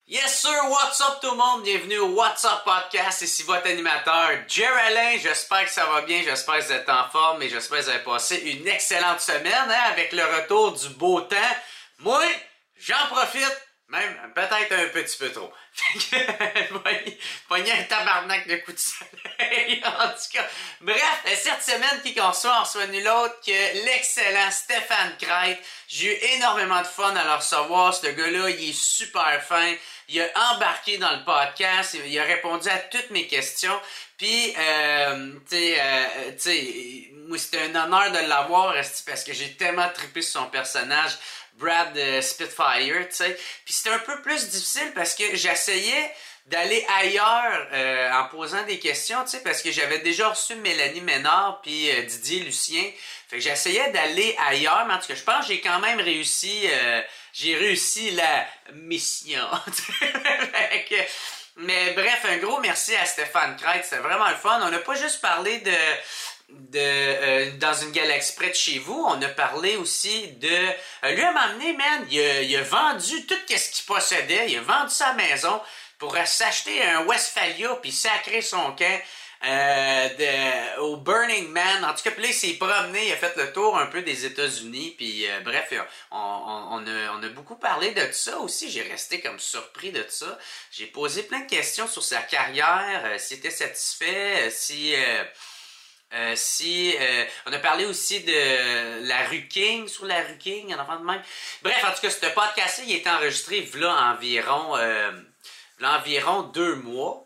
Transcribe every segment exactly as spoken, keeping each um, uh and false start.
Yes sir, what's up tout le monde? Bienvenue au What's Up Podcast, ici votre animateur Jerry Alain. J'espère que ça va bien, j'espère que vous êtes en forme et j'espère que vous avez passé une excellente semaine hein, avec le retour du beau temps. Moi, j'en profite, même peut-être un petit peu trop. Pogner un tabarnak de coups de soleil, en tout cas. Bref, cette semaine, qui qu'on reçoit, on reçoit nul autre que l'excellent Stéphane Crête. J'ai eu énormément de fun à le recevoir. Ce gars-là, il est super fin. Il a embarqué dans le podcast. Il a répondu à toutes mes questions. Puis, euh, tu sais, euh, tu sais, moi, c'était un honneur de l'avoir, parce que j'ai tellement trippé sur son personnage. Brad euh, Spitfire, tu sais. Puis c'était un peu plus difficile parce que j'essayais d'aller ailleurs euh, en posant des questions, tu sais, parce que j'avais déjà reçu Mélanie Ménard puis euh, Didier Lucien. Fait que j'essayais d'aller ailleurs, mais en tout cas, je pense que j'ai quand même réussi, euh, j'ai réussi la mission. Fait que, mais bref, un gros merci à Stéphane Crête, c'était vraiment le fun. On n'a pas juste parlé de... de euh, dans une galaxie près de chez vous, on a parlé aussi de... Euh, lui, à m'amener, man, il a, il a vendu tout ce qu'il possédait, il a vendu sa maison pour s'acheter un Westphalia puis sacrer son camp euh, de, au Burning Man. En tout cas, puis là, il s'est promené, il a fait le tour un peu des États-Unis, puis euh, bref, on, on, on, a, on a beaucoup parlé de ça aussi. J'ai resté comme surpris de ça. J'ai posé plein de questions sur sa carrière, euh, s'il était satisfait, euh, si... Euh, Euh, si euh, on a parlé aussi de la rue King, sur la rue King, en enfant de même. Bref, en tout cas, ce podcast-là, il a été enregistré v'là environ euh, v'là environ deux mois.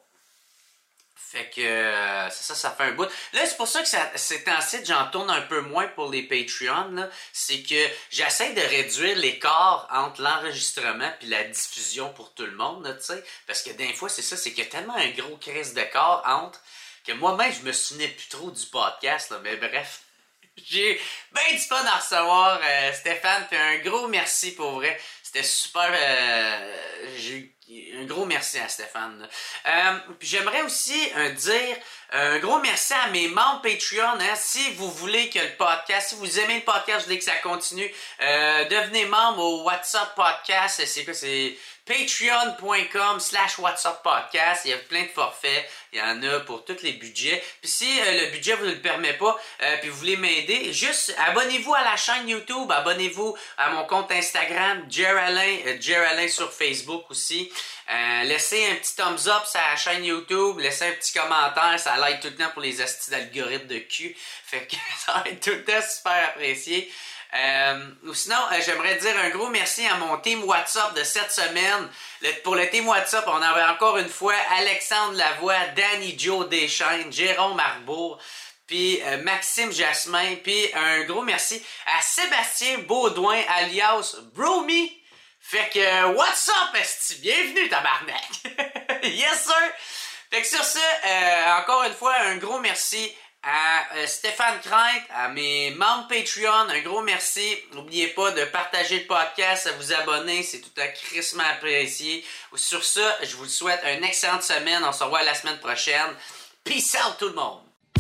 Fait que euh, c'est ça, ça fait un bout. Là, c'est pour ça que ça, c'est un site, j'en tourne un peu moins pour les Patreons, là. C'est que j'essaie de réduire l'écart entre l'enregistrement puis la diffusion pour tout le monde, tu sais. Parce que des fois, c'est ça, c'est qu'il y a tellement un gros crise d'écart entre que moi-même, je me souvenais plus trop du podcast, là, mais bref. J'ai bien du fun à recevoir euh, Stéphane, puis un gros merci pour vrai. C'était super... Euh, j'ai un gros merci à Stéphane. Euh, puis j'aimerais aussi euh, dire un gros merci à mes membres Patreon. Hein, si vous voulez que le podcast, si vous aimez le podcast, je voulais que ça continue, euh, devenez membre au What's Up Podcast. C'est quoi? C'est patreon.com slash What's Up Podcast. Il y a plein de forfaits. Il y en a pour tous les budgets. Puis si euh, le budget vous ne le permet pas, euh, puis vous voulez m'aider, juste abonnez-vous à la chaîne YouTube, abonnez-vous à mon compte Instagram, Jerry Alain, euh, Jerry Alain sur Facebook aussi. Euh, laissez un petit thumbs up sur la chaîne YouTube, laissez un petit commentaire, ça l'aide tout le temps pour les hosties d'algorithmes de cul. Fait que ça va être tout le temps super apprécié. Euh, ou sinon, euh, j'aimerais dire un gros merci à mon team WhatsApp de cette semaine. Le, pour le team WhatsApp, on avait encore une fois Alexandre Lavoie, Danny Joe Deschaines, Jérôme Arbour, puis euh, Maxime Jasmin, puis un gros merci à Sébastien Baudouin, alias Bromy. Fait que, what's up, esti? Bienvenue, tabarnak! Yes, sir! Fait que sur ça, euh, encore une fois, un gros merci à euh, Stéphane Crête, à mes membres Patreon, un gros merci. N'oubliez pas de partager le podcast, de vous abonner, c'est tout à crissement apprécié. Sur ça, je vous souhaite une excellente semaine. On se revoit la semaine prochaine. Peace out tout le monde!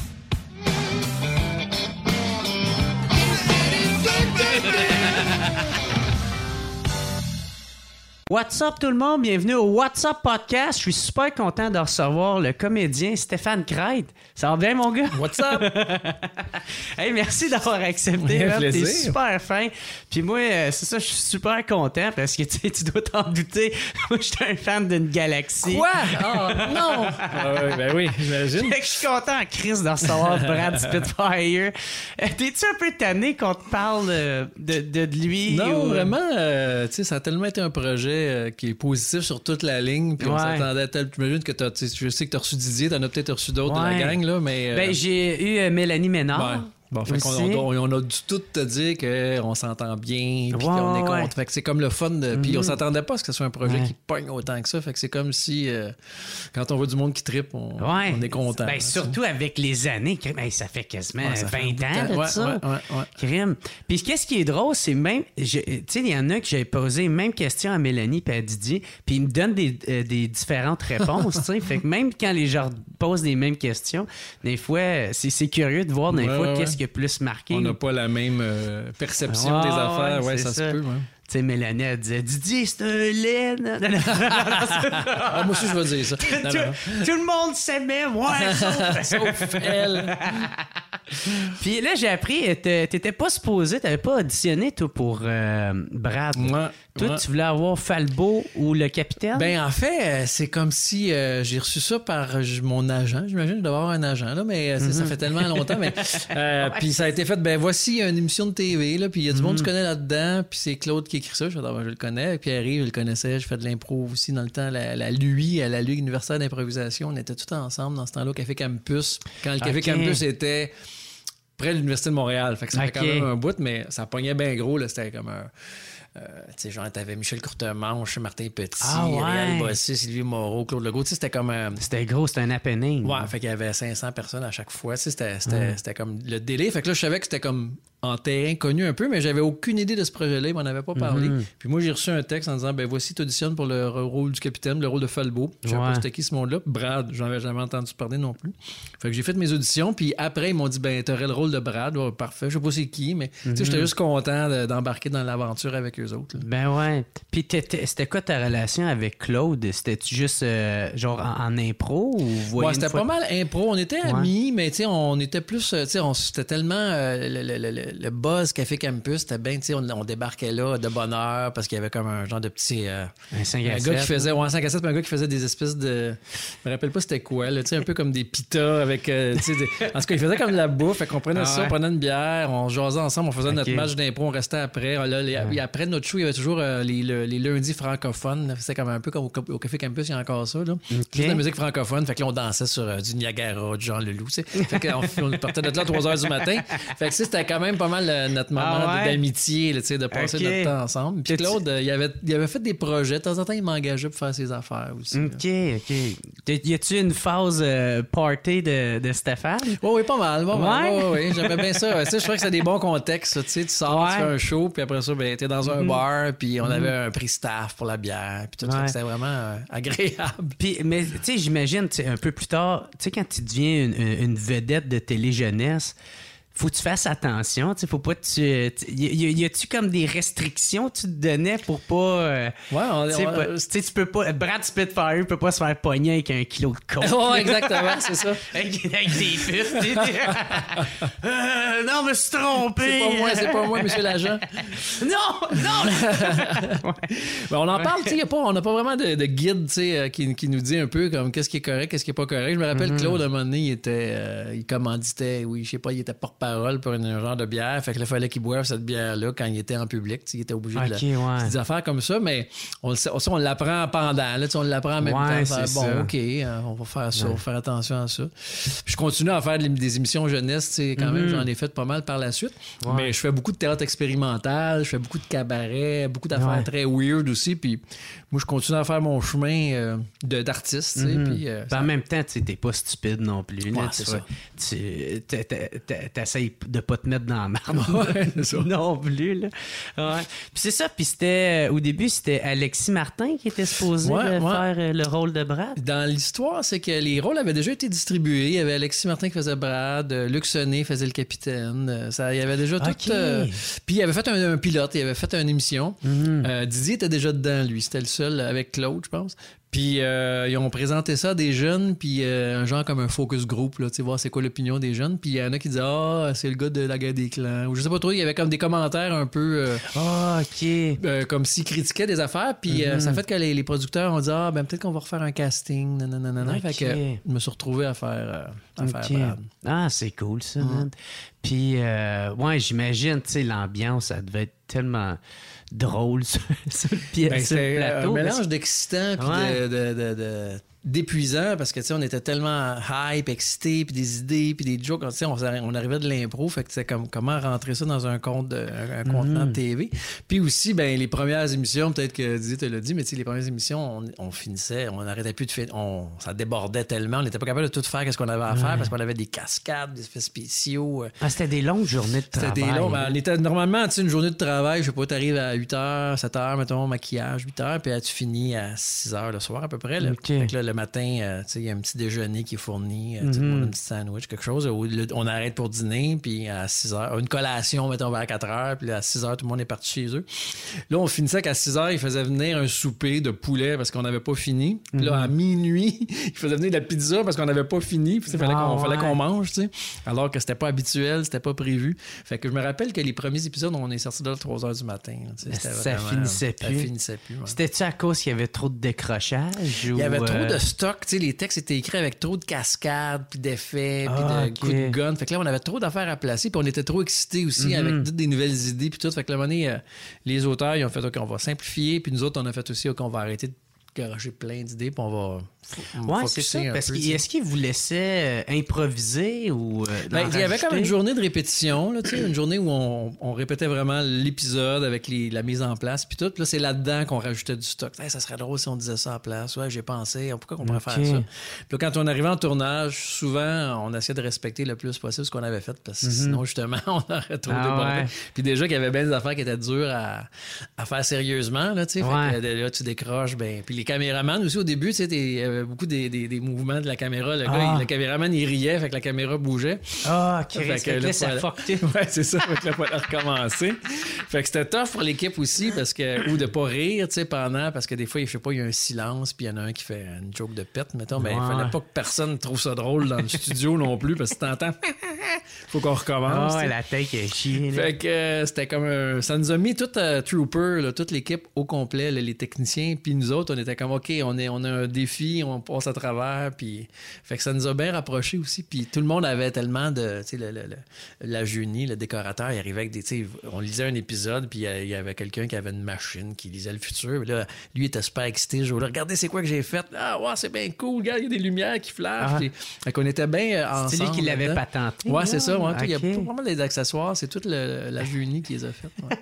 What's up tout le monde, bienvenue au What's Up Podcast. Je suis super content de recevoir le comédien Stéphane Crête. Ça va bien mon gars? What's up? Hey, merci d'avoir accepté. Ouais, T'es super fin. Puis moi, c'est ça, je suis super content parce que tu sais, tu dois t'en douter. Moi, je suis un fan d'une galaxie. Quoi? Oh non! Ah ouais, ben oui, j'imagine. Fait que je suis content en crise de recevoir Brad Spitfire. Euh, T'es-tu un peu tanné qu'on te parle euh, de, de, de lui? Non, ou... vraiment, euh, tu sais, ça a tellement été un projet euh, qui est positif sur toute la ligne. Puis on Ouais. s'attendait à tel. J'imagine que t'as, je sais que t'as reçu Didier, t'en as peut-être reçu d'autres Ouais. de la gang, là, mais. Euh, Ben, j'ai eu euh, Mélanie Ménard. ouais. Bon, fait qu'on on, on a dû tout te dire qu'on s'entend bien, puis Ouais, qu'on est ouais. content. Fait que c'est comme le fun de. Puis Mm-hmm. on s'attendait pas à ce que ce soit un projet Ouais. qui pogne autant que ça. Fait que c'est comme si, euh, quand on voit du monde qui trippe, on, Ouais. on est content. Ben, là, surtout avec les années. crime, hey, ça fait quasiment Ouais, ça fait un vingt bout de ans temps. de Ouais, ça. ouais, ouais, ouais. Crime. Puis qu'est-ce qui est drôle, c'est même... Tu sais, il y en a que j'avais posé les mêmes questions à Mélanie et à Didier, puis ils me donnent des, euh, des différentes réponses. tu sais. Fait que même quand les gens posent les mêmes questions, des fois, c'est, c'est curieux de voir des Ouais, fois ouais, qu'est-ce ouais. qui a plus marqué. On n'a pas la même euh, perception Ouais, des affaires. ouais, Ouais, c'est ça, ça. se peut. Ouais. sais, Mélanie, elle disait « Didier, c'est un lait! » Ah, moi aussi, je vais dire ça. Non, tout, non, non. tout le monde s'aimait, ouais, sauf, sauf elle. Puis là, j'ai appris, t'é- t'étais pas supposé, t'avais pas auditionné, toi, pour euh, Brad. Ouais, Toi, ouais. tu voulais avoir Falbo ou le capitaine? Ben, en fait, euh, c'est comme si euh, j'ai reçu ça par euh, mon agent. J'imagine que je dois avoir un agent, là, mais euh, c'est- ça fait tellement longtemps. Mais, euh, puis ça a été fait, ben voici une émission de T V, là, puis il y a du monde que tu connais là-dedans, puis c'est Claude qui écrit ça. Je, fais, ah, ben, je le connais. Pierre-Yves, je le connaissais. Je fais de l'impro aussi dans le temps. La, la L U I, à la Ligue universitaire d'improvisation, on était tous ensemble dans ce temps-là au Café Campus. Quand le Café Ok. Campus était près de l'Université de Montréal. Fait que ça fait Ok. quand même un bout, mais ça pognait bien gros. Là, c'était comme un... Euh, tu sais, genre, t'avais Michel Courtemanche, Martin Petit, Ah ouais. Réal Bossy, Sylvie Moreau, Claude Legault. Tu sais, c'était comme... euh, C'était gros, c'était un happening. ouais, fait qu'il y avait cinq cents personnes à chaque fois. Tu sais, c'était, c'était, c'était comme le délai. Fait que là, je savais que c'était comme en terrain connu un peu, mais j'avais aucune idée de ce projet-là. Il m'en avait pas parlé. Mm-hmm. Puis moi, j'ai reçu un texte en disant, ben voici, tu auditionnes pour le rôle du capitaine, le rôle de Falbo. Je savais Ouais. pas c'était qui ce monde-là. Brad, j'en avais jamais entendu parler non plus. Fait que j'ai fait mes auditions, puis après, ils m'ont dit, ben t'aurais le rôle de Brad. Ouais, parfait, je sais pas c'est qui, mais tu sais, j'étais juste content de- d'embarquer dans l'aventure avec eux autres. là. Ben ouais. Puis t'étais- c'était quoi ta relation avec Claude? C'était-tu juste euh, genre en, en impro ou vous voyez Ouais, une c'était fois- pas mal impro. On était amis, mais tu sais, on était plus. euh, Tu sais, on- c'était tellement. euh, le, le, le, le- le buzz Café Campus, c'était bien, tu sais, on, on débarquait là de bonne heure parce qu'il y avait comme un genre de petit. euh, Un cinq à un gars qui sept, faisait. Ouais, un cinq à sept, puis un gars qui faisait des espèces de. Je me rappelle pas c'était quoi, là, tu sais, un peu comme des pitas avec. euh, tu sais, des- en tout cas, il faisait comme de la bouffe. Fait qu'on prenait Ah ça, ouais? on prenait une bière, on jasait ensemble, on faisait Ok. notre match d'impro, on restait après. Là, les- et après notre show, il y avait toujours euh, les, le- les lundis francophones. là. C'était comme un peu comme au, au Café Campus, il y a encore ça, là. Juste de la musique francophone. Fait que là, on dansait sur euh, du Niagara, du Jean Leloup, tu sais. Fait qu'on on partait de là à trois heures du matin. Fait que ça, c'était quand même pas mal euh, notre moment Ah ouais? d'amitié, là, tu sais, de passer Ok. notre temps ensemble. Puis T'es-tu- Claude, euh, il, avait, il avait fait des projets. De temps en temps, il m'engageait pour faire ses affaires aussi. là. OK, OK. T'es- Y a-tu une phase euh, party de, de Stéphane? Oui, oui, pas mal. Pas mal. Ouais? Ouais, ouais, ouais. J'aimais bien ça. Ouais, tu sais, je trouvais que c'était des bons contextes. ça, Tu sais, tu sors, Ouais. tu fais un show, puis après ça, ben, t'es dans un bar, puis on avait un prix staff pour la bière, puis tout ça. Ouais. C'était vraiment euh, agréable. Puis, mais tu sais, j'imagine, tu sais, un peu plus tard, tu sais, quand tu deviens une, une- une vedette de télé-jeunesse, faut que tu fasses attention, tu sais, faut pas que tu... tu- Y, y- y a-tu comme des restrictions que tu te donnais pour pas... euh, Ouais, on, tu sais, on- pas- tu sais, tu peux pas... Brad Spitfire peut pas se faire pogner avec un kilo de coke. Ouais, exactement, c'est ça. avec, avec des putes, tu sais. Euh, non, je me suis trompé. C'est pas moi, c'est pas moi, monsieur l'agent. Non, non. Ben, on en parle, tu sais, y a pas- on n'a pas vraiment de, de guide, tu sais, euh, qui, qui nous dit un peu comme qu'est-ce qui est correct, qu'est-ce qui est pas correct. Je me rappelle Claude, à un moment donné, il était, euh, il commanditait, oui, je sais pas, il était porte-parole pour une- un genre de bière, fait que là, il fallait qu'il boive cette bière-là quand il était en public, tu sais, il était obligé de Ok, la- ouais. c'est des affaires comme ça, mais on, le sait- ça, on l'apprend pendant, là, tu sais, on l'apprend en même Ouais, temps. Faire, c'est bon, ça. OK, euh, on va faire ça, on va faire attention à ça. Puis je continue à faire des, des émissions jeunesse, tu sais, quand même, j'en ai fait pas mal par la suite, Ouais. mais je fais beaucoup de théâtre expérimental, je fais beaucoup de cabaret, beaucoup d'affaires Ouais. très weird aussi, puis moi, je continue à faire mon chemin euh, de, d'artiste, tu sais, puis... euh, Puis en même temps, tu sais, t'es pas stupide non plus. là, Ouais, tu c'est vois. ça. Tu t'a- t'a- t'a- t'essayes de pas te mettre dans la marde Ouais, c'est ça. non plus. Là. Ouais. Puis c'est ça, puis c'était... euh, Au début, c'était Alexis Martin qui était supposé Ouais, euh, ouais. faire euh, le rôle de Brad. Dans l'histoire, c'est que les rôles avaient déjà été distribués. Il y avait Alexis Martin qui faisait Brad, euh, Luc Sonnet faisait le capitaine. euh, Ça, il y avait déjà Ok. tout. euh, Puis il avait fait un, un pilote, il avait fait une émission. Euh, Didier était déjà dedans, lui. C'était le seul avec Claude, je pense. Puis euh, ils ont présenté ça à des jeunes, puis euh, un genre comme un focus group, là, tu sais, voir c'est quoi l'opinion des jeunes. Puis il y en a qui disaient ah, c'est le gars de la guerre des clans. Ou je sais pas trop, il y avait comme des commentaires un peu. euh, Ah, OK. Euh, comme s'ils critiquaient des affaires, puis euh, ça fait que les, les producteurs ont dit ah ben peut-être qu'on va refaire un casting, non non non non. Ok. Fait que euh, je me suis retrouvé à faire euh, à faire OK. Brad. Ah, c'est cool, ça, man. Puis, euh, ouais, j'imagine, tu sais, l'ambiance, ça devait être tellement drôle sur, sur le, pied, Ben, sur le c'est plateau. un parce- mélange d'excitant puis Ouais. de, de, de, de- d'épuisant parce que tu sais on était tellement hype, excités, puis des idées, puis des jokes, tu sais on, s'arri- on arrivait de l'impro, fait que c'est comme comment rentrer ça dans un compte de, un, un contenant de T V. Puis aussi ben les premières émissions, peut-être que Didier te l'a dit, mais tu sais les premières émissions, on, on finissait, on n'arrêtait plus de faire, on ça débordait tellement, on n'était pas capable de tout faire qu'est-ce qu'on avait à faire parce qu'on avait des cascades, des effets spéciaux. euh, Ah, c'était des longues journées de C'était travail. des longs. Ben, là. on était, normalement, tu sais, une journée de travail, je sais pas, t'arrives à huit heures, sept heures, mettons, maquillage, huit heures, puis là, tu finis à six heures le soir à peu près. Là. OK. Fait que là, le matin, euh, tu sais, il y a un petit déjeuner qui est fourni, euh, Mm-hmm. tout le monde a un petit sandwich, quelque chose. Ou le- on arrête pour dîner, puis à six heures, une collation, mettons, vers quatre heures, puis là, à six heures, tout le monde est parti chez eux. Là, on finissait qu'à six heures, ils faisaient venir un souper de poulet parce qu'on n'avait pas fini. Puis là, à minuit, ils faisaient venir de la pizza parce qu'on n'avait pas fini. Puis il fallait, Ah, qu'on, fallait ouais. qu'on mange, tu sais. Alors que c'était pas habituel, c'était pas prévu. Fait que je me rappelle que les premiers épisodes, on est sorti là à trois heures du matin. Tu sais, c'était Ça vraiment- finissait Ça plus. finissait plus, ouais. C'était-tu à cause qu'il y avait trop de décrochage? Il y avait ou, trop euh, de stock, tu sais, les textes étaient écrits avec trop de cascades, puis d'effets, puis Ah, de ok. coups de gun. Fait que là, on avait trop d'affaires à placer, puis on était trop excités aussi Mm-hmm. avec toutes des nouvelles idées, puis tout. Fait que là, à un moment donné, euh, les auteurs, ils ont fait, OK, on va simplifier, puis nous autres, on a fait aussi, OK, on va arrêter de garocher plein d'idées, puis on va. on va Ouais, c'est ça. focuser un Parce peu, que tu sais. est-ce qu'ils vous laissaient euh, improviser ou. euh, Ben, d'en il y avait comme rajouter? une journée de répétition, là, tu sais, une journée où on, on répétait vraiment l'épisode avec les- la mise en place, puis tout. Puis là, c'est là-dedans qu'on rajoutait du stock. Hey, ça serait drôle si on disait ça en place. Ouais, j'ai pensé. Pourquoi on pourrait Ok. faire ça? Puis là, quand on arrivait en tournage, souvent, on essayait de respecter le plus possible ce qu'on avait fait, parce que sinon, justement, on aurait trop Ah, débordé. ouais. Puis déjà qu'il y avait bien des affaires qui étaient dures à, à faire sérieusement, là, tu sais. Fait Ouais. que, là, tu décroches. Ben, puis les caméramans aussi, au début, tu sais, t'es- il y avait beaucoup des, des- des mouvements de la caméra. Le, gars, Ah. il- le caméraman, il riait, fait que la caméra bougeait. Ah, Chris, Fait que fait que là, là, ça faut- fucked. Ouais, c'est ça. Fait que là, il fallait recommencer. Fait que c'était tough pour l'équipe aussi, parce que, ou de pas rire, tu sais, pendant, parce que des fois, je sais pas, il y a un silence, puis il y en a un qui fait une joke de pète, mettons. Ben, il Ouais. fallait pas que personne trouve ça drôle dans le studio non plus, parce que t'entends, faut qu'on recommence. Ah, tu ouais, sais. la tête est chiée. là. Fait que euh, c'était comme un... Ça nous a mis tout euh, Trooper, là, toute l'équipe au complet, là, les techniciens, puis nous autres, on était comme, OK, on, est, on a un défi, on passe à travers, puis... Fait que ça nous a bien rapprochés aussi, puis tout le monde avait tellement de... Tu sais, le, le, le- la Junie, le décorateur, il arrivait avec des... Tu sais, on lisait un épisode, puis il y avait quelqu'un qui avait une machine qui lisait le futur, puis là, lui, il était super excité ce jour-là. Regardez, c'est quoi que j'ai fait? Ah, ouais, c'est bien cool, regarde, il y a des lumières qui flashent. Ah. Puis- Fait qu'on était bien euh, ensemble. C'est lui qui l'avait là-dedans. patenté. Ouais, là? c'est ça. Ouais, Il y a Ok. pas mal des accessoires. C'est toute le- la Junie qui les a faites. ouais.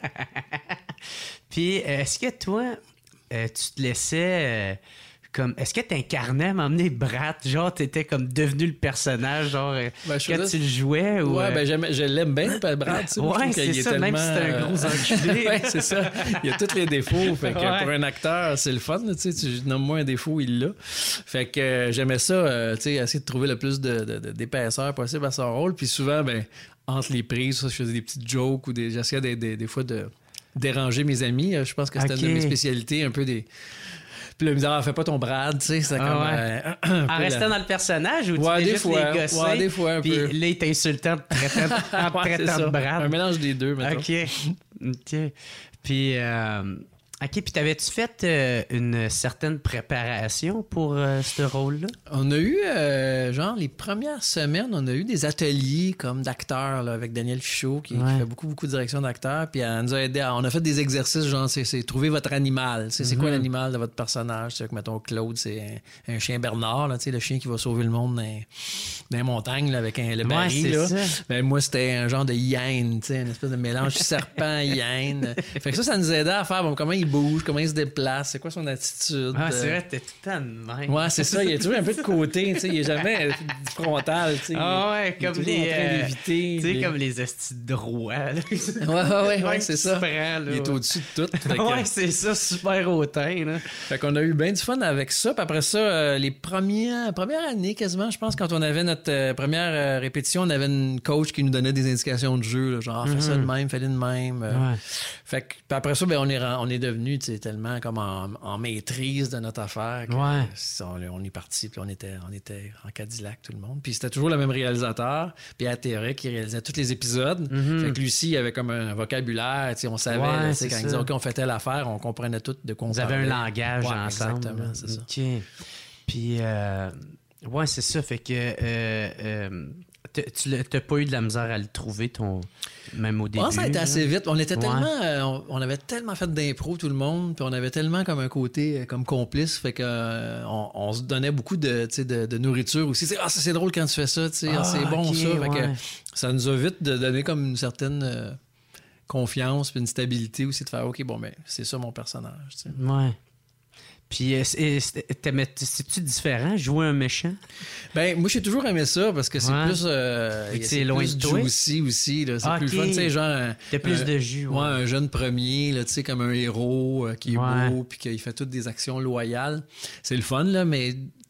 Puis, euh, est-ce que toi, euh, tu te laissais. euh, comme, est-ce que tu incarnais m'emmener Brat? Genre, t'étais comme devenu le personnage, genre, euh, Ben, je quand faisais- tu le jouais? Ou, Ouais, euh, ben j'aime- je l'aime bien, Brad. tu sais. Moi, je Ouais, trouve qu'il c'est est ça, même si tellement, c'est un gros enculé. ouais, c'est ça. Il y a tous les défauts. Fait que Ouais. pour un acteur, c'est le fun. là, Tu sais, tu nommes moi un défaut, il l'a. Fait que euh, j'aimais ça, euh, tu sais, essayer de trouver le plus de, de- de- d'épaisseur possible à son rôle. Puis souvent, ben, entre les prises, ça, je faisais des petites jokes ou des, j'essayais des, des, des fois de déranger mes amis. Euh, Je pense que c'était Ok. une de mes spécialités, un peu des. Puis là, il me disait, ah, fais pas ton Brad, tu sais, c'est Ah comme. ouais. euh, un En peu restant la- dans le personnage ou tu Ouais, fais des juste fois. les gosser? Ouais, des fois, un Puis peu. là, il t'insultant en te traitant, en te Ouais, c'est traitant ça. de Brad. Un mélange des deux, mettons. OK. OK. Puis, euh, OK, puis t'avais-tu fait euh, une certaine préparation pour euh, ce rôle-là? On a eu, euh, genre, les premières semaines, on a eu des ateliers comme d'acteurs là, avec Daniel Fichot qui, qui Ouais. fait beaucoup, beaucoup de direction d'acteurs. Puis elle nous a aidé. à- on a fait des exercices, genre, c'est, c'est trouver votre animal. Tu sais, C'est quoi Mhm. l'animal de votre personnage? C'est que, mettons, Claude, c'est un, un chien Bernard, là, tu sais, le chien qui va sauver le monde dans, dans les montagnes là, avec un, le baril. c'est là. ça. Ben, moi, c'était un genre de hyène, tu sais, une espèce de mélange serpent-hyène. Fait que ça, ça nous aidait à faire bon, comment il bouge, comment il se déplace, c'est quoi son attitude. Ah, c'est euh, vrai, t'es tout le temps de même. Ouais, c'est ça. Il y a toujours un peu de côté. Tu sais, il est jamais euh, frontal. Tu sais. Ah ouais, Il est comme toujours les, en train euh, d'éviter. Tu sais, Puis- comme les estis de droit. là. Ouais, ouais, ouais, ouais, c'est qui ça. se prend, là. Il est au-dessus de tout. Fait que- Ouais, c'est ça, super hautain. Là. Fait qu'on a eu bien du fun avec ça. Puis après ça, euh, les premières, premières années quasiment, je pense, quand on avait notre euh, première euh, répétition, on avait une coach qui nous donnait des indications de jeu. Là, genre, ah, fais ça de même, fais-le de même. Euh, Ouais. Fait que, puis après ça, ben, on est, ren- on est devenu tellement comme en, en maîtrise de notre affaire. que, Ouais. euh, on, on est parti, puis on était, on était en Cadillac, tout le monde. Puis c'était toujours le même réalisateur, puis Atterré qui réalisait tous les épisodes. Fait que Lucie il avait comme un vocabulaire, tu sais, on savait, Ouais, là, tu c'est sais, quand il ça. disait OK, on fait telle affaire, on comprenait tout de quoi on Vous avez un parlait. langage Ouais, ensemble. Exactement, là. c'est ça. OK. Puis, euh, ouais, c'est ça. Fait que euh, euh, t'as- tu l'as- t'as pas eu de la misère à le trouver, ton même au début. Ouais, ça a été là? assez vite. On était Ouais. tellement, euh, on, on avait tellement fait d'impro tout le monde, puis on avait tellement comme un côté euh, comme complice, fait que euh, on, on se donnait beaucoup de, tu sais, de, de nourriture aussi. Tu sais, ah, ça, c'est drôle quand tu fais ça, tu sais, ah, Ah, c'est bon ok, ça. Fait que ouais. ça nous a vite de donner comme une certaine euh, confiance puis une stabilité aussi de faire OK, bon ben c'est ça mon personnage. Tu sais. Ouais. Puis, euh, c'est- c'est- t'aimais- c'est-tu différent, jouer un méchant? Ben, moi, j'ai toujours aimé ça parce que c'est Ouais. plus. Euh, Fait que c'est c'est loin plus de toi. juicy aussi. Là. C'est Ah, plus ok. fun. Tu sais, genre. un- T'as plus un- de jus, ouais. Ouais, un jeune premier, là, tu sais, comme un héros euh, qui est Ouais. beau puis qu'il fait toutes des actions loyales. C'est le fun, là, mais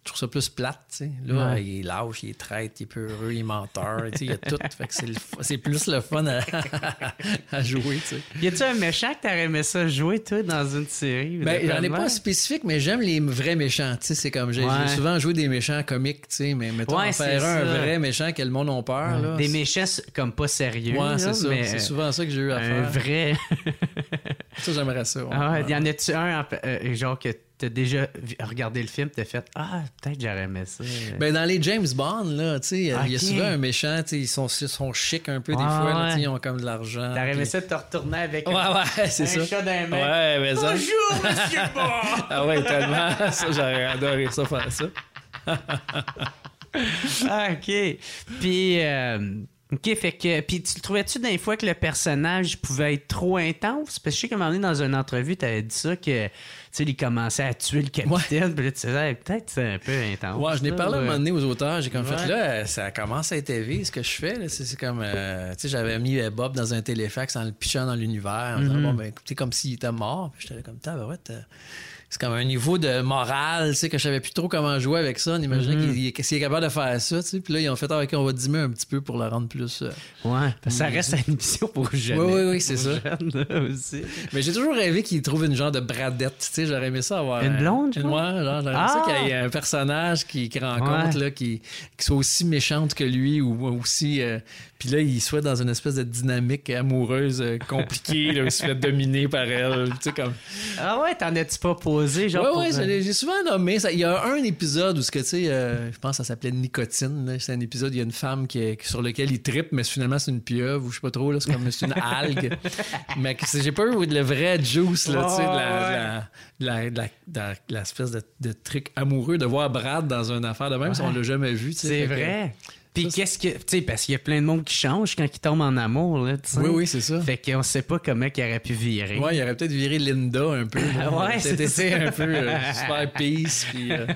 je trouve ça plus plate, tu sais. Là, Ouais. il est lâche, il est traître, il est peureux, il est menteur, tu sais, il y a tout. Fait que c'est, le, c'est plus le fun à, à jouer, tu sais. Y a-tu un méchant que t'aurais aimé ça jouer, toi, dans une série? Ben, j'en ai vraiment? pas spécifique, mais j'aime les vrais méchants, tu sais. C'est comme, j'ai, Ouais. j'ai souvent joué des méchants comiques, tu sais, mais mettons, Ouais, en faire c'est un, un ça. vrai méchant que le monde a peur, là. Des c'est- méchants comme pas sérieux. Ouais, là, c'est ça. mais C'est souvent ça que j'ai eu à un faire. vrai. Ça, j'aimerais ça. ouais. Ah ouais, Ouais. y en a-tu un, en- euh, genre, que t'as déjà vu- regardé le film, t'as fait Ah, peut-être j'aurais aimé ça. Ben, dans les James Bond, là, tu sais, il y a Ok. souvent un méchant, tu sais, ils sont, ils sont chics un peu des Ouais, fois, là, ouais. tu sais, ils ont comme de l'argent. T'aurais aimé puis- ça de te retourner avec Ouais, un, ouais, c'est un ça. chat dans les mains. Ouais, mais ça. Bonjour, monsieur Bond! Ah ouais, tellement. Ça, j'aurais adoré ça, faire ça. Ah, OK. Puis, euh, OK, fait que. Puis, tu le trouvais-tu des fois que le personnage pouvait être trop intense? Parce que je sais qu'à un moment donné, dans une entrevue, t'avais dit ça, que, tu sais, il commençait à tuer le capitaine. Puis là, tu disais, Hey, peut-être c'est un peu intense. Ouais, je n'ai ça, parlé à un ouais. moment donné aux auteurs. J'ai comme Ouais. fait, là, ça commence à être élevé, ce que je fais. Là. C'est, c'est comme, euh, tu sais, j'avais mis euh, Bob dans un téléfax en le pitchant dans l'univers. En disant, Mhm. bon, ben, écoutez, comme s'il était mort. Puis j'étais là comme, tabarouette, euh, c'est comme un niveau de morale, tu sais, que je savais plus trop comment jouer avec ça. On imaginait Mhm. qu'il, qu'il est capable de faire ça, tu sais. Puis là, ils ont fait, ah, OK, on va diminuer un petit peu pour la rendre plus. euh, Ouais, parce que ça reste une émission pour jeunes. Oui, oui, oui, c'est ça. Jeunes, là, aussi. Mais j'ai toujours rêvé qu'il trouve une genre de bradette, tu sais, j'aurais aimé ça avoir... Une un- blonde, Une, genre? ouais, genre, j'aurais aimé Ah! ça qu'il y ait un personnage qui, qui rencontre, Ouais. là, qui, qui soit aussi méchante que lui ou aussi... euh, puis là, il soit dans une espèce de dynamique amoureuse euh, compliquée, là, où il se fait dominer par elle, tu sais, comme... Ah ouais, t'en as-tu pas posé, genre? Ouais, pour- ouais, j'ai j'ai souvent nommé ça. Il y a un épisode où, ce que, tu sais, euh, je pense que ça s'appelait Nicotine, là. C'est un épisode, il y a une femme qui est- sur lequel il trippe, mais finalement, c'est une pieuvre ou je sais pas trop, là, c'est comme c'est une algue. Mais que c'est- j'ai pas eu le vrai juice, là, tu sais, de la, de la, de la, de la- de l'espèce de, de truc amoureux de voir Brad dans une affaire de même, si on l'a jamais vu, tu sais. C'est Fait que- vrai. Puis Ça, qu'est-ce que. Tu sais, parce qu'il y a plein de monde qui change quand ils tombent en amour, là, tu sais. Oui, oui, c'est ça. Fait qu'on sait pas comment il aurait pu virer. Ouais, il aurait peut-être viré Linda un peu. là. Ouais, Peut-être c'est été ça. un peu euh, super peace. Puis, euh,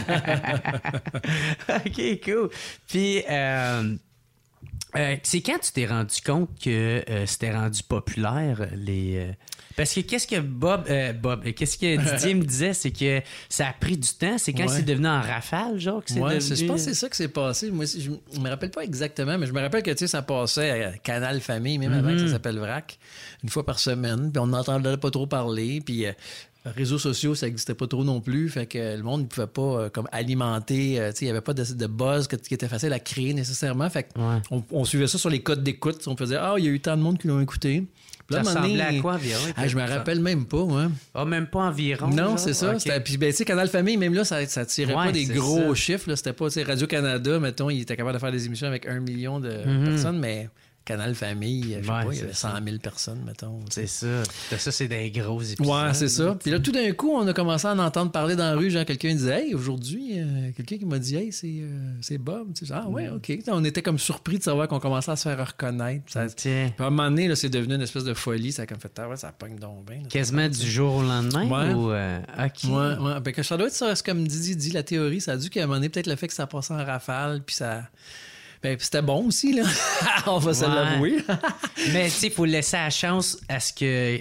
OK, cool. Puis, euh, euh, c'est quand tu t'es rendu compte que euh, c'était rendu populaire, les. euh, Parce que qu'est-ce que Bob, euh, Bob, euh, qu'est-ce que Didier me disait, c'est que ça a pris du temps. C'est quand Ouais. c'est devenu en rafale, genre, que c'est ouais, devenu... c'est- je pense que c'est ça qui s'est passé. Moi aussi, je je me rappelle pas exactement, mais je me rappelle que tu sais, ça passait à Canal Famille, même avant que ça s'appelle Vrac, une fois par semaine. Puis on n'entendait pas trop parler. Puis euh, réseaux sociaux, ça n'existait pas trop non plus. Fait que le monde ne pouvait pas euh, comme alimenter. euh, tu sais, il n'y avait pas de, de buzz que- qui était facile à créer nécessairement. Fait que Ouais. on, on suivait ça sur les codes d'écoute. On faisait ah, il y a eu tant de monde qui l'ont écouté. Puis là, Ça à un moment ressemblait donné- à quoi environ? Ah, je me rappelle même pas, moi. Ah, même pas environ. Non, genre? c'est ça. Ok. C'était- Puis, ben, tu sais, Canal Famille, même là, ça, ça tirait Ouais, pas des c'est gros ça. chiffres. Là. C'était pas, tu sais, Radio-Canada, mettons, il était capable de faire des émissions avec un million de Mhm. personnes, mais Canal Famille, je sais Ouais, pas, il y c'est avait ça. cent mille personnes, mettons. C'est ça. Ça, c'est des gros épisodes. Ouais, c'est ça. Puis là, tout d'un coup, on a commencé à en entendre parler dans la rue. Genre, quelqu'un disait, hey, aujourd'hui, euh, quelqu'un qui m'a dit, hey, c'est, euh, c'est Bob. Tu sais, ah, ouais, OK. On était comme surpris de savoir qu'on commençait à se faire reconnaître. Ça, puis Tiens. à un moment donné, là, c'est devenu une espèce de folie. Ça a comme fait, ah, ouais, ça pogne donc bien. là. Quasiment du jour au lendemain? Ouais. Ou, euh, OK. Ouais, ouais. Ben, que ça doit être ça, c'est comme Didi dit, la théorie. Ça a dû qu'à un moment donné, peut-être le fait que ça passait en rafale, puis ça. Ben, puis c'était bon aussi, là. On va se Ouais. l'avouer. Mais tu sais, il faut laisser la chance à ce que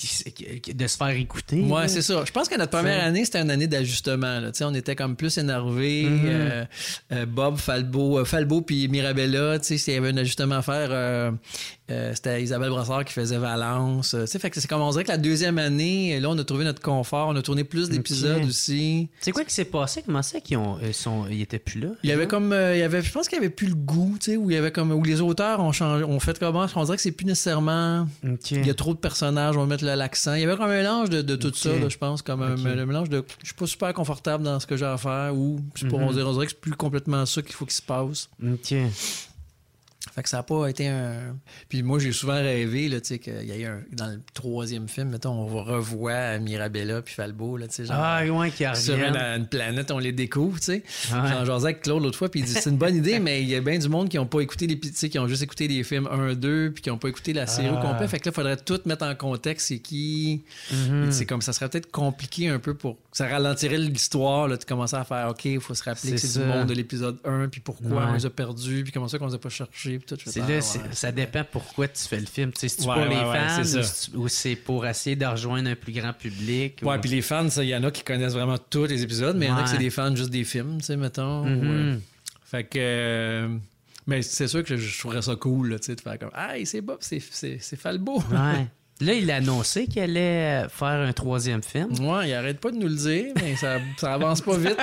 de se faire écouter. Ouais, là. c'est ça. Je pense que notre première Ça- année, c'était une année d'ajustement. Là. Tu sais, on était comme plus énervés. Mhm. euh, euh, Bob, Falbo, euh, Falbo puis Mirabella, tu sais, s'il y avait un ajustement à faire, euh, euh, c'était Isabelle Brassard qui faisait Valence. Euh, tu sais, fait que c'est comme on dirait que la deuxième année, là, on a trouvé notre confort. On a tourné plus d'épisodes Ok. aussi. C'est quoi qui s'est passé? Comment ça qu'ils ont, ils sont, ils étaient plus là? Il y avait comme, euh, il y avait, je pense qu'il y avait plus le goût, tu sais, où il y avait comme, où les auteurs ont changé, ont fait comment, on dirait que c'est plus nécessairement, OK. il y a trop de personnages, on va mettre le- l'accent. Il y avait comme un mélange de, de tout Ok. ça, là, je pense, comme un, Ok. un mélange de, je suis pas super confortable dans ce que j'ai à faire, ou, je sais pas, Mhm. on, dirait, on dirait que c'est plus complètement ça qu'il faut qu'il se passe. OK. Fait que ça n'a pas été un. Puis moi, j'ai souvent rêvé, là, tu sais, qu'il y a eu un. Dans le troisième film, mettons, on revoit Mirabella puis Falbo, là, tu sais, genre. Ah, ouais, qui Sur une, reviennent. une planète, on les découvre, tu sais. Ouais. J'en jasais avec Claude l'autre fois, puis il dit c'est une bonne idée, mais il y a bien du monde qui n'ont pas écouté les tu sais, qui ont juste écouté les films un, deux, puis qui n'ont pas écouté la série au Ah. complet. Fait que là, il faudrait tout mettre en contexte, c'est qui. Mhm. C'est comme ça serait peut-être compliqué un peu pour ça ralentirait l'histoire. Là, tu commençais à faire, OK, il faut se rappeler C'est que c'est ça. du monde de l'épisode un, puis pourquoi Ouais. on les a perdus, puis comment ça qu'on les a pas cherchés. Puis tout. Je fais, C'est ah, là, ouais, c'est- ouais. ça dépend pourquoi tu fais le film. Tu sais, si tu Ouais, pour les ouais, ouais, fans c'est ou, ça. si tu- ou c'est pour essayer de rejoindre un plus grand public. Ouais, ou- puis les fans, il y en a qui connaissent vraiment tous les épisodes, mais il y en a qui Ouais. c'est des fans juste des films, tu sais, mettons. Mhm. ou, euh, fait que. euh, mais c'est sûr que je, je trouverais ça cool, là, tu sais, de faire comme, ah, c'est Bob, c'est, c'est, c'est Falbo. Ouais. Là, il a annoncé qu'il allait faire un troisième film. Ouais, il arrête pas de nous le dire, mais ça, ça avance pas vite.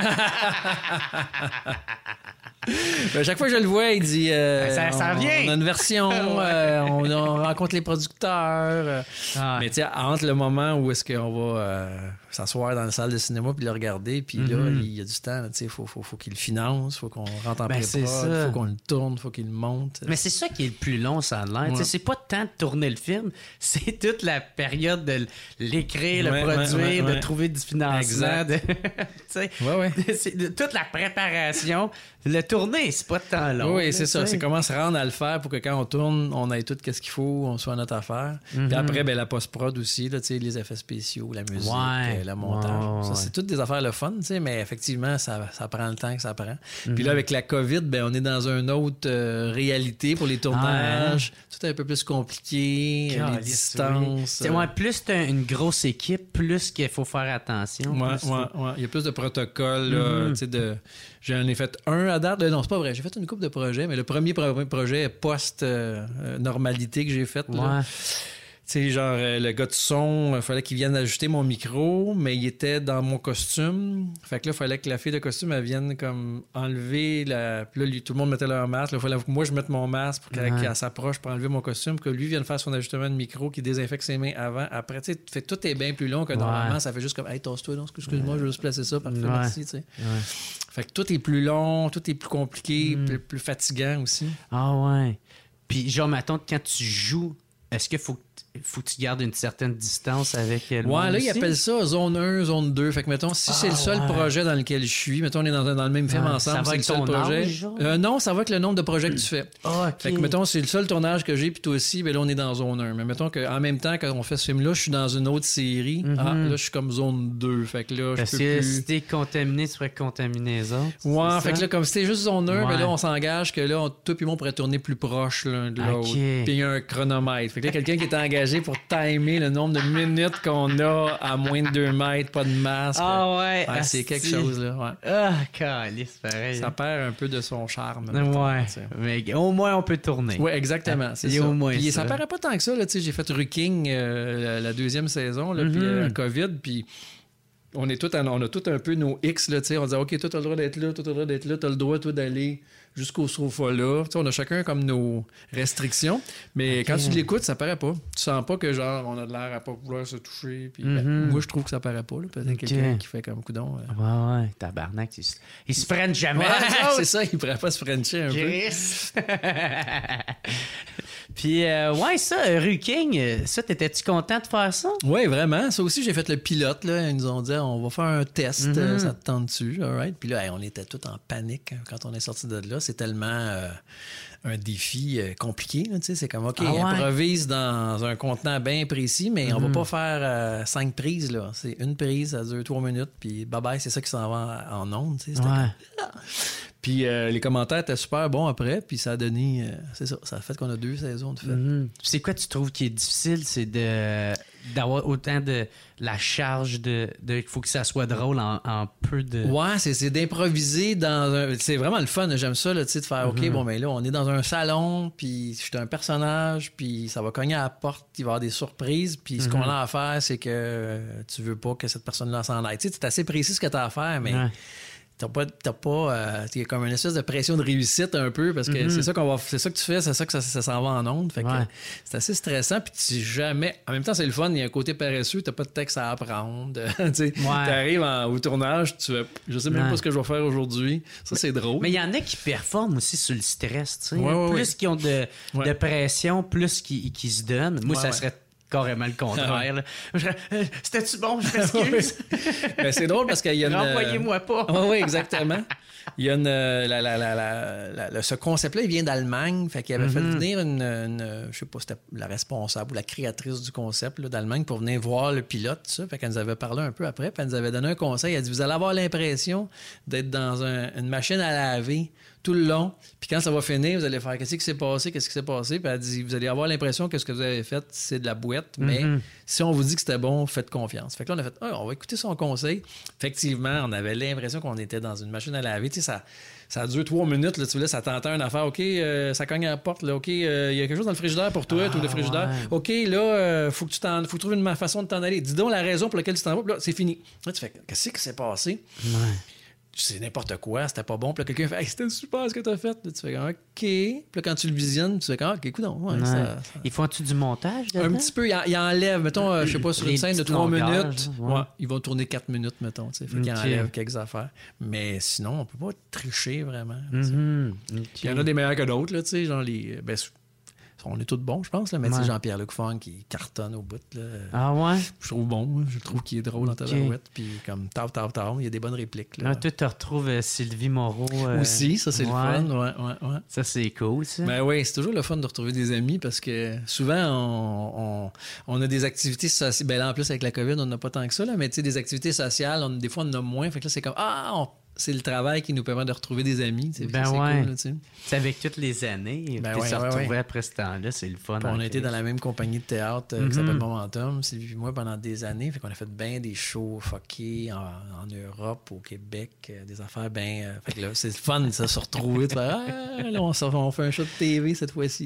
Ben, à chaque fois que je le vois, il dit euh, Ça- ça on, revient. on a une version, euh, on, on rencontre les producteurs. euh. Ah. Mais tu sais, entre le moment où est-ce qu'on va euh, s'asseoir dans la salle de cinéma puis le regarder, puis là, Mhm. il y a du temps, tu sais, il faut, faut, faut qu'il le finance, faut qu'on rentre en Ben, c'est pré-prod, ça. faut qu'on le tourne, faut qu'il le monte. Mais c'est ça qui est le plus long, ça a l'air. Ouais. Tu sais, c'est pas tant de tourner le film, c'est toute la période de l'écrire, Ouais, le ouais, produire, ouais, ouais. de trouver du financement. Exact. de- tu sais, Ouais, ouais. c'est de- toute la préparation. Le tourner, c'est pas de temps long. Oui, là, c'est tu ça. sais. C'est comment se rendre à le faire pour que quand on tourne, on ait tout ce qu'il faut, on soit à notre affaire. Mhm. Puis après, ben, la post-prod aussi, là, tu sais, les effets spéciaux, la musique, Ouais. euh, le montage. Ouais, Ça, ouais. c'est toutes des affaires le fun, tu sais, mais effectivement, ça, ça prend le temps que ça prend. Mhm. Puis là, avec la COVID, ben, on est dans une autre euh, réalité pour les tournages. Tout est un peu plus compliqué, euh, les Caliste, distances. oui. C'est- ouais, plus t'as une grosse équipe, plus qu'il faut faire attention. Ouais, plus ouais, faut- ouais. Il y a plus de protocoles. là, Mhm. tu sais, de... J'en ai fait un à date. Non, c'est pas vrai. J'ai fait une couple de projets, mais le premier pro- projet post-normalité que j'ai fait, là, Ouais. tu sais, genre, euh, le gars de son, il fallait qu'il vienne ajuster mon micro, mais il était dans mon costume. Fait que là, il fallait que la fille de costume, elle vienne comme enlever la... Puis là, lui, tout le monde mettait leur masque. Il fallait que moi, je mette mon masque pour qu'elle, Ouais. qu'elle s'approche pour enlever mon costume, que lui vienne faire son ajustement de micro, qu'il désinfecte ses mains avant, après. Tu sais, fait que tout est bien plus long que normalement. Ouais. Ça fait juste comme, hey, tasse-toi, non, excuse-moi, je veux juste placer ça. Parfait, Ouais. merci, tu sais. Ouais. Fait que tout est plus long, tout est plus compliqué, Mm. plus, plus fatigant aussi. Ah ouais. Puis genre, mettons, quand tu joues, est-ce qu'il faut, que t- faut que tu gardes une certaine distance avec le Ouais, monde là, ils aussi? appellent ça zone un, zone deux. Fait que, mettons, si c'est le seul ouais. projet dans lequel je suis, mettons, on est dans, un- dans le même film Ouais, ensemble, ça va c'est le avec seul ton projet. âge, genre? Euh, non, ça va avec le nombre de projets que tu fais. Ah, ok. Fait que, mettons, c'est le seul tournage que j'ai, puis toi aussi, ben là, on est dans zone un. Mais mettons qu'en même temps, quand on fait ce film-là, je suis dans une autre série. Mhm. Ah, là, je suis comme zone deux. Fait que là, Parce je peux que plus... si t'es contaminé, tu pourrais contaminer les autres. Ouais, c'est fait ça? que là, comme c'était juste zone un, Ouais. ben là, on s'engage que là, on, toi puis moi, on pourrait tourner plus proche l'un de l'autre. Ok. Puis il y a un chronomètre. Fait que là, quelqu'un qui est engagé pour timer le nombre de minutes qu'on a à moins de deux mètres, pas de masque. Ah ouais. Ouais, c'est asti. quelque chose, là. Ouais. Ah, calice, pareil. Ça perd un peu de son charme. Ouais. tu sais. Mais au moins, on peut tourner. Oui, exactement. C'est Il y ça. a au moins Puis ça. ça paraît pas tant que ça. Là, tu sais, j'ai fait Ruking euh, la, la deuxième saison, là, puis Mhm. euh, COVID, puis on, est tout en- on a tout un peu nos X. Là, tu sais, on dit OK, toi, tu as le droit d'être là, toi, tu as le droit d'être là, tu as le droit, toi, d'aller jusqu'au sofa-là. Tu sais, on a chacun comme nos restrictions. Mais Ok. quand tu l'écoutes, ça paraît pas. Tu sens pas que, genre, on a de l'air à pas vouloir se toucher. Puis, ben, Mhm. moi, je trouve que ça paraît pas. là. Peut-être Ok. quelqu'un qui fait comme coudon. euh. Ouais, ouais. Tabarnak, ils, se- ils se prennent jamais. Ouais, eux autres. c'est ça, il pourrait pas se frencher un peu. Chris. Puis, euh, ouais, ça, Ruking, euh, ça, t'étais-tu content de faire ça? Oui, vraiment. Ça aussi, j'ai fait le pilote. Là. Ils nous ont dit, on va faire un test. Mhm. euh, Ça te tente dessus. All right. Puis là, hey, on était tous en panique hein, quand on est sorti de là. C'est tellement euh, un défi euh, compliqué. Là, tu sais. C'est comme, OK, Ah ouais? improvise dans un contenant bien précis, mais on va Mhm. pas faire euh, cinq prises. Là. C'est une prise, ça dure trois minutes. Puis bye-bye, c'est ça qui s'en va en, en ondes. tu sais. C'était Ouais. Puis euh, les commentaires étaient super bons après. Puis ça a donné... euh, c'est ça. Ça a fait qu'on a deux saisons de fait. Mhm. C'est quoi tu trouves qui est difficile? C'est de d'avoir autant de la charge de... de il faut que ça soit drôle en, en peu de... Ouais, c'est, c'est d'improviser dans un... C'est vraiment le fun, j'aime ça, là, tu sais, de faire, OK, Mhm. bon, mais là, on est dans un salon, puis je suis un personnage, puis ça va cogner à la porte, il va y avoir des surprises, puis ce Mhm. qu'on a à faire, c'est que euh, tu veux pas que cette personne-là s'en aille. Tu sais, c'est assez précis ce que tu as à faire, mais... Ouais. T'as pas, t'as pas, euh, il y a comme une espèce de pression de réussite un peu parce que Mhm. c'est ça qu'on va, c'est ça que tu fais, c'est ça que ça, ça s'en va en onde. Fait que Ouais. c'est assez stressant puis tu jamais, en même temps c'est le fun, il y a un côté paresseux, t'as pas de texte à apprendre. tu sais, t'arrives en- au tournage, tu fais, je sais même Ouais. pas ce que je vais faire aujourd'hui. Ça c'est drôle. Mais il y en a qui performent aussi sur le stress, tu sais. Ouais, ouais, plus ouais. qu'ils ont de, Ouais. de pression, plus qu'ils qu'ils se donnent. Moi, Ouais, ça ouais. serait carrément le contraire. là. Je serais, Euh, C'était-tu bon? Je Ouais. m'excuse. Ben, c'est drôle parce qu'il y a une. Renvoyez-moi pas. Oui, oui, exactement. Il y a une. La, la, la, la, la, la, ce concept-là, il vient d'Allemagne. Fait qu'il avait mm-hmm. fait venir une, une. Je sais pas, c'était la responsable ou la créatrice du concept là, d'Allemagne pour venir voir le pilote, ça. Fait qu'elle nous avait parlé un peu après. Puis elle nous avait donné un conseil. Elle a dit vous allez avoir l'impression d'être dans un, une machine à laver tout le long. Puis quand ça va finir, vous allez faire qu'est-ce qui s'est passé, qu'est-ce qui s'est passé. Puis elle dit vous allez avoir l'impression que ce que vous avez fait, c'est de la boîte. Mais mm-hmm. si on vous dit que c'était bon, faites confiance. Fait que là, on a fait ah, on va écouter son conseil. Effectivement, on avait l'impression qu'on était dans une machine à laver. Tu sais, ça, ça a duré trois minutes. Là, tu vois, ça t'entend une affaire. OK, euh, ça cogne à la porte. Là, OK, il euh, y a quelque chose dans le frigidaire pour toi, ah, tout le frigidaire. Ouais. OK, là, euh, faut que tu t'en, faut que tu trouves une façon de t'en aller. Dis donc la raison pour laquelle tu t'en vas. Puis là, c'est fini. Là, tu fais qu'est-ce qui s'est passé? Ouais. C'est n'importe quoi, c'était pas bon. Puis là, quelqu'un fait hey, c'était super ce que t'as fait. Là, tu fais OK. Puis là, quand tu le visionnes, tu fais OK, écoute, non. Ouais, ouais. ça, ça... Ils font-tu du montage? Un petit peu, ils, en, ils enlèvent. Mettons, euh, je sais pas, sur une scène de trois minutes, ouais. Ouais, ils vont tourner quatre minutes, mettons. Fait okay. qu'ils enlèvent quelques affaires. Mais sinon, on peut pas tricher vraiment. Mm-hmm. Okay. Il y en a des meilleurs que d'autres, tu sais, genre les. Ben, on est tous bons, je pense, là, mais ouais. Jean-Pierre-Luc Funk qui cartonne au bout. Là. Ah ouais? Je trouve bon, je trouve qu'il est drôle en tabarouette. Puis comme tard, tard, tard, il y a des bonnes répliques. Là. Ah, toi, tu retrouves euh, Sylvie Moreau. Euh... Aussi, ça c'est ouais. le fun. Ouais, ouais, ouais. Ça c'est cool, ça. Ben oui, c'est toujours le fun de retrouver des amis parce que souvent, on, on, on a des activités sociales. Ben là, en plus, avec la COVID, on n'a pas tant que ça, là, mais tu sais, des activités sociales, on, des fois, on en a moins. Fait que là, c'est comme, ah, on c'est le travail qui nous permet de retrouver des amis. Ben c'est ouais. cool. Là, c'est avec toutes les années. Ben ouais, se ouais, retrouver ouais. après ce temps-là, c'est le fun. Puis on a été dans la même compagnie de théâtre euh, mm-hmm. qui s'appelle Momentum, Sylvie et moi, pendant des années. Fait qu'on a fait bien des shows fuckés en, en Europe, au Québec, euh, des affaires bien... Euh, fait que là, c'est le fun de se retrouver, de faire ah, là, on, on fait un show de T V cette fois-ci.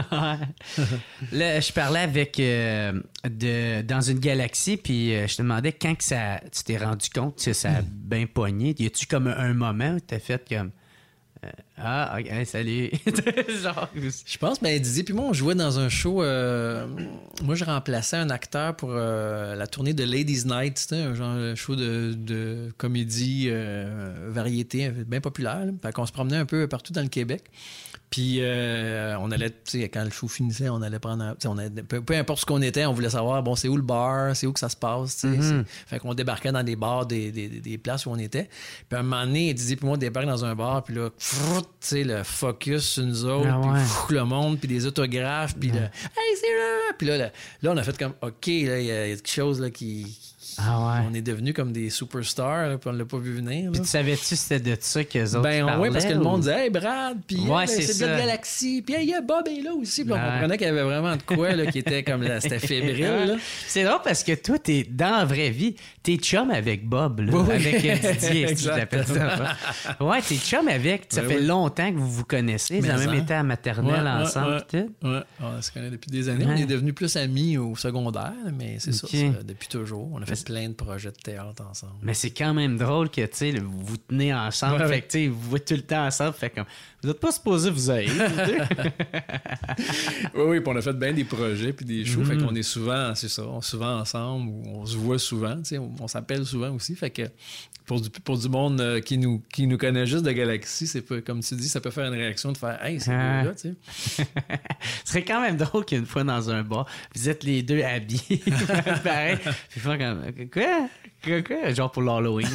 Là, je parlais avec... Euh, de, dans une galaxie, puis euh, je te demandais quand que ça, tu t'es rendu compte que ça a bien pogné. Y a-tu comme un moment où t'as fait comme euh, ah, ok, salut. Genre, je pense, ben Didier puis moi, on jouait dans un show. Euh, moi, je remplaçais un acteur pour euh, la tournée de Ladies Night. C'était un genre de show de, de comédie euh, variété, bien populaire. Là. Fait qu'on se promenait un peu partout dans le Québec. Puis euh, on allait, tu sais, quand le show finissait, on allait prendre, on allait, peu, peu importe ce qu'on était, on voulait savoir, bon, c'est où le bar, c'est où que ça se passe, tu sais. Mm-hmm. Fait qu'on débarquait dans des bars, des, des, des places où on était. Puis à un moment donné, Didier puis moi, on débarque dans un bar, puis là, tu sais, le focus sur nous autres, ah ouais. puis pff, le monde, puis des autographes, puis ouais. le « Hey, c'est là! » Puis là, là, là, on a fait comme « OK, là, il y, y a quelque chose là qui... » Ah ouais. On est devenus comme des superstars, là, puis on l'a pas vu venir. Puis tu savais-tu c'était de ça qu'eux autres ben, parlaient? Oui, parce que ou... le monde disait « Hey, Brad! » Puis ouais, hey, c'est, c'est de la galaxie. Puis il hey, y a Bob est là aussi. Puis ouais. on comprenait qu'il y avait vraiment de quoi là, qui était comme là, c'était fébrile. Là. C'est drôle parce que toi, t'es dans la vraie vie, t'es chum avec Bob, là, oui, avec oui. Didier, si je l'appelle ça. Ouais, t'es chum avec. Ça ben, fait oui. longtemps que vous vous connaissez. Vous avez même été à maternelle ouais, ensemble. Ouais, tout. Ouais. On se connaît depuis des années. Ouais. On est devenus plus amis au secondaire, mais c'est okay. ça, ça, depuis toujours. On a fait plein de projets de théâtre ensemble. Mais c'est quand même drôle que, tu sais, vous vous tenez ensemble. Ouais, fait que, tu sais, vous vous tout le temps ensemble. Fait comme, vous n'êtes pas supposés vous aider. oui, oui, puis on a fait bien des projets puis des shows. Mm-hmm. Fait qu'on est souvent, c'est ça, on est souvent ensemble, on se voit souvent, tu sais, on, on s'appelle souvent aussi. Fait que pour du, pour du monde euh, qui, nous, qui nous connaît juste de Galaxy, c'est pas, comme tu dis, ça peut faire une réaction de faire « Hey, c'est ah. là tu sais. Ce serait quand même drôle qu'une fois dans un bar, vous êtes les deux habillés, pareil, puis faire comme « Quoi? Quoi? Quoi? » Genre pour l'Halloween.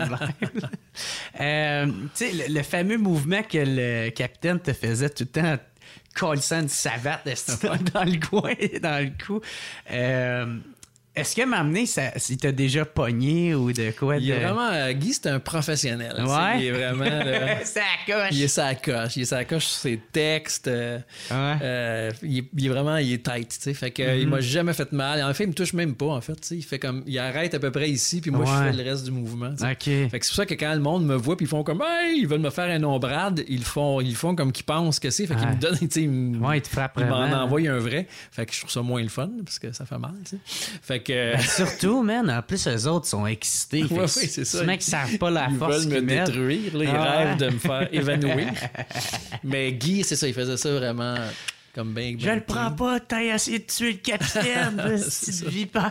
euh, tu sais, le, le fameux mouvement que le capitaine te faisait tout le temps, collant une savate dans le coin, dans le cou. Euh, Est-ce que m'amener, ça, il t'a déjà pogné ou de quoi? Il de... est vraiment... Euh, Guy, c'est un professionnel. Ouais. Il est vraiment... Là, ça coche. Il est sa coche. Il est sa coche sur ses textes. Euh, ouais. euh, il, est, il est vraiment... Il est tight, tu sais. Fait que mm-hmm. il m'a jamais fait mal. En fait, il me touche même pas, en fait. Tu sais. Il fait comme... Il arrête à peu près ici, puis moi, ouais. je fais le reste du mouvement. Tu sais. OK. Fait que c'est pour ça que quand le monde me voit, puis ils font comme... Hey! Ils veulent me faire un ombrade. Ils font, ils font comme qu'ils pensent que c'est. Fait qu'ils ouais. me donnent... Tu sais, ils me... Ouais, ils te frappent Ils m'en vraiment. envoient un vrai. Fait que je trouve ça moins le fun, parce que ça fait mal, tu sais. Fait que... Ben, surtout tout, man. En plus, eux autres sont excités. Ouais, oui, c'est ça. Les mecs savent pas la ils force qu'ils veulent me mettent. détruire. Là, ils ah, rêvent ouais. de me faire évanouir. Mais Guy, c'est ça. Il faisait ça vraiment comme bien... Je le prends pas. T'as essayé de tuer le capitaine, petite vipère.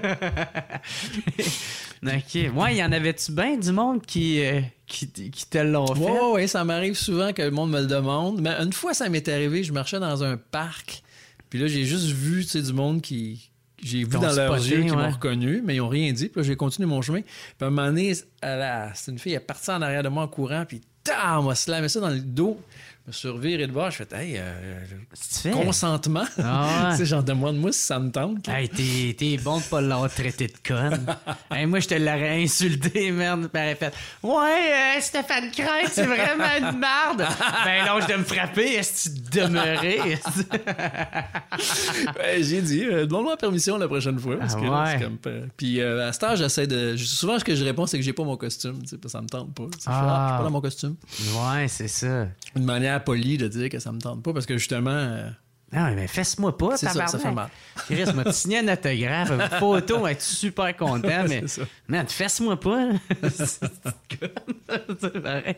OK. Ouais, y en avait-tu bien du monde qui... Euh... Qui, qui te l'ont fait? Oui, oui, ça m'arrive souvent que le monde me le demande. Mais une fois, ça m'est arrivé, je marchais dans un parc, puis là, j'ai juste vu, tu sais, du monde qui... J'ai vu dans leurs yeux qu'ils ouais. m'ont reconnu, mais ils n'ont rien dit. Puis là, j'ai continué mon chemin. Puis à un moment donné, la... c'est une fille, elle est partie en arrière de moi en courant, puis on m'a slamé ça dans le dos. Je me suis reviré de bord, je fais hey, euh, consentement. Ah ouais. Tu sais, genre, demande-moi si ça me tente. Hey, t'es, t'es bon de pas l'avoir traité de conne. Hey, moi, je te l'aurais insulté, merde. Puis elle aurait fait ouais, euh, Stéphane Crête, c'est vraiment une marde. Ben non, je dois me frapper, est-ce que tu demeurais? Ouais, j'ai dit, euh, demande-moi permission la prochaine fois. Parce Ah que, là, ouais. c'est comme, euh, puis euh, à cette heure, j'essaie de. Souvent, ce que je réponds, c'est que j'ai pas mon costume. Tu sais, parce que ça me tente pas. Tu sais, je fais, Ah. ah, je suis pas dans mon costume. Ouais, c'est ça. Une manière polie de dire que ça me tente pas parce que justement. euh, Non, mais fesse-moi pas, C'est ça, tabarnak. ça fait mal. Chris, m'a signé un autographe, une photo, on va être super content, mais. C'est ça. Man, fesse-moi pas. C'est pareil.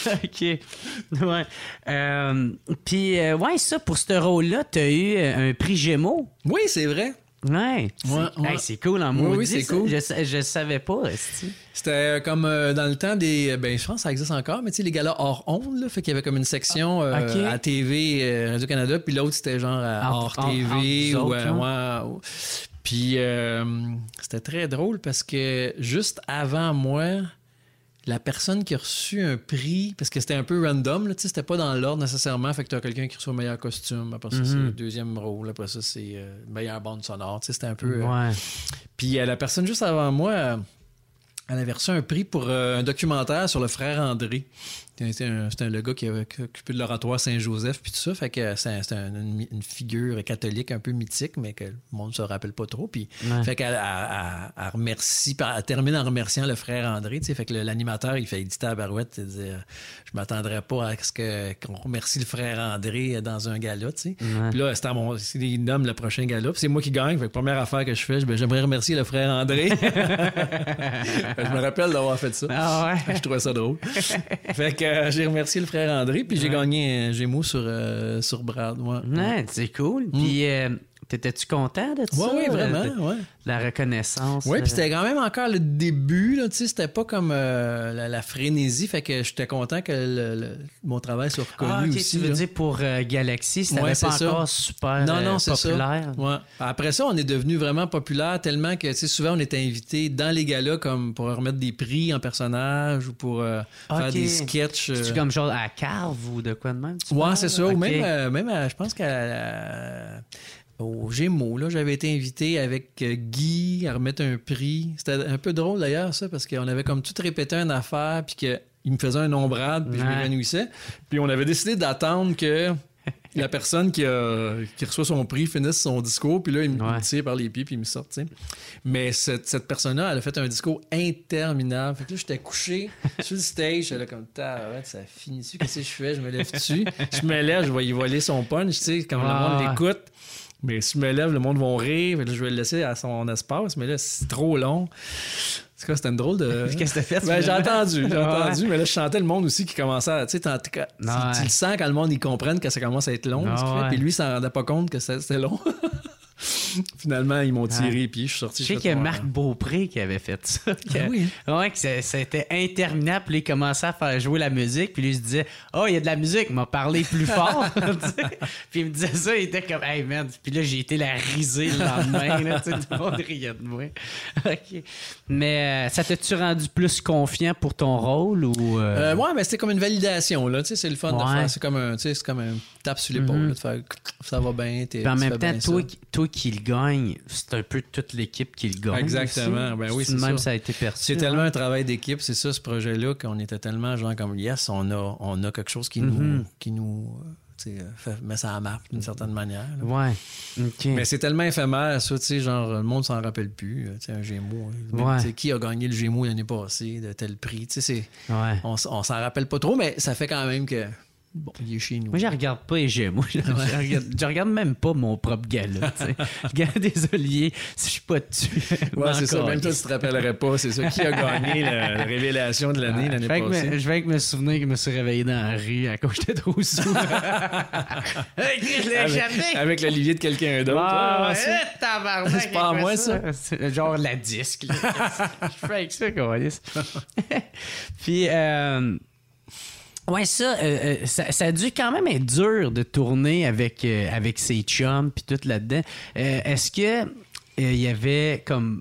OK. Ouais. Euh, Puis, euh, ouais, ça, pour ce rôle-là, t'as eu euh, un prix Gémeaux. Oui, c'est vrai. Ouais. C'est Ouais, ouais. hey, c'est cool en Oui, maudit. oui, c'est ça. cool. Je, sa- je savais pas, esti. C'était euh, comme euh, dans le temps des. Ben, je pense que ça existe encore, mais tu sais, les galas hors ondes, là. Fait qu'il y avait comme une section euh, OK. à T V, euh, Radio-Canada, puis l'autre, c'était genre à Entre- hors T V. entre- entre ou, vous euh, autres, ouais, ou- Puis euh, c'était très drôle parce que juste avant moi, la personne qui a reçu un prix, parce que c'était un peu random, là, tu sais, c'était pas dans l'ordre nécessairement, fait que tu as quelqu'un qui reçoit le meilleur costume, après ça, c'est le deuxième rôle, après ça, c'est euh, meilleure bande sonore, tu sais, c'était un peu... euh, Ouais. Puis euh, la personne juste avant moi, euh, elle avait reçu un prix pour euh, un documentaire sur le frère André. C'était un, c'était un- le gars qui avait occupé de l'oratoire Saint-Joseph puis tout ça. Fait que c'est, un- c'est un- une, une figure catholique un peu mythique, mais que le monde ne se rappelle pas trop. Puis Ouais. fait qu'elle elle- elle- elle remercie, puis elle termine en remerciant le frère André. Tu sais, fait que le- l'animateur, il fait éditer à Barouette, il dit, euh, je m'attendrais pas à ce que, qu'on remercie le frère André dans un gala. Tu sais. Ouais. Puis là, c'est à mon, c'est il nomme le prochain gala. Puis c'est moi qui gagne. Fait que première affaire que je fais, je- ben, j'aimerais remercier le frère André. Je me rappelle d'avoir fait ça. Ah ouais. Je trouvais ça drôle. Fait que euh, j'ai remercié le frère André, puis j'ai gagné un Gémeaux sur, euh, sur Brad. Ouais. Ouais, c'est cool. Puis, euh, t'étais-tu content de Ouais, ça? oui, vraiment, de- ouais. La reconnaissance. Oui, euh, puis c'était quand même encore le début, là, tu sais, c'était pas comme euh, la, la frénésie, fait que j'étais content que le- le- mon travail soit reconnu Ah, ok, aussi. tu veux là. dire pour euh, Galaxy, c'était Ouais, pas c'est ça. encore super Non, non, euh, c'est populaire. ça. Ouais. Après ça, on est devenu vraiment populaire tellement que, tu sais, souvent, on était invités dans les galas comme pour remettre des prix en personnage ou pour euh, faire Ok. des sketchs. C'est-tu euh, comme genre à Carve ou de quoi de même? tu Ouais, parles? c'est ça. Ok. Ou même, euh, même à- je pense qu'à la- au Gémeaux, là, j'avais été invité avec euh, Guy à remettre un prix. C'était un peu drôle d'ailleurs, ça, parce qu'on avait comme tout répété une affaire, puis qu'il me faisait un ombrade, puis je Ouais. m'évanouissais. Puis on avait décidé d'attendre que la personne qui, a, qui reçoit son prix finisse son discours, puis là, il me Ouais. il me tire par les pieds, puis il me sort, tu sais. Mais cette, cette personne-là, elle a fait un discours interminable. Fait que là, j'étais couché sur le stage, j'étais là comme, ouais, ça finit dessus, qu'est-ce que je fais? Je me lève dessus. Je me lève, je vais y voler son punch, tu sais, quand le Ah. monde l'écoute. Mais si je me lève, le monde va rire. Fait que là, je vais le laisser à son espace, mais là, c'est trop long. C'est quoi, c'était une drôle de. Qu'est-ce que t'as fait? Ben, j'ai finalement? entendu, j'ai Ouais. entendu, mais là, je chantais le monde aussi qui commençait à. Tu sais, t'en- tu, tu- Ouais. tu le sens quand le monde, ils comprennent que ça commence à être long. Ah ce qu'il fait, ouais. Puis lui, il s'en rendait pas compte que ça- c'était long. Finalement, ils m'ont tiré, puis je suis sorti. Je sais j'ai qu'il y a fait, Marc ouais. Beaupré qui avait fait ça. Que- Ah oui, Ouais, que ça- c'était interminable. Puis là, il commençait à faire jouer la musique. Puis lui, il se disait, oh, il y a de la musique. Il m'a parlé plus fort. Tu sais. Puis il me disait ça. Il était comme, hey, man. Puis là, j'ai été la risée le lendemain. Là, tu sais, tout le monde riait de moi. OK. Mais euh, ça t'a-tu rendu plus confiant pour ton rôle ou. euh, Euh, ouais, mais c'était comme une validation, là. Tu sais, c'est le fun Ouais. de faire. C'est comme un, tu sais, c'est comme un tape sur l'épaule, Mhm. là, de faire ça va bien. t'es- Puis en tu même fais temps, bien toi, ça. qui- toi qui le gagne, c'est un peu toute l'équipe qui le gagne. Exactement. aussi. Ben oui, c'est Même ça. ça a été perçu. C'est tellement hein. un travail d'équipe, c'est ça, ce projet-là, qu'on était tellement genre comme yes, on a, on a quelque chose qui Mhm. nous, qui nous euh, tu sais, euh, fait, met ça à la map d'une certaine manière. là. Ouais. OK. Mais c'est tellement éphémère, ça, tu sais, genre, le monde s'en rappelle plus. euh, Tu sais, un Gémeaux. hein. Même, Ouais. tu sais, qui a gagné le Gémeaux l'année passée de tel prix? Tu sais, c'est, Ouais. on, s- on s'en rappelle pas trop, mais ça fait quand même que, bon, il est chez nous. Moi, je regarde pas les Gémeaux. Je, je regarde, je regarde même pas mon propre gala. tu sais. Je regarde des Olivier. Si je suis pas dessus. Ouais, c'est ça. encore. Même toi, tu te rappellerais pas. C'est ça. Qui a gagné la, la révélation de l'année Ouais, l'année je vais avec passée? me- je vais avec me souvenir que je me suis réveillé dans la rue à cause j'étais trop sous. Hey, je l'ai Avec, jamais. avec l'Olivier de quelqu'un d'autre. Ah, Ouais, ouais, ça. eh, tabarnak, C'est pas à il moi, fait ça. C'est genre la disque. là. Qu'est-ce que je fais avec ça, câlisse? Puis, euh, ouais, ça, euh, euh, ça, ça a dû quand même être dur de tourner avec, euh, avec ses chums puis tout là-dedans. Euh, est-ce que euh, il y avait comme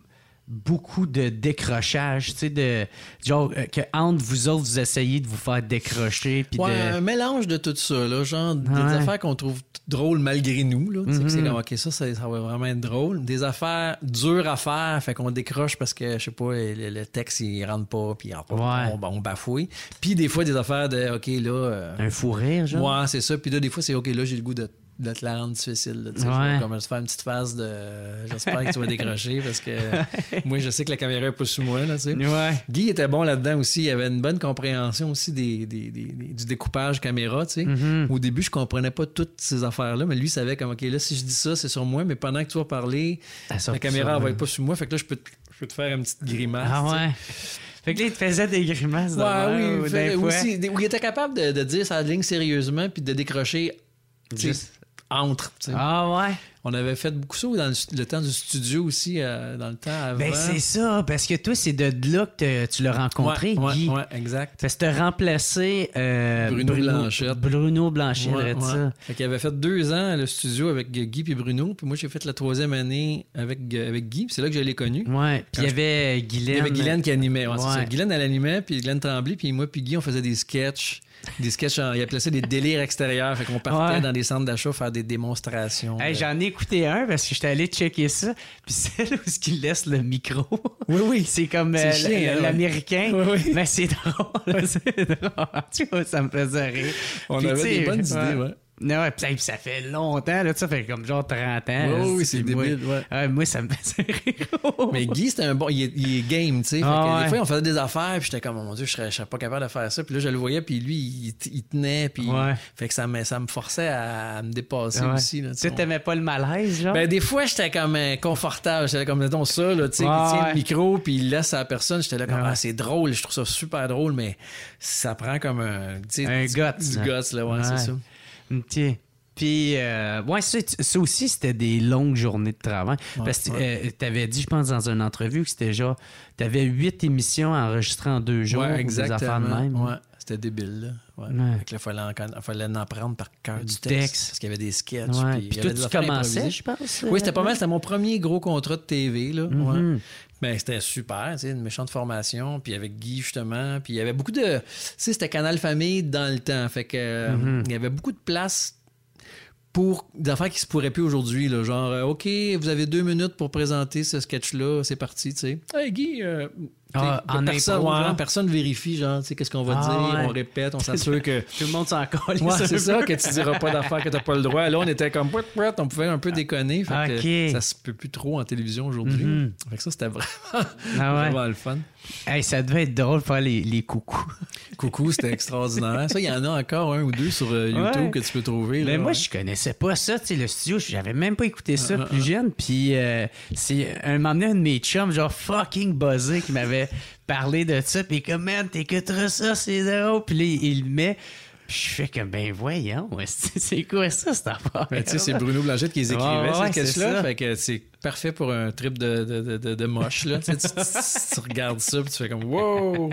beaucoup de décrochage, tu sais, de genre euh, que entre vous autres, vous essayez de vous faire décrocher. Puis Ouais, de... un mélange de tout ça, là, genre des Ouais. affaires qu'on trouve drôles malgré nous. Là, tu sais, que c'est Mhm. comme, OK, ça, ça, ça va vraiment être drôle. Des affaires dures à faire, fait qu'on décroche parce que, je sais pas, le, le texte, il rentre pas, puis on, Ouais. on, on bafouille. Puis des fois, des affaires de, OK, là... euh, Un fou rire, genre. ouais, c'est ça. Puis là, des fois, c'est OK, là, j'ai le goût de, de te la rendre difficile. Là, tu sais, Ouais. je vais comme se faire une petite phase de... J'espère que tu vas décrocher parce que moi, je sais que la caméra est pas sous moi, là, tu sais. Ouais. Guy était bon là-dedans aussi. Il avait une bonne compréhension aussi des, des- des- des- du découpage caméra, tu sais. Mhm. Au début, je comprenais pas toutes ces affaires-là, mais lui, il savait comme, OK, là, si je dis ça, c'est sur moi, mais pendant que tu vas parler, Elle sort la tout caméra, ça, elle va ouais. être pas sur moi. Fait que là, je peux te, je peux te faire une petite grimace. Ah tu sais. ouais. Fait que là, il te faisait des grimaces de Ouais, même, oui, ou il d'un fait- fois. aussi, des- où il était capable de, de dire sa ligne sérieusement puis de décrocher tu sais, Juste- entre. tu sais. Ah ouais. On avait fait beaucoup ça dans le, le temps du studio aussi, euh, dans le temps avant. Ben c'est ça, parce que toi, c'est de là que te- tu l'as rencontré, ouais, Guy. ouais, ouais, exact. Fait que t'as remplacé euh, Bruno Blanchette. Bruno Blanchette, Ouais, de ouais. ça. Fait qu'il avait fait deux ans le studio avec Guy puis Bruno, puis moi j'ai fait la troisième année avec, avec Guy, puis c'est là que je l'ai connu. Ouais. Puis il y Quand avait Il Guylaine. y avait Guylaine qui animait, ouais, c'est Ouais. ça. Guylaine, elle animait, puis Guylaine Tremblay, puis moi puis Guy, on faisait des sketchs. Des sketchs, en- il appelait ça des délires extérieurs. Fait qu'on partait Ouais. dans des centres d'achat faire des démonstrations. Hey, de- j'en ai écouté un parce que j'étais allé checker ça. Puis celle où ce qu'il laisse le micro. Oui, oui. C'est comme C'est euh, chiant, l- hein, l'américain. ouais. Oui, oui. Mais c'est drôle. C'est drôle. Tu vois, ça me faisait rire. On Puis, avait tu sais, des bonnes idées, ouais. Non, ouais, puis ça fait longtemps, là, ça fait comme genre trente ans. Ouais, là, oui, c'est puis moi- débile, ouais. Ouais, moi, ça me faisait rire. Mais Guy, c'était un bon. Il est, il est game, tu sais. Fait Ah que ouais. Des fois, on faisait des affaires, puis j'étais comme, oh mon Dieu, je serais, je serais pas capable de faire ça. Puis là, je le voyais, puis lui, il, il tenait, puis. Ouais. Fait que ça me, ça me forçait à, à me dépasser Ouais. aussi. Là, tu sais. Tu t'aimais pas le malaise, genre? Ben, des fois, j'étais comme euh, confortable. J'étais comme, mettons ça, là, tu sais, Ouais, qui tient ouais. le micro, puis il laisse à la personne. J'étais là comme, Ouais. ah, c'est drôle, je trouve ça super drôle, mais ça prend comme un. tu sais, Un du- guts, Du là. guts, là, ouais, Ouais. c'est ça. OK. Puis, euh, ouais, ça, tu- ça aussi, c'était des longues journées de travail. Ouais, Parce que ouais. tu avais dit, je pense, dans une entrevue que c'était genre, tu avais huit émissions enregistrées en deux jours. Ouais, ou des affaires de exactement. même. Ouais, c'était débile, là. Ouais. Ouais. Fait que là, fallait en, conna- fallait en apprendre par cœur du, Du texte, texte. Parce qu'il y avait des sketchs. Ouais. Puis, il y Puis avait toi, des tu affaires commençais, improvisées. je pense. Oui, c'était pas mal. C'était mon premier gros contrat de T V, là. Mhm. Ouais. Ben, c'était super, tu sais, une méchante formation, puis avec Guy, justement, puis il y avait beaucoup de... Tu sais, c'était Canal Famille dans le temps, fait que euh, Mhm. il y avait beaucoup de place pour des affaires qui se pourraient plus aujourd'hui, là, genre, euh, OK, vous avez deux minutes pour présenter ce sketch-là, c'est parti, tu sais. Hey, Guy, euh, Ah, t'sais, en personne, impro, ouais, genre? personne vérifie, genre, tu sais, qu'est-ce qu'on va Ah, dire, ouais. on répète, on s'assure que... Tout le monde s'en colle. Ouais, c'est ça, que tu diras pas d'affaires que t'as pas le droit. Là, on était comme, pouet, pouet, on pouvait un peu déconner. Fait que Ok. ça se peut plus trop en télévision aujourd'hui. Mhm. Fait que ça, c'était vraiment, Ah ouais. vraiment le fun. Hey, ça devait être drôle de faire les, les coucous. Coucou, c'était extraordinaire. Ça, il y en a encore un ou deux sur euh, YouTube Ouais. que tu peux trouver. Mais là, moi, ouais. je connaissais pas ça, tu sais, le studio. J'avais même pas écouté ça Ah, ah, plus jeune. Puis, euh, c'est un moment donné, un de mes chums, genre fucking buzzé, qui m'avait parlé de ça. Puis, comme, man, t'écouteras ça, c'est drôle. Puis là, il le met. Puis, je fais comme, ben voyons, c'est c'est quoi ça, cette affaire? Ben, tu sais, c'est Bruno Blanchette qui les écrivait, Ouais, ouais, ces c'est sketchs-là. ça. Fait que c'est parfait pour un trip de, de, de, de, de moche. Là. Tu, sais, tu, tu- tu regardes ça puis tu fais comme, wow!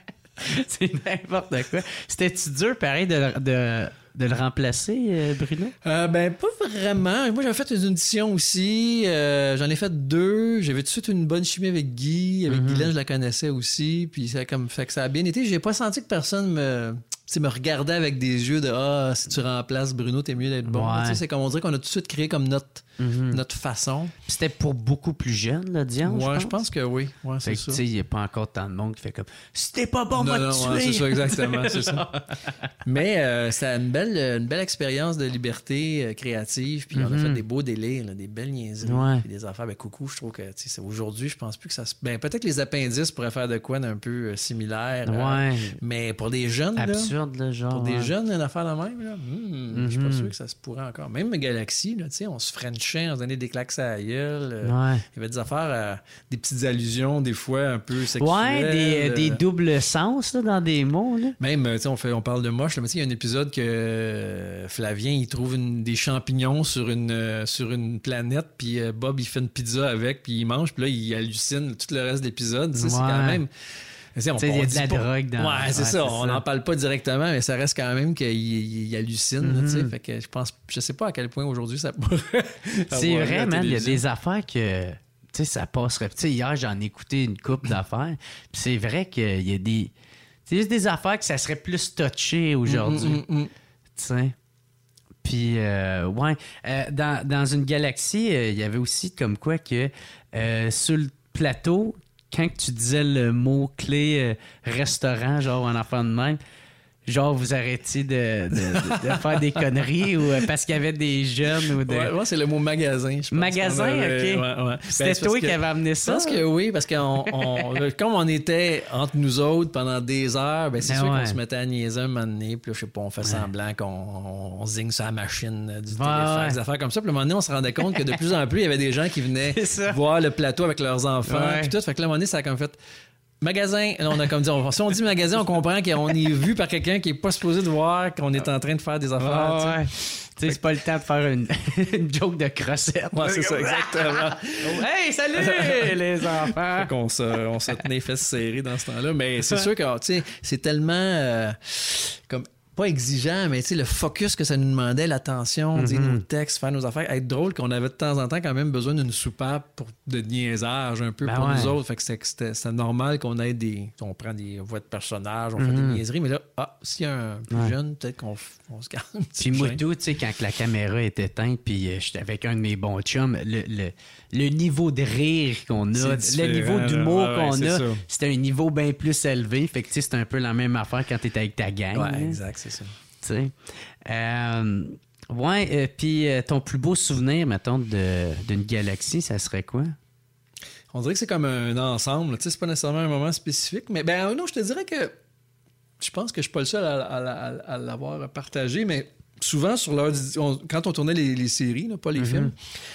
C'est n'importe quoi. C'était-tu dur, pareil, de, de, de le remplacer, euh, Bruno? Euh, ben, pas vraiment. Moi, j'avais fait une audition aussi. Euh, j'en ai fait deux. J'avais tout de suite une bonne chimie avec Guy. Avec Mhm. Guylaine, je la connaissais aussi. Puis ça, a comme, fait que ça a bien été. J'ai pas senti que personne me, tu sais, me regardait avec des yeux de Ah, si tu remplaces Bruno, t'es mieux d'être bon. Ouais. Tu sais, c'est comme on dirait qu'on a tout de suite créé comme notre, Mhm. notre façon. Puis c'était pour beaucoup plus jeune, l'audience, Ouais, je je pense. pense que oui. Ouais, Fait c'est que, ça. tu sais, il n'y a pas encore tant de monde qui fait comme si t'es pas bon, Non, moi non, te ouais, tuer. c'est ça, exactement, c'est ça. Mais euh, c'est une belle, une belle expérience de liberté euh, créative. Puis on a Mhm. fait des beaux délires, là, des belles niaiseries, Ouais. puis des affaires. Ben, coucou, je trouve que tu sais, c'est- aujourd'hui, je pense plus que ça se. Ben, peut-être que les appendices pourraient faire de quoi d'un peu euh, similaire. euh, Ouais. mais pour des jeunes, là, Absurde, là, genre. pour des ouais. jeunes, une affaire de même, là, hmm, je suis pas Mhm. sûr que ça se pourrait encore. Même Galaxy, là, tu sais, on se frenchait, on se donnait des claques à la gueule. euh, Ouais. Il y avait des affaires, euh, des petites allusions, des fois un peu sexuelles. Ouais, des, euh, des doubles sens là, dans des mots. Là. Même, tu sais, on, fait, on parle de moche, là, mais tu sais, il y a un épisode que euh, Flavien, il trouve une- des champignons sur une, euh, sur une planète, puis euh, Bob, il fait une pizza avec, puis il mange, puis là, il hallucine tout le reste de l'épisode. Tu sais, c'est Ouais. quand même... Tu sais, on- Tu sais, il y on a de dit la pas- drogue dans- Ouais, c'est ouais, ça. c'est On ça. n'en parle pas directement, mais ça reste quand même qu'il il- il hallucine. là, tu sais. Mhm. Fait que je pense... Je sais pas à quel point aujourd'hui ça pourrait C'est avoir lieu à vrai, la man. Il y a télévision. des affaires que. Tu sais, ça passerait. Tu sais, hier, j'en ai écouté une couple d'affaires. Puis c'est vrai qu'il y a des. C'est juste des affaires que ça serait plus touché aujourd'hui. Mm, mm, mm. Tu sais. Puis, euh, ouais. Euh, dans, dans une galaxie, euh, il y avait aussi comme quoi que euh, sur le plateau, quand tu disais le mot-clé euh, restaurant, genre en affaire de même, genre vous arrêtiez de, de, de, de faire des conneries ou euh, parce qu'il y avait des jeunes ou de... Ouais, ouais, c'est le mot magasin, je pense. Magasin, avait... OK. Ouais, ouais. C'était ben, toi que... qui avais amené ça? Je pense que oui, parce que on, comme on était entre nous autres pendant des heures, ben c'est ben sûr ouais. qu'on se mettait à niaiser un moment donné, puis là, je sais pas, on fait ouais. semblant qu'on on, on zigne sur la machine du ouais, téléphone, ouais. des affaires comme ça. Puis à un moment donné, on se rendait compte que de plus en plus, il y avait des gens qui venaient voir le plateau avec leurs enfants, ouais. puis tout. Fait que là, à un moment donné, ça a comme fait... Magasin, là, on a comme dit, on, si on dit magasin, on comprend qu'on est vu par quelqu'un qui n'est pas supposé de voir qu'on est en train de faire des affaires. Oh, ouais. Tu sais, c'est pas le temps de faire une, une joke de crossette. Ouais, c'est ça, exactement. Oh, hey, salut les enfants! Fait qu'on se, on se tenait les fesses serrées dans ce temps-là. Mais c'est sûr que, tu sais, c'est tellement euh, comme... pas exigeant, mais tu sais, le focus que ça nous demandait, l'attention, mm-hmm. dire nos textes, faire nos affaires, être drôle, qu'on avait de temps en temps quand même besoin d'une soupape pour de niaisage un peu ben pour ouais. nous autres. Fait que c'était, c'était, c'était normal qu'on ait des... On prend des voix de personnages, on mm-hmm. fait des niaiseries, mais là, ah, s'il y a un plus ouais. jeune, peut-être qu'on on se garde un petit peu. Puis moi, tout, tu sais, quand la caméra est éteinte, puis euh, j'étais avec un de mes bons chums, le, le, le niveau de rire qu'on a, le niveau d'humour là, ouais, qu'on a, ça. C'était un niveau bien plus élevé. Fait que, tu sais, c'est un peu la même affaire quand t'es avec ta gang. Ouais, hein. exact, c'est ça. Tu sais. Euh, ouais, euh, puis euh, ton plus beau souvenir, mettons, de, d'une galaxie, ça serait quoi? On dirait que c'est comme un ensemble. Tu sais, c'est pas nécessairement un moment spécifique, mais ben non, je te dirais que je pense que je suis pas le seul à, à, à, à l'avoir partagé, mais souvent, sur l'heure du, on, quand on tournait les, les séries, là, pas les mm-hmm. films,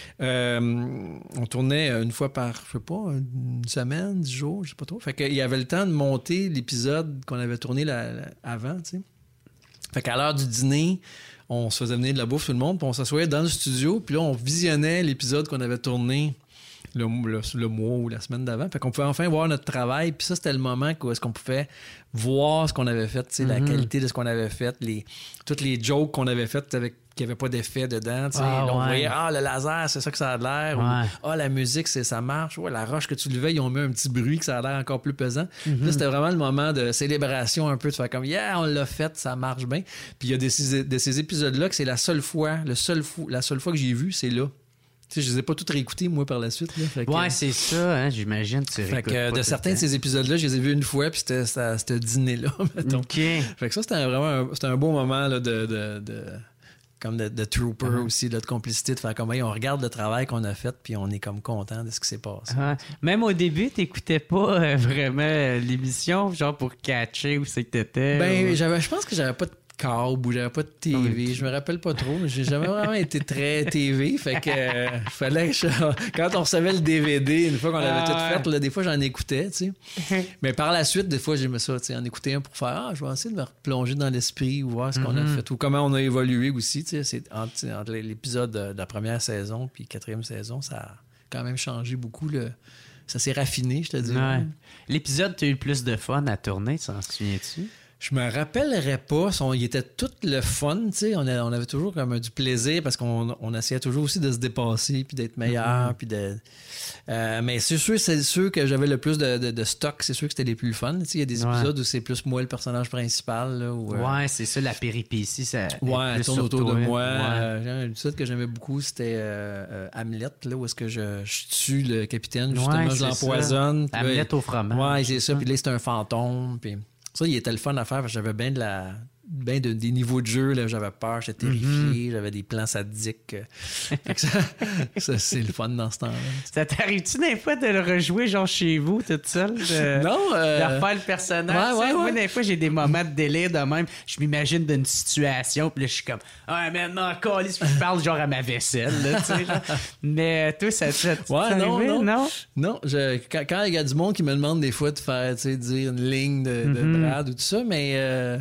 euh, on tournait une fois par, je sais pas, une semaine, dix jours, je sais pas trop. Fait qu'il y avait le temps de monter l'épisode qu'on avait tourné là, là, avant, tu sais. Fait qu'à l'heure du dîner, on se faisait venir de la bouffe tout le monde, puis on s'assoyait dans le studio, puis là, on visionnait l'épisode qu'on avait tourné le, le, le mois ou la semaine d'avant. Fait qu'on pouvait enfin voir notre travail, puis ça, c'était le moment où est-ce qu'on pouvait voir ce qu'on avait fait, tu sais, mm-hmm. la qualité de ce qu'on avait fait, les, toutes les jokes qu'on avait faites avec qu'il n'y avait pas d'effet dedans. Tu sais. Ah, on ouais. voyait, ah, le laser, c'est ça que ça a l'air. Ouais. Ou, ah, la musique, c'est, ça marche. Ouais, la roche que tu levais, ils ont mis un petit bruit que ça a l'air encore plus pesant. Mm-hmm. Là, c'était vraiment le moment de célébration un peu, de faire comme, yeah, on l'a fait, ça marche bien. Puis il y a des, de ces épisodes-là que c'est la seule fois, le seul fou, la seule fois que j'ai vu, c'est là. Tu sais, je les ai pas toutes réécoutés, moi, par la suite. Là. Fait que, ouais, c'est ça, hein, j'imagine. Tu fait que de certains de ces épisodes-là, je les ai vus une fois, puis c'était ce dîner-là, mettons. OK. Fait que ça, c'était vraiment un, c'était un beau moment là, de... de, de comme de, de trooper uh-huh. aussi, là, de complicité, de faire comme, hey, on regarde le travail qu'on a fait, puis on est comme content de ce qui s'est passé. Uh-huh. Même au début, t'écoutais pas euh, vraiment euh, l'émission, genre pour catcher où c'est que t'étais? Ben, ou... j'avais, je pense que j'avais pas de câble ou j'avais pas de T V. Okay. Je me rappelle pas trop, mais j'ai jamais vraiment été très T V. Fait que euh, fallait que je... Quand on recevait le D V D, une fois qu'on l'avait ah, tout fait, là, des fois j'en écoutais, tu sais. Mais par la suite, des fois j'aimais ça, tu sais, en écouter un pour faire ah, je vais essayer de me replonger dans l'esprit ou voir ce qu'on mm-hmm. a fait ou comment on a évolué aussi, tu sais. C'est entre, entre l'épisode de la première saison puis quatrième saison, ça a quand même changé beaucoup le. Ça s'est raffiné, je te dis. Ouais. L'épisode, tu as eu le plus de fun à tourner, t'en souviens-tu? Je me rappellerais pas. Son, il était tout le fun, tu sais. On, on avait toujours comme du plaisir parce qu'on on essayait toujours aussi de se dépasser puis d'être meilleur. Mm-hmm. Puis de, euh, mais c'est sûr, c'est sûr que j'avais le plus de, de, de stock. C'est sûr que c'était les plus fun. Il y a des ouais. épisodes où c'est plus moi le personnage principal. Là, où, euh, ouais, c'est ça, la péripétie. Ça ouais, elle tourne autour toi, de moi. Ouais. Euh, un épisode que j'aimais beaucoup, c'était euh, euh, Hamlet, là, où est-ce que je, je tue le capitaine. Justement, ouais, je l'empoisonne. Hamlet là, au fromage. Ouais, c'est ça. Puis là, c'est un fantôme. Puis... Ça, il était le fun à faire parce que j'avais bien de la. Ben de, des niveaux de jeu, là, j'avais peur, j'étais terrifié, mm-hmm. j'avais des plans sadiques. ça, ça, c'est le fun dans ce temps-là. Ça t'arrive-tu des fois de le rejouer genre chez vous, toute seule? De, non. Euh... De refaire le personnage? Ouais, ouais, moi, ouais. Des fois, j'ai des moments de délire de même. Je m'imagine d'une situation, puis là, je suis comme, ah, maintenant, encore, je parle genre à ma vaisselle, là, tu sais. Mais toi, ça te fait. Ouais, non, non, non. Non, je, quand, quand il y a du monde qui me demande des fois de faire, tu sais, dire une ligne de, de mm-hmm. Brad ou tout ça, mais. Euh...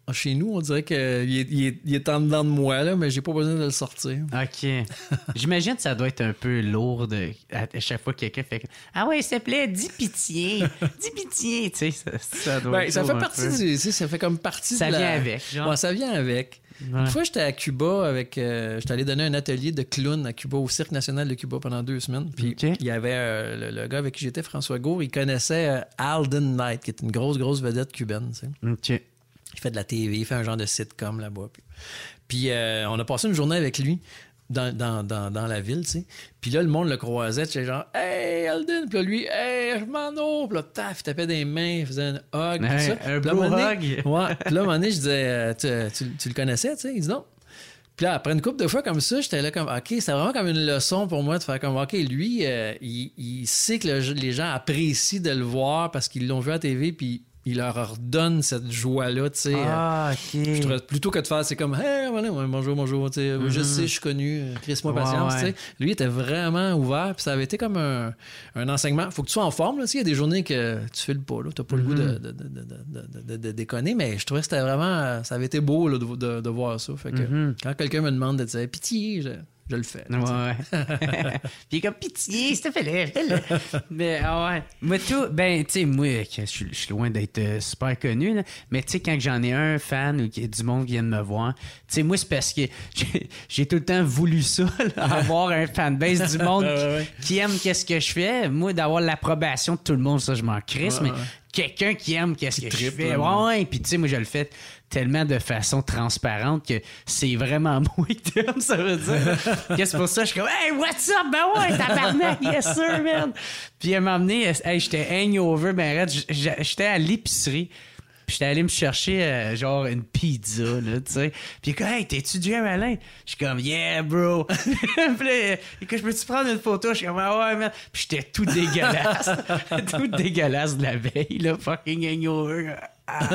chez nous, on dirait qu'il est, il est, il est en dedans de moi, là, mais j'ai pas besoin de le sortir. OK. J'imagine que ça doit être un peu lourd de, à, à chaque fois que quelqu'un fait « Ah ouais, s'il te plaît, dis pitié, dis pitié. » Tu sais, ça, ça doit Ben, être ça fait un partie peu. du... Tu sais, ça fait comme partie Ça de la... vient avec, genre. Ouais, ça vient avec. Ouais. Une fois, j'étais à Cuba avec... Euh, j'étais allé donner un atelier de clown à Cuba, au Cirque national de Cuba pendant deux semaines. Puis OK. il y avait euh, le, le gars avec qui j'étais, François Gour, il connaissait euh, Alden Knight, qui est une grosse, grosse vedette cubaine, tu sais. OK. Il fait de la T V, il fait un genre de sitcom là-bas. Puis, puis euh, on a passé une journée avec lui dans, dans, dans, dans la ville, tu sais. Puis là, le monde le croisait, tu sais, genre « Hey, Alden! » Puis là, lui « Hey, Hermano! » Puis là, taf, il tapait des mains, il faisait un hug, Ouais, tout ça. un Puis là, bro un moment donné- hug. Ouais. Puis là, à un moment donné, je disais euh, tu, tu, tu le connaissais, tu sais? Il dit non. Puis là, après une couple de fois comme ça, j'étais là comme, OK, c'était vraiment comme une leçon pour moi de faire comme, OK, lui, euh, il, il sait que le- les gens apprécient de le voir parce qu'ils l'ont vu à la T V, puis il leur redonne cette joie-là, tu sais. Ah, OK. Je trouvais plutôt que de faire, c'est comme, hey, voilà, ouais, bonjour, bonjour, tu sais, Mm-hmm. je sais, je suis connu, euh, crisse-moi Ouais, patience, ouais. tu sais. Lui, il était vraiment ouvert, puis ça avait été comme un, un enseignement. Faut que tu sois en forme, là, tu sais, il y a des journées que tu files pas, là, t'as pas le goût de, Mm-hmm. de, de, de, de, de, de déconner, mais je trouvais que c'était vraiment, ça avait été beau, là, de, de, de voir ça. Fait que Mm-hmm. quand quelqu'un me demande de dire pitié, je, je le fais. là, tu sais. Ouais, ouais. Puis il est comme pitié, s'il te plaît, fais-le. Mais ah ouais. Moi, tout, ben, tu sais, moi, que je suis je suis loin d'être euh, super connu, là, mais tu sais, quand j'en ai un fan ou qu'il y a du monde qui vient de me voir, tu sais, moi, c'est parce que j'ai j'ai tout le temps voulu ça, là, avoir un fanbase du monde Ouais, ouais, ouais. qui, qui aime qu'est-ce que je fais. Moi, d'avoir l'approbation de tout le monde, ça, je m'en crisse, Ouais, mais ouais. quelqu'un qui aime qu'est-ce que je trippe, fais. là, Ouais, ouais. Puis tu sais, moi, je le fais tellement de façon transparente que c'est vraiment moi qui t'aime, ça veut dire. Que c'est pour ça que je suis comme, hey, what's up? Ben ouais, tabarnak, yes sir, man. Puis à un moment donné, hey, j'étais hangover, ben raide, j- j- j'étais à l'épicerie. Puis j'étais allé me chercher euh, genre une pizza, là, tu sais. Puis il est comme, hey, t'es-tu Jim Alain? Je suis comme, yeah, bro. Puis là, il est comme, je peux-tu prendre une photo? Je suis comme, ah ouais, man. Puis j'étais tout dégueulasse. tout dégueulasse de la veille, là, fucking hangover. Ah.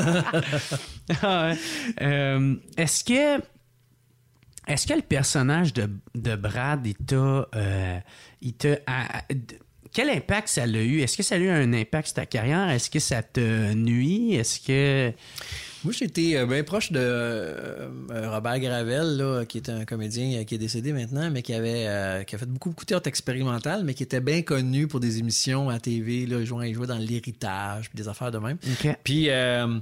Ah ouais. Euh, est-ce que. Est-ce que le personnage de, de Brad, il t'a. Euh, il t'a. à- à- quel impact ça l'a eu? Est-ce que ça a eu un impact sur ta carrière? Est-ce que ça te nuit? Est-ce que. Moi, j'étais euh, bien proche de euh, Robert Gravel, là, qui est un comédien euh, qui est décédé maintenant, mais qui avait euh, qui a fait beaucoup, beaucoup de théâtre expérimental, mais qui était bien connu pour des émissions à T V. Là, il, jouait, il jouait dans l'héritage, puis des affaires de même. OK. Puis, euh,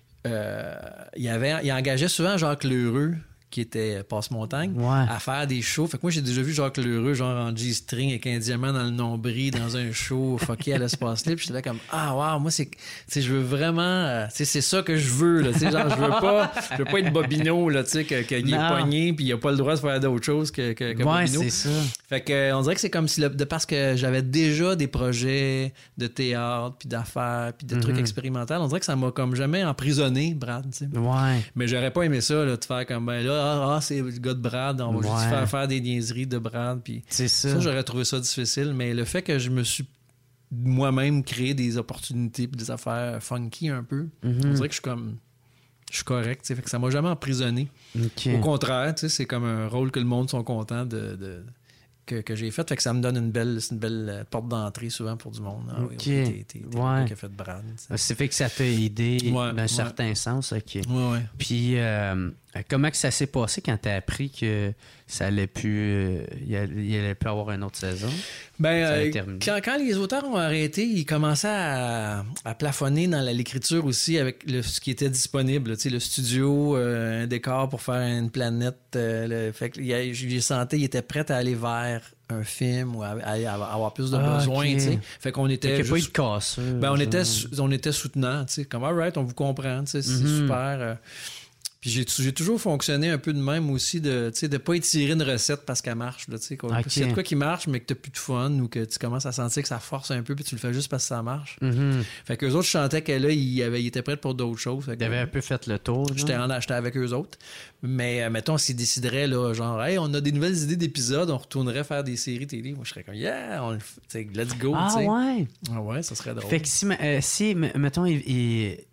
euh, il, avait, il engageait souvent Jacques Lheureux, qui était Passe-Montagne, Ouais. à faire des shows. Fait que moi, j'ai déjà vu Jacques Lheureux, genre en G-string, avec un diamant dans le nombril, dans un show fucké à l'espace libre. Puis j'étais là comme, ah, wow, moi, c'est, tu sais, je veux vraiment, euh, tu sais, c'est ça que je veux, là. Tu sais, genre, je veux pas, je veux pas être Bobino, là, tu sais, que- qu'il est Non. pogné, puis il a pas le droit de faire d'autres choses que, que, que Ouais, Bobino. c'est ça. Fait que, euh, on dirait que c'est comme si, le- de parce que j'avais déjà des projets de théâtre, puis d'affaires, puis de trucs expérimentaux, on dirait que ça m'a comme jamais emprisonné, Brad, tu sais. Ouais. Mais j'aurais pas aimé ça, là, de faire comme, ben là, ah, ah, c'est le gars de Brad, on va juste Ouais. faire, faire des niaiseries de Brad, puis C'est ça. ça, j'aurais trouvé ça difficile, mais le fait que je me suis moi-même créé des opportunités puis des affaires funky un peu, on dirait que je suis comme, je suis correct, tu sais, fait que ça m'a jamais emprisonné. OK. Au contraire, tu sais, c'est comme un rôle que le monde sont contents de... de- que, que j'ai fait, fait que ça me donne une belle, c'est une belle euh, porte d'entrée souvent pour du monde. Ah, oui, Ok. ok, t'es- t'es- t'es le Ouais. gars qui a fait de Brad, tu sais. Ça fait que ça t'a aidé Ouais, d'un ouais. certain sens, OK. Ouais, ouais. Puis, euh, comment que ça s'est passé quand t'as appris que ça allait plus, euh, il allait, il allait plus avoir une autre saison? Ben, Ça a euh, terminé. quand, quand les auteurs ont arrêté, ils commençaient à, à plafonner dans la- l'écriture aussi avec le, ce qui était disponible. là. Tu sais, le studio, euh, un décor pour faire une planète. euh, le, fait que il y a- je les sentais, ils étaient prêts à aller vers un film ou à, à- à avoir plus de Ah, besoins. ok. tu sais. Fait qu'on Fait était. qu'il n'y a pas eu juste- de casseux. ben, on, genre. était, sou- on était soutenants. tu sais, Comme, all right, on vous comprend. tu sais, C'est Mhm. super. euh. Puis j'ai, j'ai toujours fonctionné un peu de même aussi, de ne de pas étirer une recette parce qu'elle marche. Là, tu sais, quoi. Ok. S'il y a de quoi qui marche, mais que tu n'as plus de fun ou que tu commences à sentir que ça force un peu puis tu le fais juste parce que ça marche. Mhm. Fait qu'eux autres, je sentais que là, ils, avaient, ils étaient prêts pour d'autres choses. Fait que, Il avait un peu fait le tour. genre. J'étais, en, j'étais avec eux autres. Mais euh, mettons, s'ils décideraient, là, genre, hey, on a des nouvelles idées d'épisodes, on retournerait faire des séries télé. Moi, je serais comme, yeah, on le fait, t'sais, let's go. Ah t'sais. ouais? Ah ouais, ça serait drôle. Fait que si, euh, si m- mettons, il, il-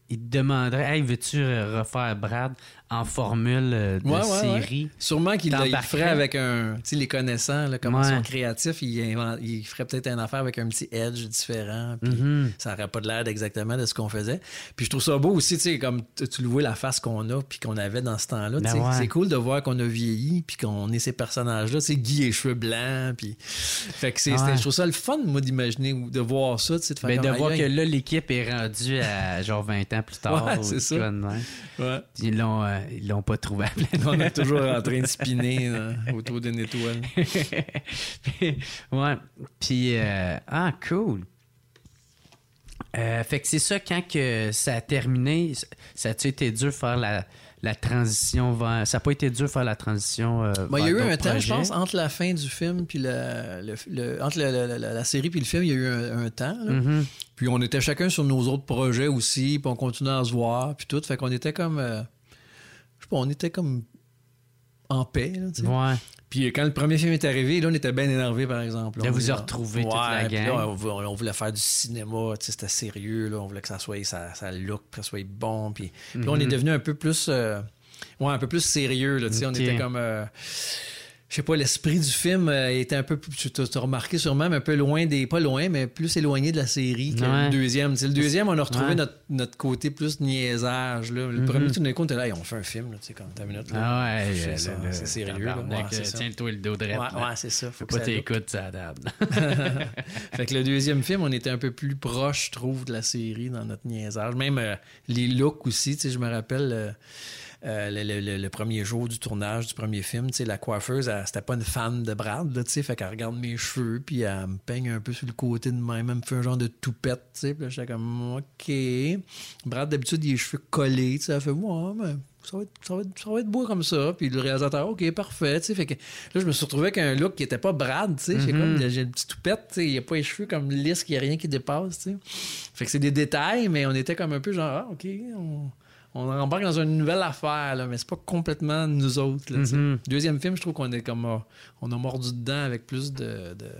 il te demanderait, hey, veux-tu refaire Brad en formule de ouais, ouais, série? Ouais. Sûrement qu'il il le ferait avec un. Tu sais, les connaissants, là, comme ouais. ils sont créatifs, il, invent, il ferait peut-être une affaire avec un petit edge différent. Puis mm-hmm. ça n'aurait pas de l'air exactement de ce qu'on faisait. Puis je trouve ça beau aussi, tu sais, comme tu le vois, la face qu'on a, puis qu'on avait dans ce temps-là. Ben ouais. C'est cool de voir qu'on a vieilli, puis qu'on est ces personnages-là. Tu sais, Guy les cheveux blancs, puis. Fait que c'est, ouais. je trouve ça le fun, moi, d'imaginer, de voir ça, tu sais, de faire ben, comme de voir que là, l'équipe est rendue à genre vingt ans plus tard. Ouais, c'est ça. Ouais. Ils l'ont, euh, ils l'ont pas trouvé à plein. On est toujours en train de spinner là, autour d'une étoile. Ouais. Puis, euh, ah, cool. Euh, fait que c'est ça, quand que ça a terminé, ça a-tu été dur de faire la, la transition vers... Ça n'a pas été dur de faire la transition euh, ben, vers il y a eu un temps, projets. je pense, entre la fin du film puis le, le, le, entre le, le, la, la série puis le film, il y a eu un, un temps. Là. Mm-hmm. Puis on était chacun sur nos autres projets aussi, puis on continuait à se voir, puis tout. Fait qu'on était comme... Euh, je sais pas, on était comme en paix. Là, tu sais. Ouais. Puis quand le premier film est arrivé, là, on était bien énervés, par exemple. Là, là, on vous a retrouvé toute la gang. Là, on, voulait, on voulait faire du cinéma, tu sais, c'était sérieux, là, on voulait que ça soit, ça, ça look, que ça soit bon. Puis, puis mm-hmm. on est devenu un peu plus... Euh, ouais, un peu plus sérieux, là, tu sais, okay. On était comme... Euh, je sais pas, l'esprit du film euh, était un peu, tu as remarqué sûrement, mais un peu loin des, pas loin, mais plus éloigné de la série que ouais. le deuxième. T'sais, le deuxième, on a retrouvé ouais. notre, notre côté plus niaisage. Là. Le mm-hmm. premier, tout d'un coup, on était là, hey, on fait un film, tu sais, comme ta minute. Là. Ah ouais, c'est, ça, le, c'est sérieux. Là. Ouais, c'est tiens-toi le dos droit. Ouais, ouais, c'est ça. Faut, faut pas t'écouter ça à table. Fait que le deuxième film, on était un peu plus proche, je trouve, de la série dans notre niaisage. Même euh, les looks aussi, tu sais, je me rappelle... Euh, Euh, le, le, le premier jour du tournage du premier film, la coiffeuse, elle, c'était pas une fan de Brad, là, fait qu'elle regarde mes cheveux, puis elle me peigne un peu sur le côté de même, elle me fait un genre de toupette, puis là, j'étais comme, OK. Brad, d'habitude, il a les cheveux collés, elle fait, ouais, mais ça va, être, ça, va être, ça va être beau comme ça. Puis le réalisateur, OK, parfait, fait que là, je me suis retrouvé avec un look qui était pas Brad, tu sais, mm-hmm. j'ai comme, j'ai une petite toupette, il n'y a pas les cheveux comme lisses, il n'y a rien qui dépasse, tu sais. Fait que c'est des détails, mais on était comme un peu genre, ah, OK, on... On embarque dans une nouvelle affaire, là, mais c'est pas complètement nous autres. Là, mm-hmm. Deuxième film, je trouve qu'on est comme euh, on a mordu dedans avec plus de, de,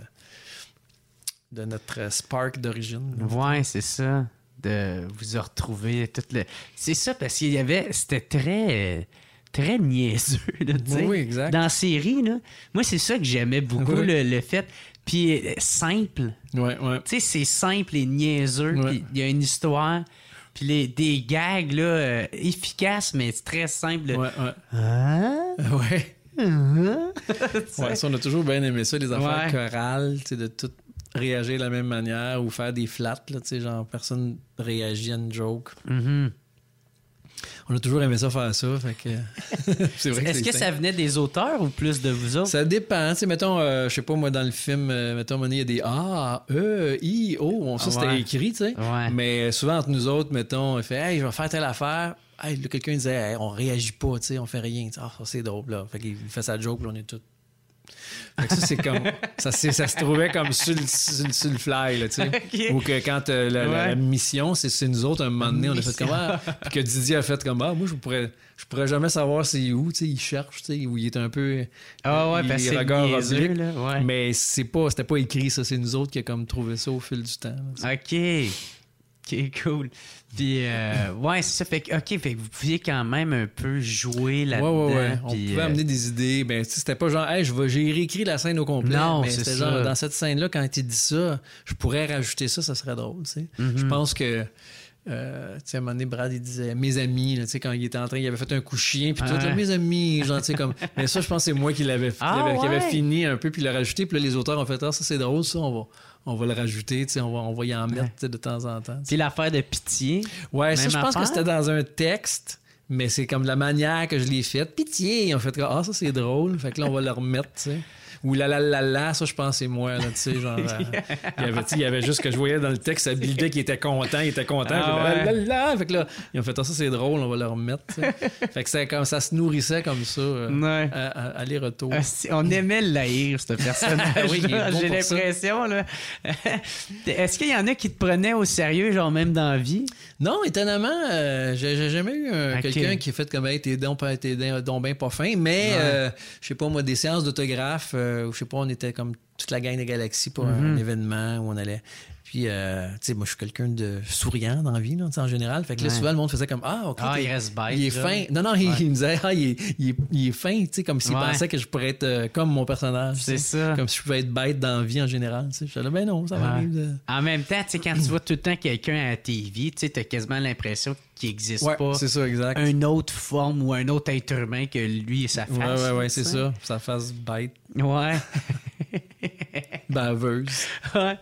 de notre spark d'origine. Là. Ouais, c'est ça. De vous retrouver tout le. C'est ça, parce qu'il y avait. C'était très. Très niaiseux, là, tu sais. Oui, exact. Dans la série, là. Moi, c'est ça que j'aimais beaucoup, oui. le, le fait. Puis euh, simple. Ouais, ouais. Tu sais, c'est simple et niaiseux. Ouais. Puis il y a une histoire. Puis les, des gags, là, euh, efficaces, mais très simples. Ouais, ouais. Hein? Ouais. Hein? Ouais, ça, on a toujours bien aimé ça, les affaires ouais. chorales, tu sais, de tout réagir de la même manière ou faire des flats, là, tu sais, genre, personne réagit à une joke. Mm-hmm. On a toujours aimé ça faire ça, fait que... c'est vrai que Est-ce c'est que simple. Ça venait des auteurs ou plus de vous autres? Ça dépend, tu sais, mettons, euh, je sais pas, moi, dans le film, euh, mettons, il y a des A, E, I, O, bon, ça, ouais. c'était écrit, tu sais. Ouais. Mais souvent, entre nous autres, mettons, on fait, hey, je vais faire telle affaire. Hey, là, quelqu'un disait, hey, on réagit pas, tu sais, on fait rien. Ah, ça, c'est drôle, là. Fait qu'il fait sa joke, là, on est tous. Fait que ça, c'est comme. Ça, c'est, ça se trouvait comme sur le, sur, sur le fly, là, tu sais. Okay. Ou que quand euh, la, ouais. la, la mission, c'est, c'est nous autres, un moment donné, on a fait comme. Ah, puis que Didier a fait comme. Ah, moi, je pourrais, je pourrais jamais savoir c'est où, tu sais. Il cherche, tu sais, où il est un peu. Ah, ouais, parce que c'est niaiseux, là. Ouais. Mais c'est pas, c'était pas écrit, ça. C'est nous autres qui a comme trouvé ça au fil du temps. Là, OK. OK, cool. Puis, euh, ouais, c'est ça. Fait que, OK, fait que vous pouviez quand même un peu jouer là-dedans. Ouais, ouais, ouais. On puis, pouvait euh... amener des idées. Ben, c'était pas genre, hey, je vais, j'ai réécrit la scène au complet. Non, mais c'est c'était ça. Genre, dans cette scène-là, quand il dit ça, je pourrais rajouter ça, ça serait drôle, tu sais. Mm-hmm. Je pense que, euh, tu sais, à un moment donné, Brad, il disait, mes amis, tu sais, quand il était en train, il avait fait un coup de chien, puis tout, ouais. là, mes amis, genre, tu sais, comme. Mais ça, je pense que c'est moi qui l'avais, ah, qui, avait, ouais. qui avait fini un peu, puis l'a rajouté, puis là, les auteurs ont fait, ah, ça, c'est drôle, ça, on va. On va le rajouter, on va, on va y en mettre ouais. de temps en temps. T'sais. Puis l'affaire de pitié. Ouais, ça, je pense affaire? que c'était dans un texte, mais c'est comme la manière que je l'ai faite. Pitié! On fait comme, ah, ça c'est drôle. Fait que là, on va le remettre, tu sais. Ou la la la la, ça je pense c'est moi, là, tu sais, genre. Euh, il, y avait, il y avait juste que je voyais dans le texte, ça buildait qu'il était content, il était content. Ah, ouais. la, la, la, fait que là, ils ont fait, ah, ça c'est drôle, on va le remettre, tu sais. Fait que c'est comme ça se nourrissait comme ça, euh, ouais. à, à, aller-retour. Ah, si, on aimait l'haïr, ce personnage. Oui, bon j'ai l'impression, là. Est-ce qu'il y en a qui te prenaient au sérieux, genre même dans la vie? Non, étonnamment, euh, j'ai, j'ai jamais eu un, okay. quelqu'un qui a fait comme, hey, t'es donc, t'es donc bien pas fin, mais, ouais. euh, je sais pas, moi, des séances d'autographe, euh, euh, je sais pas, on était comme toute la gang de Galaxy pour Mm-hmm. un événement où on allait. Puis, euh, tu sais, moi, je suis quelqu'un de souriant dans la vie, là, en général. Fait que là, Ouais. souvent, le monde faisait comme Ah, OK. Ah, t'es- il reste bête, Il est là. fin. Non, non, il, Ouais. il me disait Ah, il est, il est, il est fin, tu sais, comme s'il Ouais. pensait que je pourrais être euh, comme mon personnage. C'est tu sais. ça. Comme si je pouvais être bête dans la vie en général. Tu sais. Je disais Ben non, ça Ouais. m'arrive de. En même temps, tu sais, quand tu vois tout le temps quelqu'un à la T V, tu sais, t'as quasiment l'impression qu'il n'existe Ouais, pas c'est ça, exact. une autre forme ou un autre être humain que lui et sa face. Ouais, ouais, ouais, tu c'est sais. ça. Sa face bête, Ouais. baveuse. Ouais.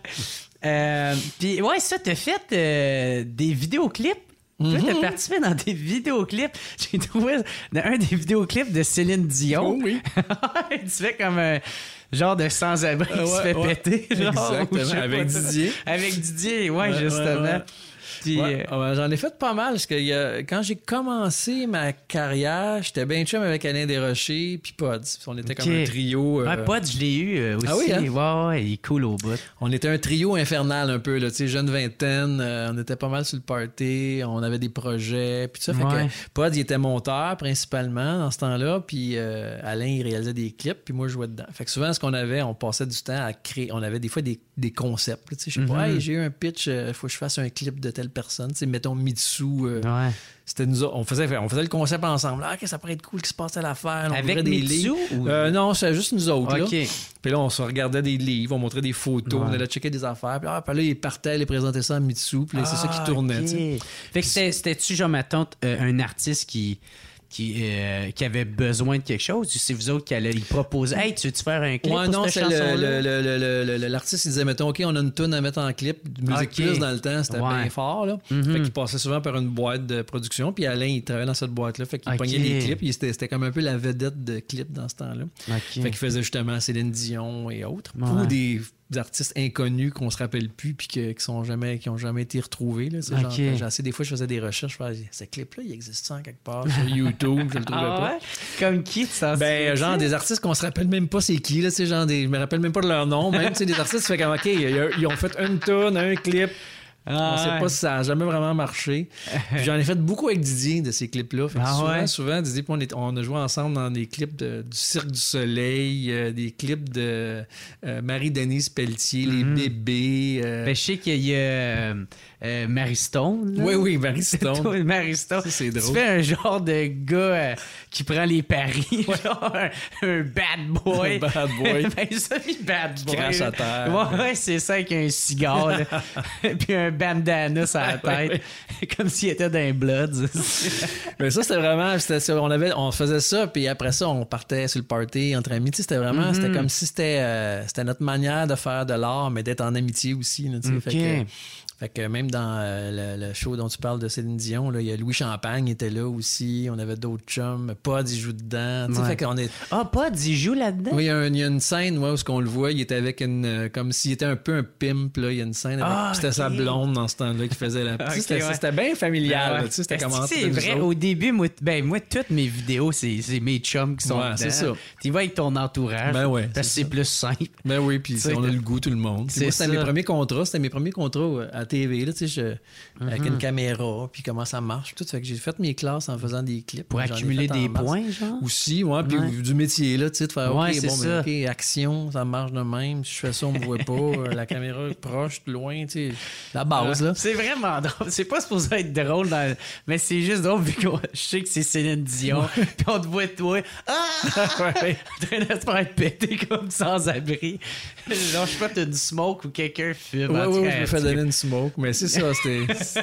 Euh, Puis, ouais, ça, t'as fait euh, des vidéoclips. Toi, t'as Mhm. participé dans des vidéoclips. J'ai trouvé dans un des vidéoclips de Céline Dion. Oh oui. Tu fais comme un genre de sans-abri qui Euh, se ouais, fait ouais. péter. Genre, Exactement, ou je sais pas avec trop. Didier. Avec Didier, ouais, Ouais, justement. ouais, ouais. Puis, Ouais, euh, ouais, j'en ai fait pas mal parce que il y a- quand j'ai commencé ma carrière, j'étais bien chum avec Alain Desrochers puis Pods. On était comme Ok. un trio. euh, ouais, Pod, je l'ai eu euh, aussi. Ah oui, hein? Ouais, ouais, il est cool au bout. On était un trio infernal un peu, là, tu sais, jeune vingtaine. euh, on était pas mal sur le party. On avait des projets. Puis tout ça. Fait Ouais. que Pod, il était monteur principalement dans ce temps-là. Puis euh, Alain, il réalisait des clips. Puis moi, je jouais dedans. Fait que souvent, ce qu'on avait, on passait du temps à créer. On avait des fois des, des concepts. là, Tu sais, je sais pas, Mhm. hey, j'ai eu un pitch, il faut que je fasse un clip de telle personne. Tu sais, mettons Mitsu. euh, Ouais. C'était nous autres. on faisait on faisait le concept ensemble. Ah, ok, ça pourrait être cool qu'il se passe à l'affaire. On Avec ouvrait des Mitsu livres. ou- Euh, non, c'était juste nous autres. là. OK. Puis là, on se regardait des livres, on montrait des photos, Ouais. on allait checker des affaires. Puis, ah, puis là, ils partaient, ils présentaient ça à Mitsu. Puis là, c'est ça qui Ah, tournait. ok. tu sais. Fait que c'était- c'était-tu, genre, mettons, euh, un artiste qui, qui, euh, qui avait besoin de quelque chose? Ou c'est vous autres qui allez lui proposer? Hey, tu veux-tu faire un clip Ouais, pour non, cette c'est le- chanson-là? le- le- le- le- le- l'artiste, il disait, mettons, OK, on a une tune à mettre en clip. Musique Ok. Plus, dans le temps, c'était Ouais. bien fort. Là. Mhm. Fait qu'il passait souvent par une boîte de production. Puis Alain, il travaillait dans cette boîte-là. Fait qu'il Ok. pognait les clips. Il- C'était c'était comme un peu la vedette de clips dans ce temps-là. OK. Fait qu'il faisait justement Céline Dion et autres. Ouais. Ou des, des artistes inconnus qu'on se rappelle plus puis que- qui sont jamais qui ont jamais été retrouvés. Là. C'est Ok. genre, j'ai assez, des fois, je faisais des recherches. Je faisais, ce clip-là, il existe ça en quelque part sur YouTube. Je le trouvais Ah pas. ouais? Comme qui, tu t'en Ben, souviens-tu? genre des artistes qu'on se rappelle même pas c'est qui, là, tu sais, genre des, je me rappelle même pas de leur nom, même, tu sais, des artistes, tu fais comme, OK, ils, ils ont fait une tune, un clip, Ah, on sait ouais. pas si ça a jamais vraiment marché. Puis j'en ai fait beaucoup avec Didier de ces clips-là. Fait que Ah souvent, ouais? souvent, Didier, puis on, est- on a joué ensemble dans des clips de- du Cirque du Soleil, euh, des clips de euh, Marie-Denise Pelletier, Les bébés. euh, Ben, je sais qu'il y a euh, euh, Mary Stone. là. oui, oui, Marie Stone. Toi, Mary Stone. Ça, c'est Tu drôle. fais un genre de gars euh, qui prend les paris, genre un, un bad boy. Un bad boy. Ben, ça, lui, bad boy. crache là. à terre. Ouais, ouais, c'est ça, avec un cigare, là. Puis un bandana sur la tête, comme s'il était dans Bloods. Mais ça, c'était vraiment. C'était, ça, on, avait, on faisait ça, puis après ça, on partait sur le party entre amis. Tu sais, c'était vraiment. Mm-hmm. C'était comme si c'était, euh, c'était notre manière de faire de l'art, mais d'être en amitié aussi. Là, tu sais. Ok. Fait que, fait que même dans euh, le, le show dont tu parles de Céline Dion, là, il y a Louis Champagne était là aussi. On avait d'autres chums. Pod, il joue dedans. Tu sais, Ouais. fait qu'on est. Ah, Pod, il joue là-dedans? Oui, il y, a un- il y a une scène ouais, où ce qu'on le voit, il était avec une. euh, comme s'il était un peu un pimp. Là. Il y a une scène avec. Ah, C'était ok. sa blonde dans ce temps-là qui faisait la. Tu sais, Ok, c'était, ouais. c'était bien familial. Ouais. là, tu sais, c'était Est-ce comme que entre c'est nous vrai, autres. au début, moi, ben, moi, toutes mes vidéos, c'est, c'est mes chums qui sont Ouais, dedans. c'est ça. Tu vas avec ton entourage. Ben ouais, Parce que c'est c'est plus simple. Ben oui, puis Tu sais, on a t'as- le goût, tout le monde. Puis C'est moi, c'était ça. mes premiers contrats. C'était mes premiers contrats euh, à T V, là, tu sais, je- avec une caméra, puis comment ça marche, tout. Fait que j'ai fait mes classes en faisant des clips. Pour J'en ai accumuler fait en des masse. points, genre? Aussi, ouais, puis Ouais. du métier, là, tu sais, de faire, Ouais, OK, c'est bon, ça. ben, OK, action, ça marche de même. Si je fais ça, on me voit pas. euh, la caméra est proche, loin, tu sais, la base, là. C'est vraiment drôle. C'est pas supposé être drôle, dans... mais c'est juste drôle vu que je sais que c'est Céline Dion. Puis on te voit toi. Ah! Ouais. En train de se faire péter comme sans abri. Genre, je sais pas, t'as du smoke ou quelqu'un fume. Ouais, En tout ouais, cas, je me fais tu- donner une smoke, mais c'est ça, c'était.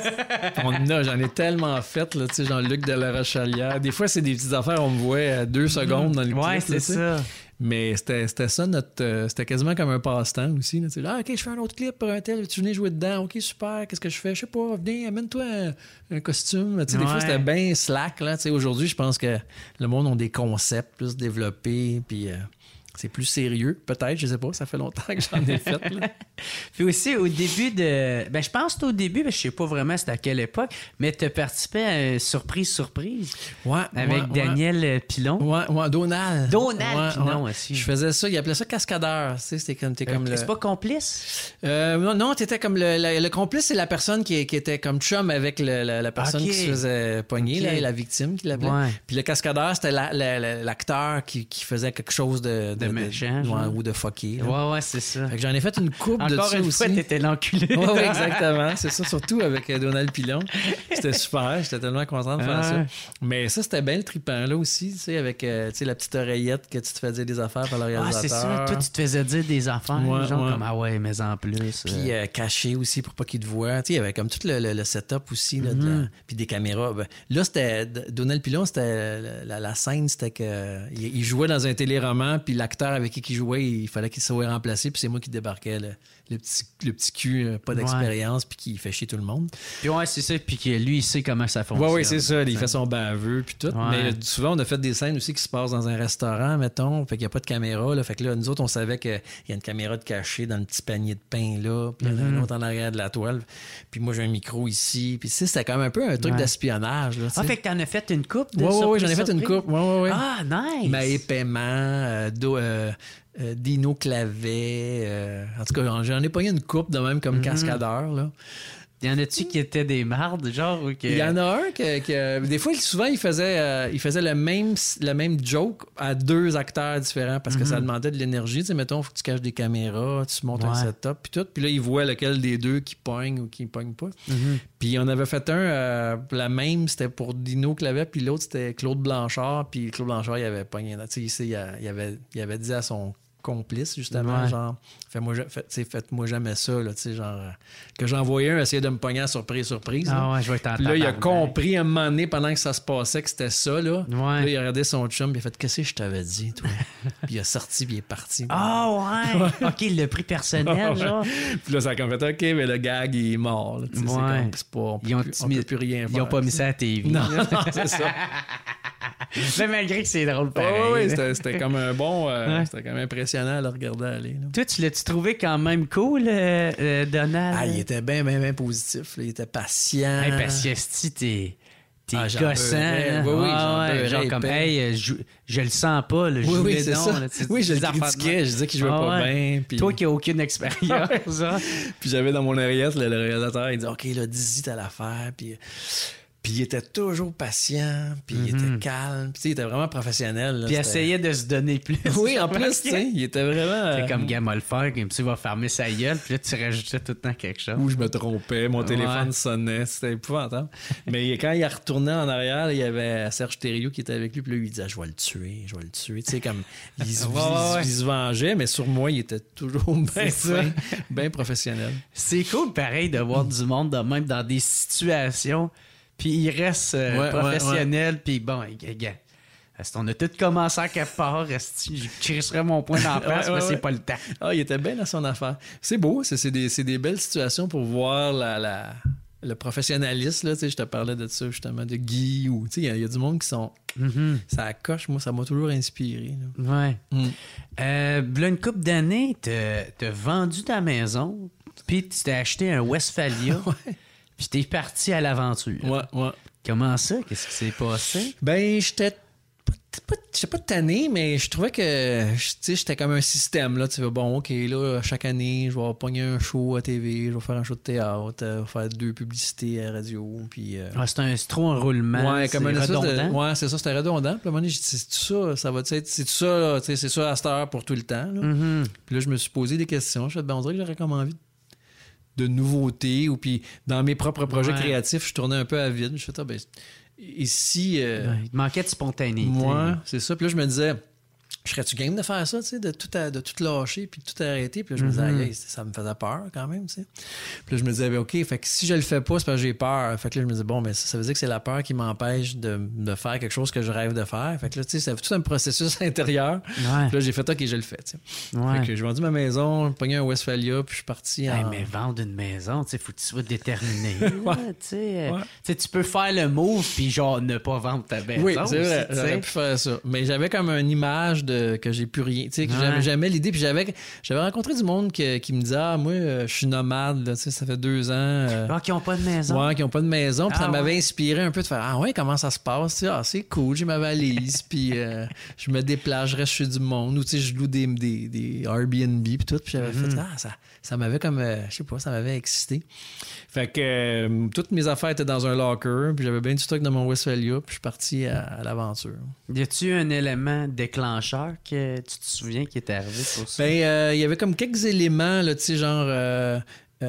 on en a, j'en ai tellement fait, là, tu sais, Jean-Luc de la Rochalière. Des fois, c'est des petites affaires, on me voit à deux secondes dans le clip. Ouais, là, c'est tu sais. ça. Mais c'était, c'était ça, notre, euh, c'était quasiment comme un passe-temps aussi. Là, tu sais, là, OK, je fais un autre clip pour un tel, tu venais jouer dedans. OK, super, qu'est-ce que je fais? Je sais pas, venez, amène-toi un, un costume. Tu sais, Des Ouais. fois, c'était bien slack. Là, tu sais, aujourd'hui, je pense que le monde a des concepts plus développés, puis euh, c'est plus sérieux, peut-être, je sais pas, ça fait longtemps que j'en ai fait. Là. Puis aussi, au début de. Ben, je pense que c'était au début, mais je sais pas vraiment c'était à quelle époque, mais tu as participé à un Surprise Surprise Ouais, avec ouais, Daniel euh, Pilon. Ouais, ouais, Donald. Donald Ouais, Pilon ouais. aussi. Je faisais ça, il appelait ça cascadeur. Tu sais, c'était comme, t'es comme Euh, le... C'est pas complice? Euh, non, non, t'étais comme le, le, le complice, c'est la personne qui, qui était comme chum avec le- la, la personne Ok. qui se faisait pogner, Ok. là, la victime qui l'appelait. Ouais. Puis le cascadeur, c'était la- la- la- l'acteur qui, qui faisait quelque chose de, de, de méchant, de, genre. ou de fucké. Là. Ouais, ouais, c'est ça. Fait que j'en ai fait une coupe de Encore ça une aussi. fois, t'étais l'enculé. Oui, ouais, exactement. C'est ça, surtout avec euh, Donald Pilon. C'était super. J'étais tellement content de faire Ah. ça. Mais ça, c'était bien le trippant là aussi, tu sais, avec euh, tu sais, la petite oreillette que tu te fais dire des affaires par le Ah, réalisateur. c'est ça. Toi, tu te faisais dire des affaires, Ouais, genre ouais. comme, ah ouais, mais en plus. Puis euh, euh, caché aussi pour pas qu'il te voie. Tu sais, il y avait comme tout le, le, le setup aussi. Là, de la- Mm-hmm. puis des caméras. Ben, là, c'était... Donald Pilon, c'était... La, la, la scène, c'était que... Il, il jouait dans un téléroman, puis l'acteur avec qui il jouait, il fallait qu'il soit remplacé, puis c'est moi qui débarquais, le, le, petit, le petit cul, euh, pas d'expérience, puis qui fait chier tout le monde. Puis ouais, c'est ça. Puis que lui, il sait comment ça fonctionne. Oui, oui, c'est ça. Il fait son baveux, puis tout. Ouais. Mais souvent, on a fait des scènes aussi qui se passent dans un restaurant, mettons. Fait qu'il n'y a pas de caméra. Là. Fait que là, nous autres, on savait qu'il y a une caméra de cachée dans le petit panier de pain là, puis il y en a une autre en arrière de la toile. Puis moi, j'ai un micro ici. Puis tu sais, c'était quand même un peu un truc Ouais. d'espionnage. Là, tu Ah, sais. fait que t'en as fait une coupe de Oui, oui, oui, j'en ai surprises, fait une surprises? coupe. Oui, oui, oui. Ah, nice! Maë Paiement, euh, Do- euh, euh, Dino Clavet. euh, en tout cas, j'en ai pogné une coupe de même comme cascadeur. Là. Y en a-tu qui étaient des mardes, genre? Ou que... Il y en a un que, que- des fois, souvent, il faisait, euh, il faisait le même, le même joke à deux acteurs différents parce que ça demandait de l'énergie. Tu sais, mettons, il faut que tu caches des caméras, tu montes un Ouais. setup, puis tout. Puis là, il voit lequel des deux qui pogne ou qui pogne pas. Mhm. Puis on avait fait un, euh, la même, c'était pour Dino Clavet, puis l'autre, c'était Claude Blanchard. Puis Claude Blanchard, il avait pogné. Tu sais, il, a- il avait, il avait dit à son complice, justement, Ouais. genre, genre, fais-moi, ja- fait, tu sais, faites-moi jamais ça, là, tu sais, genre, euh, que j'envoyais un essayer de me pogner à surprise, surprise. là. Ah ouais, je vais t'en Puis là, il a tabarnak. compris un moment donné pendant que ça se passait que c'était ça, là. Ouais. Là, il a regardé son chum, puis il a fait qu'est-ce que je t'avais dit, toi? Puis il a sorti, puis il est parti. Ah ouais! OK, le prix personnel, genre. Puis là, ça a comme fait OK, mais le gag, il est mort. Là, tu sais, c'est Ouais. comme- c'est pas, on peut Ils ont, plus, on peut plus rien Ils faire. ont pas mis ça à T V. Non, non, c'est ça. Mais malgré que c'est drôle Ouais, pareil. ouais, ouais, là. c'était, c'était comme un bon. euh, Ouais. C'était quand même impressionnant à le regarder aller. Là. Toi, tu l'as-tu trouvé quand même cool, euh, euh, Donald? Ah, il était bien, bien, bien positif. Là. Il était patient. Hey, parce que si t'es... T'es Ah, j'en gossant, beurrais. là. Oui, oui, Ouais, j'en ouais, beurrais genre comme, épais. hey, euh, je, je le sens pas, là, je Oui, joue oui, les c'est dons, ça. là, tu sais, Oui, je des le affaires de critiquais. même. Je disais qu'il jouait Ah, pas ouais. bien. Puis... Toi qui n'as aucune expérience, hein? Puis j'avais dans mon oreillette, le, le réalisateur, il dit OK, là, dis-y t'as l'affaire. Puis, puis il était toujours patient, puis il était calme. Puis tu sais, il était vraiment professionnel. là, Puis il c'était- essayait de se donner plus. Oui, en plus, tu sais, il était vraiment. C'est euh, comme Gamal faire, comme tu vas fermer sa gueule, puis là, tu rajoutais tout le temps quelque chose. Où je me trompais, mon téléphone Ouais. sonnait, c'était épouvantable. Mais quand il a retourné en arrière, il y avait Serge Thériault qui était avec lui, puis là, il disait je vais le tuer, je vais le tuer. Tu sais, comme il se, Ouais, il- ouais. il se vengeait, mais sur moi, il était toujours bien C'est ça. fin, bien professionnel. C'est cool, pareil, de voir du monde de même dans des situations, puis il reste euh, Ouais, ouais, professionnel, puis bon, gars, on a tous commencé à quelque part, est-ce que je crisserais mon point d'en face, Ouais, ouais, mais c'est ouais. pas le temps. Ah, il était bien dans son affaire. C'est beau, c'est, c'est, des, c'est des belles situations pour voir la, la- le professionnalisme. Là, tu sais, je te parlais de ça justement, de Guy. Ou, tu sais, il y a- il y, a du monde qui sont. Mhm. Ça coche, moi, ça m'a toujours inspiré. là. Ouais. Mm. Euh, là, une couple d'années, t'as, t'as vendu ta maison, puis tu t'es acheté un Westphalia, Ouais. puis t'es parti à l'aventure. Ouais, ouais. Comment ça? Qu'est-ce qui s'est passé? Ben, j'étais pas, pas, j'étais pas tanné, mais je trouvais que je- tu sais, j'étais comme un système. Là. Tu fais, bon, OK, là, chaque année, je vais pogner un show à T V, je vais faire un show de théâtre, euh, faire deux publicités à la radio. Puis, euh, Ah, c'est, un, c'est trop un roulement. ouais, comme c'est un espèce de- redondant. ouais, c'est ça, c'était redondant. Puis à un moment donné, j'ai dit, c'est ça, ça va être, c'est ça, là, tu sais, c'est ça à cette heure pour tout le temps. Là. Mhm. Puis là, je me suis posé des questions. Je me suis dit, ben, on dirait que j'aurais comme envie de nouveautés. Ou puis, dans mes propres projets Ouais. créatifs, je tournais un peu à vide. Je me suis dit, ah, ben, ici. euh, Ouais, il te manquait de spontanéité. moi, c'est ça. Puis là, je me disais, je serais-tu game de faire ça, tu sais, de tout, à- de tout lâcher puis de tout arrêter? Puis là, je me disais, Mhm. aïe, aïe, ça me faisait peur quand même, tu sais. Puis là, je me disais, ben, OK, fait que si je le fais pas, c'est parce que j'ai peur. Fait que là, je me disais, bon, mais ça, ça veut dire que c'est la peur qui m'empêche de, de faire quelque chose que je rêve de faire. Fait que là, tu sais, c'est tout un processus intérieur. Ouais. Puis là, j'ai fait, OK, je le fais, tu sais. Ouais. Fait que j'ai vendu ma maison, pogné un Westphalia, puis je suis parti Hey, en... mais vendre une maison, tu sais, faut que tu sois déterminé. là, Ouais. tu sais. Ouais. Tu sais, tu peux faire le move puis genre ne pas vendre ta maison. Oui, c'est vrai, aussi, tu sais. j'aurais pu faire ça. Mais j'avais comme une image de que j'ai plus rien. Tu sais, que Ouais. j'avais jamais l'idée. Puis j'avais, j'avais rencontré du monde qui, qui me disait, ah, moi, euh, je suis nomade, là, tu sais, ça fait deux ans. euh, Ah, qui n'ont pas de maison. Ouais, qui n'ont pas de maison. Puis Ah, ça m'avait ouais. inspiré un peu de faire, ah ouais, comment ça se passe? Tu sais, ah, c'est cool, j'ai ma valise, puis euh, je me déplace, je reste chez du monde, ou tu sais, je loue des, des, des Airbnb, puis tout. Puis j'avais Mm-hmm. fait, ah, ça, ça m'avait comme, euh, je sais pas, ça m'avait excité. Fait que euh, toutes mes affaires étaient dans un locker, puis j'avais bien du stock dans mon Westphalia, puis je suis parti à, à l'aventure. Y a-tu un élément déclencheur d'erreur que tu te souviens qui est arrivé pour ça? Ben, il euh, y avait comme quelques éléments, là, tu sais, genre, euh,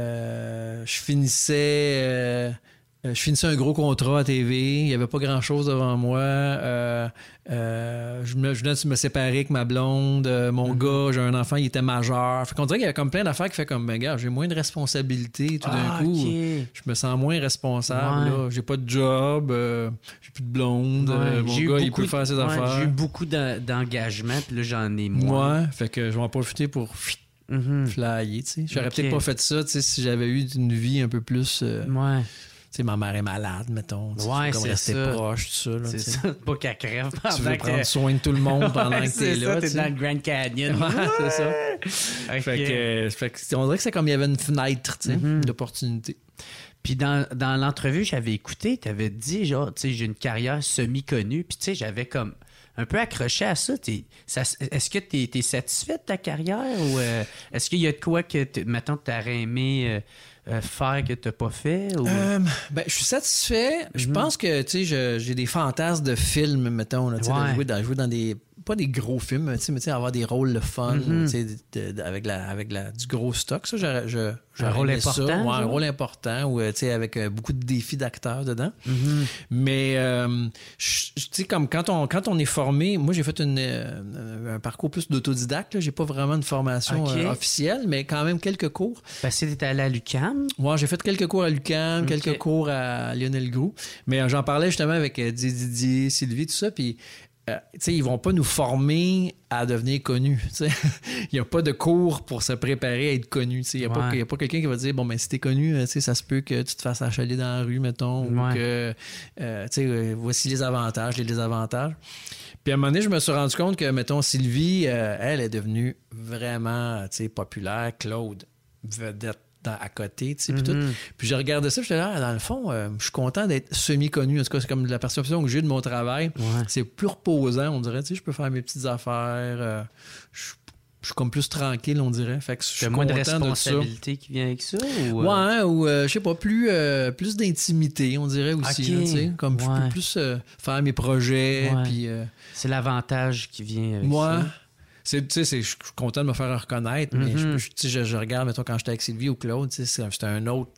euh, je finissais... Euh, je finissais un gros contrat à T V, il n'y avait pas grand-chose devant moi. Euh, euh, je, me, je venais de me séparer avec ma blonde, euh, mon mm-hmm. gars, j'ai un enfant, il était majeur. Fait qu'on dirait qu'il y avait comme plein d'affaires qui fait comme, ben gars, j'ai moins de responsabilités tout d'un ah, coup. Okay. Je me sens moins responsable. Ouais. Là. J'ai pas de job, euh, j'ai plus de blonde. Ouais. Euh, mon gars, il peut faire ses ouais, affaires. J'ai eu beaucoup d'en, d'engagement, puis là, j'en ai moins. Ouais, fait que je vais en profiter pour... Mm-hmm. flyer, tu sais. J'aurais okay. peut-être pas fait ça, tu sais, si j'avais eu une vie un peu plus... Euh, ouais. Tu sais, ma mère est malade, mettons. Ouais, comme c'est rester ça. proche, tout ça. Là, c'est ça, pas qu'elle crève. Tu veux prendre soin de tout le monde pendant ouais, que t'es ça, là. T'es dans le Grand Canyon. Ouais, c'est ça. Okay. Fait que, fait que, on dirait que c'est comme il y avait une fenêtre, tu sais, mm-hmm. d'opportunité. Puis dans, dans l'entrevue, j'avais écouté, t'avais dit, genre, tu sais, j'ai une carrière semi-connue. Puis tu sais, j'avais comme un peu accroché à ça. ça est-ce que tu es satisfait de ta carrière ou euh, est-ce qu'il y a de quoi que, mettons, tu aurais aimé euh, euh, faire que tu n'as pas fait? Ou... Euh, ben, je suis satisfait. Mm-hmm. Je pense que j'ai des fantasmes de films, mettons, là, ouais. de, jouer dans, jouer dans des... Pas des gros films, mais tu sais, avoir des rôles le fun, mm-hmm. de, de, avec, la, avec la, du gros stock. Ça, je, je, un rôle important. Ça. Ouais, un rôle important ou, avec euh, beaucoup de défis d'acteurs dedans. Mm-hmm. Mais, euh, tu sais, comme quand on, quand on est formé, moi, j'ai fait une, euh, un parcours plus d'autodidacte. J'ai pas vraiment une formation okay. euh, officielle, mais quand même quelques cours. Parce que t'étais allé à l'U Q A M? Ouais, j'ai fait quelques cours à l'U Q A M, okay. quelques cours à Lionel Groulx. Mais euh, j'en parlais justement avec euh, Didier, Sylvie, tout ça, puis Euh, ils vont pas nous former à devenir connus. Il n'y a pas de cours pour se préparer à être connu. Il n'y a, ouais. a pas quelqu'un qui va dire, bon, ben si t'es connu, ça se peut que tu te fasses achaler dans la rue, mettons, ouais. ou que, euh, euh, voici les avantages, les désavantages. Puis à un moment donné, je me suis rendu compte que, mettons, Sylvie, euh, elle est devenue vraiment populaire. Claude, vedette. À côté, tu sais, puis mm-hmm. tout. Puis je regardais ça, j'étais là, dans le fond, euh, je suis content d'être semi-connu. En tout cas, c'est comme la perception que j'ai de mon travail. Ouais. C'est plus reposant, on dirait. Tu sais, je peux faire mes petites affaires. Euh, je, je suis comme plus tranquille, on dirait. Fait que je suis moins de content responsabilité de ça. Qui vient avec ça? Ou euh... Ouais, ou euh, je sais pas, plus, euh, plus d'intimité, on dirait aussi. Okay. Là, tu sais, comme ouais. je peux plus euh, faire mes projets. Ouais. Puis, euh... c'est l'avantage qui vient avec moi, ça. C'est, tu sais, je suis content de me faire reconnaître, mais mm-hmm. je, je, je regarde, mettons, quand j'étais avec Sylvie ou Claude, c'était un autre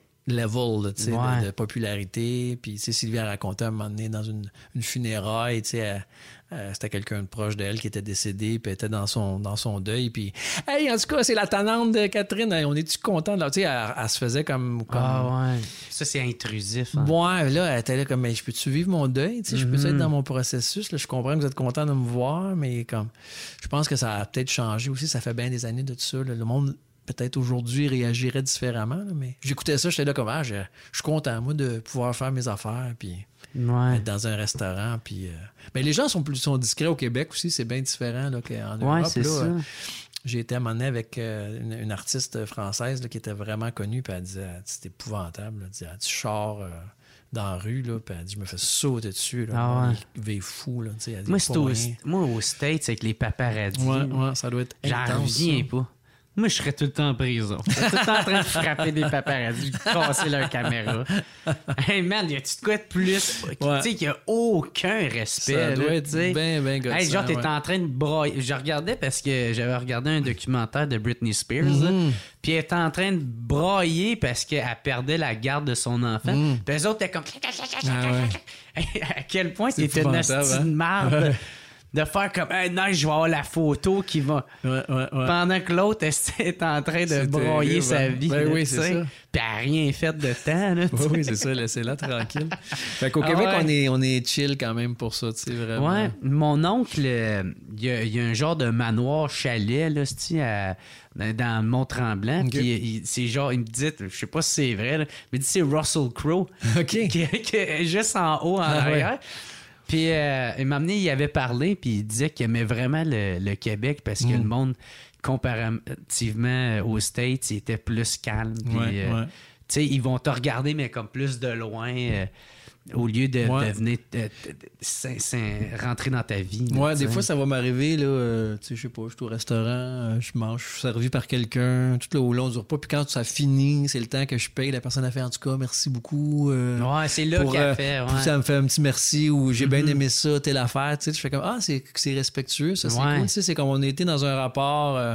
level là, ouais. de, de popularité. Puis Sylvie a raconté à un moment donné dans une, une funéraille, elle, elle, c'était quelqu'un de proche d'elle qui était décédé, puis elle était dans son, dans son deuil. Puis, hey, en tout cas, c'est la tannante de Catherine, hey, on est-tu content? Elle, elle, elle se faisait comme. comme... Ah, ouais. Ça, c'est intrusif. Hein? Ouais, là, elle était là comme, je peux-tu vivre mon deuil? Mm-hmm. Je peux être dans mon processus? Là, je comprends que vous êtes content de me voir, mais comme, je pense que ça a peut-être changé aussi. Ça fait bien des années de tout ça. Là. Le monde. Peut-être aujourd'hui réagirait différemment, là, mais j'écoutais ça, j'étais là comme ah, je, je suis content, moi, de pouvoir faire mes affaires, puis ouais. être dans un restaurant. Puis, euh... mais les gens sont plus sont discrets au Québec aussi, c'est bien différent là, qu'en ouais, Europe. C'est là, ça. Euh, j'ai été amené avec euh, une, une artiste française là, qui était vraiment connue, puis elle disait c'est épouvantable. Elle disait tu chars euh, dans la rue, là, puis elle dit je me fais sauter dessus. Là, ah, ouais. Il va fou. Là, elle dit, moi, c'est au, moi, aux States, avec les paparazzis, ouais, ouais, ça doit être intense. J'en reviens pas. Moi, je serais tout le temps en prison. Je serais tout le temps en train de frapper des paparazzis, de casser leur caméra. Hey man, y a-tu de quoi de plus? Ouais. Tu sais qu'il n'y a aucun respect. Ça doit là, être bien, bien gossant. Hey, genre, t'es ouais. en train de broyer. Je regardais parce que j'avais regardé un documentaire de Britney Spears. Mm-hmm. Puis elle était en train de broyer parce qu'elle perdait la garde de son enfant. Mm. Puis eux autres étaient comme... Ah, ouais. À quel point c'était une hostie de marde. De faire comme, hey, non, je vais avoir la photo qui va. Ouais, ouais, ouais. Pendant que l'autre est en train de broyer sa vie. Ben là, oui, c'est ça. Puis elle n'a rien fait de temps. Là, oui, oui, c'est ça, laissez-la tranquille. Fait qu'au ah, Québec, ouais. on, est, on est chill quand même pour ça, tu sais, vraiment. Ouais, mon oncle, il y, y a un genre de manoir chalet, là, à, dans Mont-Tremblant. Okay. Puis c'est genre, il me dit, je sais pas si c'est vrai, là, mais il dit c'est Russell Crowe. OK. Qui, qui est juste en haut, en ah, arrière. Ouais. Puis euh, il m'a amené, il avait parlé, puis il disait qu'il aimait vraiment le, le Québec parce que mm. le monde, comparativement aux States, il était plus calme. Puis, ouais, euh, ouais. tu sais, ils vont te regarder, mais comme plus de loin. Euh, au lieu de, Ouais. de venir de- de- de- s'in- s'in- rentrer dans ta vie. là, Ouais, tu des sais. fois, ça va m'arriver, là, euh, tu sais, je sais pas, je suis au restaurant, euh, je mange, je suis servi par quelqu'un, tout le long du repas, puis quand ça finit, c'est le temps que je paye, la personne a fait, en tout cas, merci beaucoup. euh, Ouais, c'est là pour, qu'elle euh, fait. puis Ouais. ça me fait un petit merci ou j'ai bien Mhm. aimé ça, telle affaire, tu sais, je fais comme, ah, c'est, c'est respectueux, ça, c'est Ouais. cool, tu sais, c'est comme on a été dans un rapport, euh,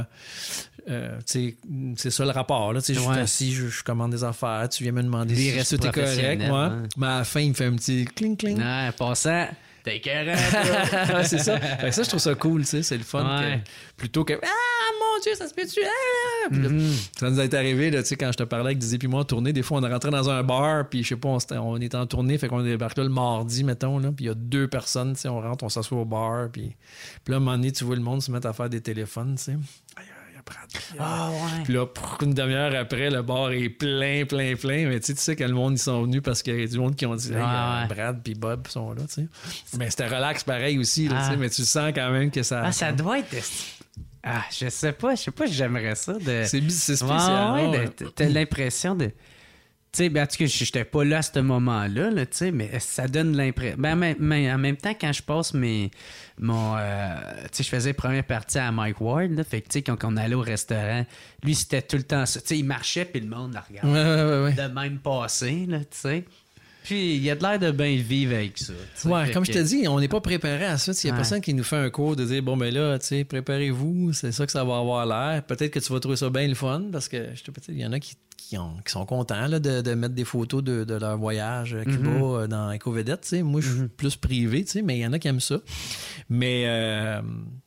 euh, tu sais, c'est ça le rapport, là, tu sais, je suis Ouais. assis, je, je commande des affaires, tu viens me demander Des si restes tout est correct, professionnels, moi, ouais. mais à la fin, il me fait un petit cling cling. Ouais, passant, t'es écœurant, Ouais, c'est ça. Fait que ça, je trouve ça cool, tu sais. C'est le fun. Ouais. Que- plutôt que ah, mon Dieu, ça se peut-tu? Ah! Puis là, ça nous est arrivé, là, tu sais, quand je te parlais avec Dizzy puis moi en tournée, des fois, on est rentré dans un bar, puis je sais pas, on, s'était- on était en tournée, fait qu'on débarque là le mardi, mettons, là, puis il y a deux personnes, tu sais, on rentre, on s'assoit au bar, puis, puis là, à un moment donné, tu vois le monde se mettre à faire des téléphones, tu sais. Aïe, aïe, après, aïe. Ah ouais. Puis là, pour une demi-heure après, le bar est plein, plein, plein. Mais tu sais, tu sais que le monde, ils sont venus parce qu'il y a du monde qui ont dit hey, Ouais, euh, ouais. Brad puis Bob sont là, tu sais. Mais c'était relax pareil aussi, là, Ah. tu sais, mais tu sens quand même que ça... Ah, ça doit être. Ah, je sais pas, je sais pas si j'aimerais ça. De... C'est, bi- c'est Ouais, spécial. ouais, ouais. de- t'as l'impression de. Tu sais, ben, en tout cas, j'étais pas là à ce moment-là, là, tu sais, mais ça donne l'impression. Ben, mais, mais en même temps, quand je passe mes. Mon. euh, tu sais, je faisais la première partie à Mike Ward, là, fait que, tu sais, quand on allait au restaurant, lui, c'était tout le temps ça. Tu sais, il marchait, puis le monde le regardait. Ouais, ouais, ouais, ouais. De même passé, là, tu sais. Puis, il a de l'air de bien vivre avec ça. tu sais, Ouais, fait comme que- je te dis, on n'est pas préparé à ça. Il n'y a Ouais. personne qui nous fait un cours de dire bon, ben là, tu sais, préparez-vous, c'est ça que ça va avoir l'air. Peut-être que tu vas trouver ça bien le fun parce que je te peut-être il y en a qui, qui, ont- qui sont contents là, de, de mettre des photos de, de leur voyage à Cuba Mm-hmm. euh, dans Eco-Vedette. tu sais. Moi, je suis plus privé, tu sais, mais il y en a qui aiment ça. Mais euh,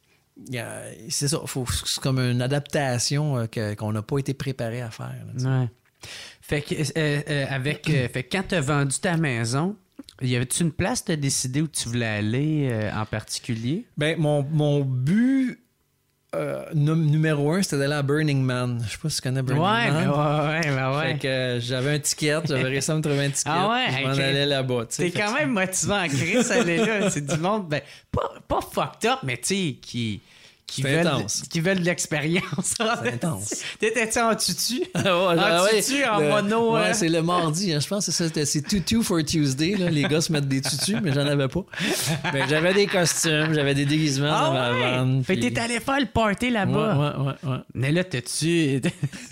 il y a- c'est ça, faut, c'est comme une adaptation euh, que- qu'on n'a pas été préparé à faire. là, tu sais. Ouais. Fait que, euh, euh, avec, euh, fait que quand tu as vendu ta maison, y avait-tu une place de décider où tu voulais aller euh, en particulier? Ben, mon, mon but euh, num- numéro un, c'était d'aller à Burning Man. Je sais pas si tu connais Burning Ouais, Man. ben ouais, ouais, ben ouais. Fait que euh, j'avais un ticket, j'avais réussi à me trouver un ticket. Ah ouais, puis je m'en ok. allais là-bas. tu sais. T'es Fait quand que- même motivant en Chris, aller là. C'est du monde, ben, pas, pas fucked up, mais tu sais, qui, qui, C'est veulent, intense. qui veulent de l'expérience. C'est intense. T'étais-tu en tutu? Ah ouais, En ah ouais, tutu, en le- mono, Ouais, hein? c'est le mardi. hein. Je pense que c'est ça. c'était- C'est tutu for Tuesday. Là. Les gars se mettent des tutus, mais j'en avais pas. Ben, j'avais des costumes, j'avais des déguisements dans ma Ah ouais! vanne. Fait que puis- t'es allé faire le party Ouais, là-bas. ouais, ouais, ouais. Mais là, t'as-tu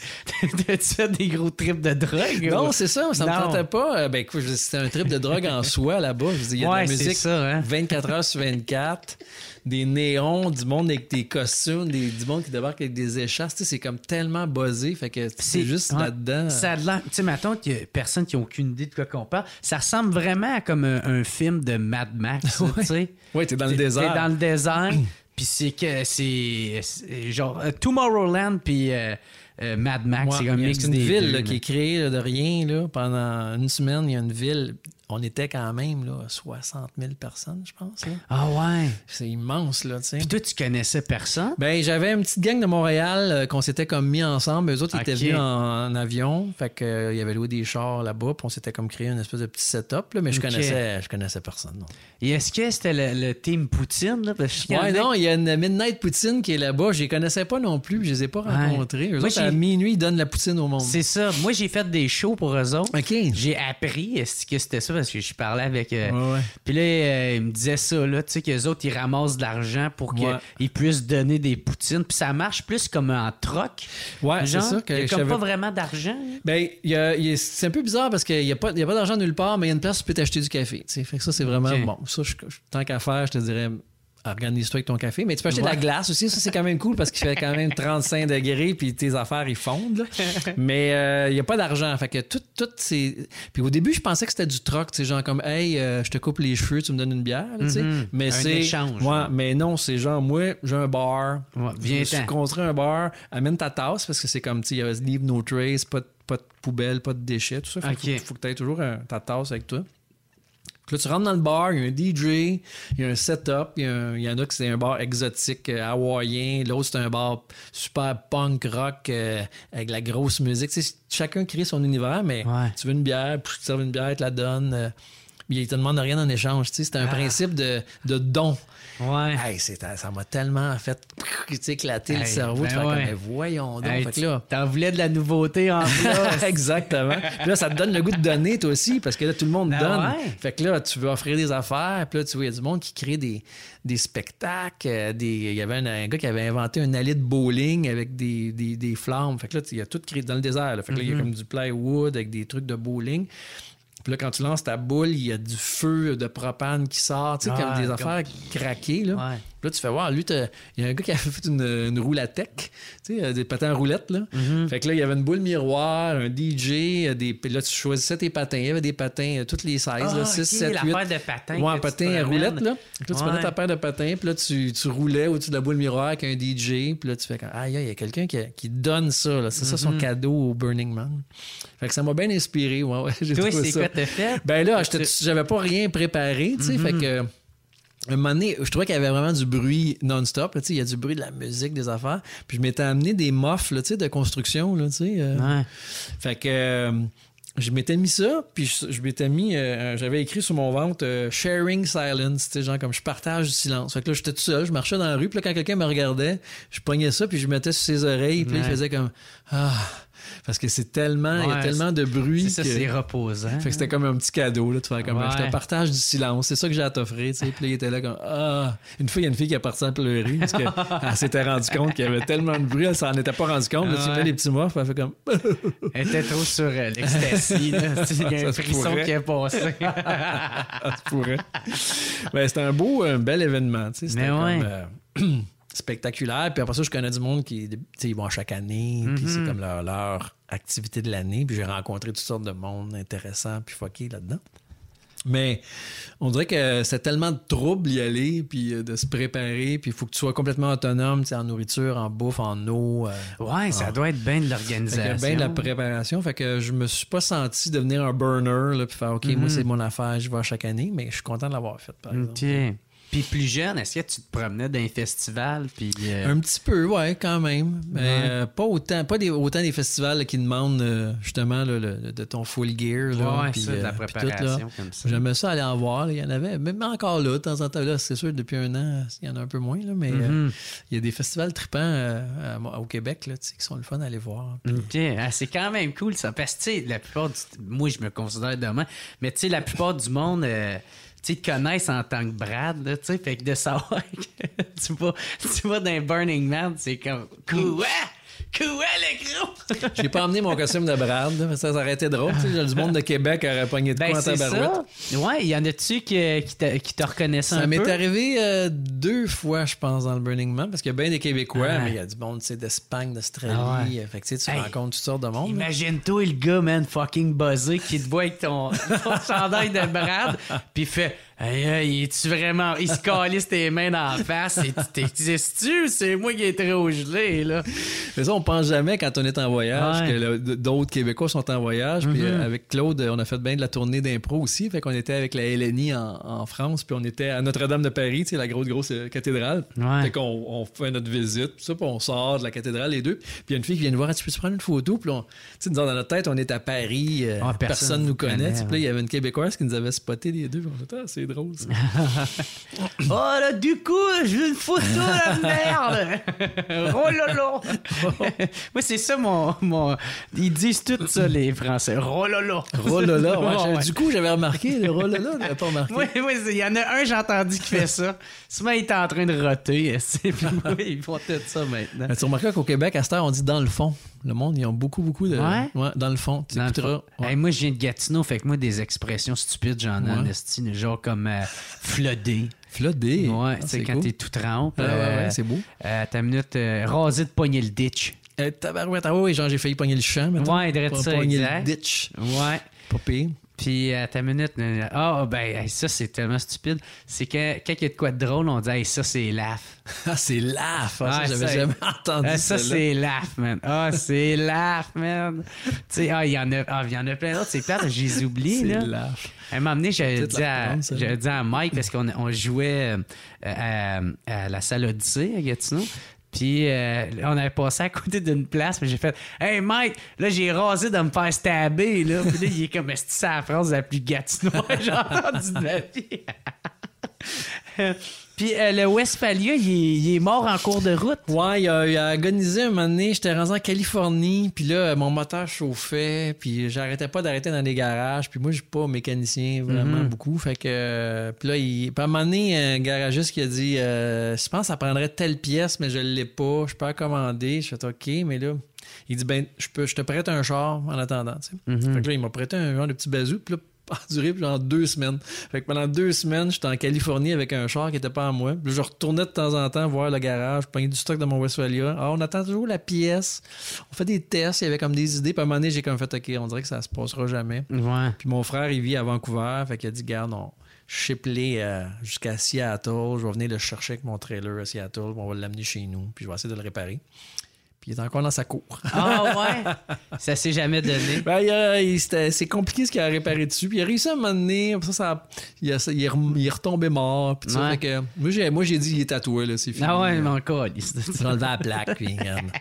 t'as-tu fait des gros trips de drogue? Non, ou- c'est ça, ça me Non. tentait pas. Euh, Ben, écoute, je- c'était un trip de drogue en soi là-bas. Je veux dire, il y a Ouais, de la c'est musique ça, hein. vingt-quatre heures sur vingt-quatre, des néons, du monde avec des costumes, des, du monde qui débarque avec des échasses. Tu sais, c'est comme tellement buzzé. Fait que c'est juste ouais, là-dedans. Ça a de l'air- tu sais, mettons qu'il y a personne qui n'a aucune idée de quoi qu'on parle. Ça ressemble vraiment à comme un, un film de Mad Max, Ouais. tu sais. Ouais, t'es dans le T'es- désert. T'es dans le désert, puis c'est que c'est c'est genre euh, Tomorrowland puis euh, euh, Mad Max, Ouais, c'est un il y a- mix c'est une des ville deux, là, là. qui est créée là, de rien. Là, pendant une semaine, il y a une ville. On était quand même là, soixante mille personnes, je pense. là. Ah ouais. C'est immense, là, tu sais. Puis toi, tu connaissais personne? Ben, j'avais une petite gang de Montréal euh, qu'on s'était comme mis ensemble. Eux autres, ils Ok. étaient venus en, en avion. Fait que, euh, ils avaient loué des chars là-bas. Puis on s'était comme créé une espèce de petit setup. Là, mais je Ok. connaissais, je connaissais personne. Non. Et est-ce que c'était le, le team Poutine? Là? Parce que je Ouais, connais- non, il y a une Midnight Poutine qui est là-bas. Je les connaissais pas non plus. Je les ai pas rencontrés. Eux Moi, autres, à j'ai- minuit, ils donnent la poutine au monde. C'est ça. Moi, j'ai fait des shows pour eux autres. OK. J'ai appris est-ce que c'était ça parce que je parlais avec. euh, Ouais, ouais. Puis là, euh, ils me disaient ça, là, tu sais, qu'eux autres, ils ramassent de l'argent pour qu'ils Ouais. puissent donner des poutines. Puis ça marche plus comme en troc. Ouais, c'est Genre, ça que il y a je comme savais- pas vraiment d'argent. hein. Ben, il y a- il y a- c'est un peu bizarre parce qu'il n'y a pas, il y a pas d'argent nulle part, mais il y a une place où tu peux t'acheter du café. tu sais. Fait que ça, c'est vraiment Ok. bon. Ça, je, je- tant qu'à faire, je te dirais, organise-toi avec ton café. Mais tu peux acheter de Ouais. la glace aussi. Ça, c'est quand même cool parce qu'il fait quand même trente-cinq degrés puis tes affaires, ils fondent. là. Mais euh, il n'y a pas d'argent. Fait que tout, tout c'est. Puis au début, je pensais que c'était du troc. Tu sais, genre comme, hey, euh, je te coupe les cheveux, tu me donnes une bière. là, tu sais. Mhm. Mais Un c'est. échange, Ouais, là. mais non, c'est genre, moi, j'ai un bar. Ouais, Je me suis viens-t'en. construit un bar. Amène ta tasse parce que c'est comme, tu sais, il y a leave no trace, pas de, pas de poubelle, pas de déchets, tout ça. Fait que Ok. faut, faut que tu aies toujours un- ta tasse avec toi. Puis là, tu rentres dans le bar, il y a un D J, il y a un setup, il y, a un- il y en a qui c'est un bar exotique euh, hawaïen, l'autre c'est un bar super punk rock euh, avec la grosse musique. Tu sais, chacun crée son univers, mais Ouais. tu veux une bière, puis je te serve une bière, tu la donnes. euh, mais il te demande rien en échange. Tu sais, c'est un ah. principe de, de don. Ouais. Hey, c'est, ça m'a tellement fait éclater hey, le cerveau ben de faire ouais. comme, mais voyons donc. Hey, fait que là, t'en voulais de la nouveauté en plus. Exactement. Puis là, ça te donne le goût de donner, toi aussi, parce que là, tout le monde ben donne. Ouais. Fait que là, tu veux offrir des affaires. Puis là, tu vois, il y a du monde qui crée des, des spectacles. Des... Il y avait un, un gars qui avait inventé une allée de bowling avec des, des, des flammes. Fait que là, il y a tout créé dans le désert. Là. Fait que là, il mm-hmm. y a comme du plywood avec des trucs de bowling. Puis là, quand tu lances ta boule, il y a du feu de propane qui sort, tu sais, ah, comme des affaires comme... craquées, là. Ouais. Puis là, tu fais voir, lui, il y a un gars qui a fait une, une roue à tech, tu sais, des patins à roulettes, là. Mm-hmm. Fait que là, il y avait une boule miroir, un D J, des... Puis là, tu choisissais tes patins. Il y avait des patins, toutes les sizes, ah, là, six, sept, huit. La paire de patins. Ouais, un patin à roulettes, là. Puis là, tu ouais. prenais ta paire de patins, puis là, tu, tu roulais au-dessus de la boule miroir avec un D J, puis là, tu fais comme, ah, il y a quelqu'un qui, qui donne ça, là. C'est mm-hmm. ça son cadeau au Burning Man. Fait que ça m'a bien inspiré, ouais, ouais. J'ai Toi, c'est ça. quoi t'as fait? Ben là, j'avais pas rien préparé, tu sais, mm-hmm. fait que un moment donné, je trouvais qu'il y avait vraiment du bruit non-stop, tu sais, il y a du bruit de la musique, des affaires, puis je m'étais amené des muffs, tu sais, de construction, là, tu sais. Euh, ouais. Fait que euh, je m'étais mis ça, puis je, je m'étais mis, euh, j'avais écrit sur mon ventre euh, Sharing Silence, tu sais, genre comme je partage du silence. Fait que là, j'étais tout seul, je marchais dans la rue, puis là, quand quelqu'un me regardait, je pognais ça, puis je mettais sur ses oreilles, puis ouais. là, il faisait comme ah. Parce que c'est tellement, il ouais, y a tellement de bruit. C'est ça, que... c'est reposant. Fait que c'était comme un petit cadeau, là, de faire comme, ouais. je te partage du silence, c'est ça que j'ai à t'offrir, tu sais. Puis là, il était là comme, ah. Une fois, il y a une fille qui est partie à pleurer parce qu'elle s'était rendue compte qu'il y avait tellement de bruit, elle s'en était pas rendue compte. Là, tu fais les petits morts, elle fait comme. Elle était trop sur euh, l'ecstasy, là. Il y a un frisson qui est passé. Ça se pourrait. Ben, c'était un beau, un bel événement, tu sais. C'était Mais ouais. comme. Euh... spectaculaire. Puis après ça, je connais du monde qui, tu sais, ils vont chaque année, mm-hmm. puis c'est comme leur, leur activité de l'année. Puis j'ai rencontré toutes sortes de monde intéressant puis fucké là-dedans. Mais on dirait que c'est tellement de trouble y aller, puis de se préparer, puis il faut que tu sois complètement autonome, tu sais, en nourriture, en bouffe, en eau. Euh, ouais, ça en... doit être bien de l'organisation. Bien de la préparation. Fait que je me suis pas senti devenir un burner, là, puis faire, OK, mm-hmm. moi, c'est mon affaire, je vais chaque année, mais je suis content de l'avoir fait, par exemple. OK. Puis plus jeune, est-ce que tu te promenais dans les festivals? Puis, euh... Un petit peu, ouais, quand même. Mais ouais. euh, pas autant, pas des, autant des festivals là, qui demandent euh, justement là, le, de ton full gear. Là, ouais, pis, ça, de la euh, préparation tout, comme ça. J'aimais ça aller en voir. Il y en avait, même encore là, de temps en temps, là, c'est sûr, depuis un an, il y en a un peu moins, là, mais il mm-hmm. euh, y a des festivals trippants euh, au Québec là, qui sont le fun à aller voir. Pis... OK. Ah, c'est quand même cool, ça. Parce que, tu sais, la plupart du... Moi, je me considère demain, mais tu sais, la plupart du monde... Euh... tu te connaissent en tant que Brad, là, tu sais, fait que de savoir que tu vas, tu vas dans un Burning Man, c'est comme quoi? Quoi, le gros? J'ai pas emmené mon costume de Brad, ça, ça aurait été drôle. Tu sais, le monde de Québec aurait pogné de ben, quoi en tabarouette. Ouais, il y en a-tu qui, qui, te, qui te reconnaissaient un peu? Ça m'est arrivé euh, deux fois, je pense, dans le Burning Man, parce qu'il y a bien des Québécois, ah. mais il y a du monde, tu sais, d'Espagne, d'Australie. Ah ouais. Fait que tu sais, tu hey, rencontres toutes sortes de monde. Imagine-toi le gars, man, fucking buzzé, qui te voit avec ton, ton chandail de Brad, puis il fait... Hey, hey, es-tu vraiment... Il se calisse tes mains dans la face. T'existes-tu ou c'est moi qui est trop gelé, là? Mais ça, on pense jamais quand on est en voyage ouais. que là, d'autres Québécois sont en voyage. Mm-hmm. Puis euh, avec Claude, on a fait bien de la tournée d'impro aussi. Fait qu'on était avec la L N I en, en France. Puis on était à Notre-Dame de Paris, tu sais, la grosse, grosse cathédrale. Ouais. Fait qu'on on fait notre visite. Puis ça, puis on sort de la cathédrale, les deux. Puis il y a une fille qui vient nous voir. Tu peux-tu prendre une photo? Puis on, tu sais, dans notre tête, on est à Paris. Euh, ah, personne, personne nous connaît. connaît ouais. Puis là, il y avait une Québécoise qui nous avait spoté les deux. Puis on dit, ah, c'est drôle, ça. Oh là, du coup, je veux une photo, la merde! Oh là là! Moi, c'est ça mon, mon. Ils disent tout ça, les Français. Oh là là! Oh là là! Ouais, ouais. Du coup, j'avais remarqué, le oh là là, j'avais pas remarqué. Oui, oui, il y en a un, j'ai entendu, qui fait ça. Souvent, il est en train de roter. Puis, oui, ils font tout ça maintenant. Tu remarques qu'au Québec, à cette heure, on dit dans le fond. Le monde, ils ont beaucoup, beaucoup de. Ouais? Ouais, dans le fond. Tu écouteras. Ouais. Hey, moi, je viens de Gatineau, fait que moi, des expressions stupides, j'en ai ouais. en estime, genre comme euh, flooder. Flooder? Ouais, c'est quand cool. T'es tout trempe. Ah, euh, ouais, ouais, c'est beau. Euh, ta minute, euh, raser de pogner le ditch. Euh, tabarouette, ah oui, genre j'ai failli pogner le champ. Maintenant. Ouais, direct ça, pogner exact. le ditch. Ouais. Pas pire. Puis, à ta minute, ah, oh, ben, ça, c'est tellement stupide. C'est que, quand il y a de quoi de drôle, on dit, hey, ça, c'est laugh. Ah, c'est laugh. Ah, ah, ça, j'avais ça, jamais entendu ah, ça. Ça, c'est laugh, man. Ah, c'est laugh, man. Tu sais, ah, il y en a, ah, il y en a plein d'autres. C'est plate, je les oublie, là. C'est laugh. À un moment donné, j'avais dit, à, j'avais dit à Mike, parce qu'on on jouait à, à, à la salle Odyssée à Gatineau. Puis euh, on avait passé à côté d'une place, mais j'ai fait « Hey Mike, là j'ai rasé de me faire stabber. » Là. Puis là, il est comme « Est-ce que c'est la phrase la plus gatinoise que j'ai entendue de ma vie? » Puis euh, le Westphalia, il est, il est mort en cours de route. Ouais, il a, il a agonisé un moment donné. J'étais rendu en Californie, puis là, mon moteur chauffait, puis j'arrêtais pas d'arrêter dans les garages. Puis moi, je suis pas mécanicien vraiment mm-hmm. beaucoup. Fait que, euh, puis là, il, puis à un moment donné, un garagiste qui a dit euh, je pense que ça prendrait telle pièce, mais je l'ai pas. Je peux la commander. Je fais OK, mais là, il dit ben, je peux, je te prête un char en attendant. Tu sais. Mm-hmm. Fait que là, il m'a prêté un genre de petit bazou, puis là, duré pendant deux semaines. Fait que pendant deux semaines, j'étais en Californie avec un char qui était pas à moi. Puis je retournais de temps en temps voir le garage, pogner du stock de mon Westphalia. Ah, on attend toujours la pièce. On fait des tests, il y avait comme des idées. Puis à un moment donné, j'ai comme fait OK, on dirait que ça se passera jamais. Ouais. Puis mon frère, il vit à Vancouver. Fait qu'il a dit, garde, on ship-les euh, jusqu'à Seattle. Je vais venir le chercher avec mon trailer à Seattle. On va l'amener chez nous. Puis je vais essayer de le réparer. Il est encore dans sa cour. Ah ouais? Ça s'est jamais donné. Ben, il a, il, c'est compliqué ce qu'il a réparé dessus. Puis il a réussi à m'amener. Ça, ça, il, a, il, est, il est retombé mort. Puis ça, ouais. Fait que, moi, j'ai, moi, j'ai dit il est tatoué. Là, c'est fini. Ah ouais, mais encore. J'ai enlevé la plaque. Puis,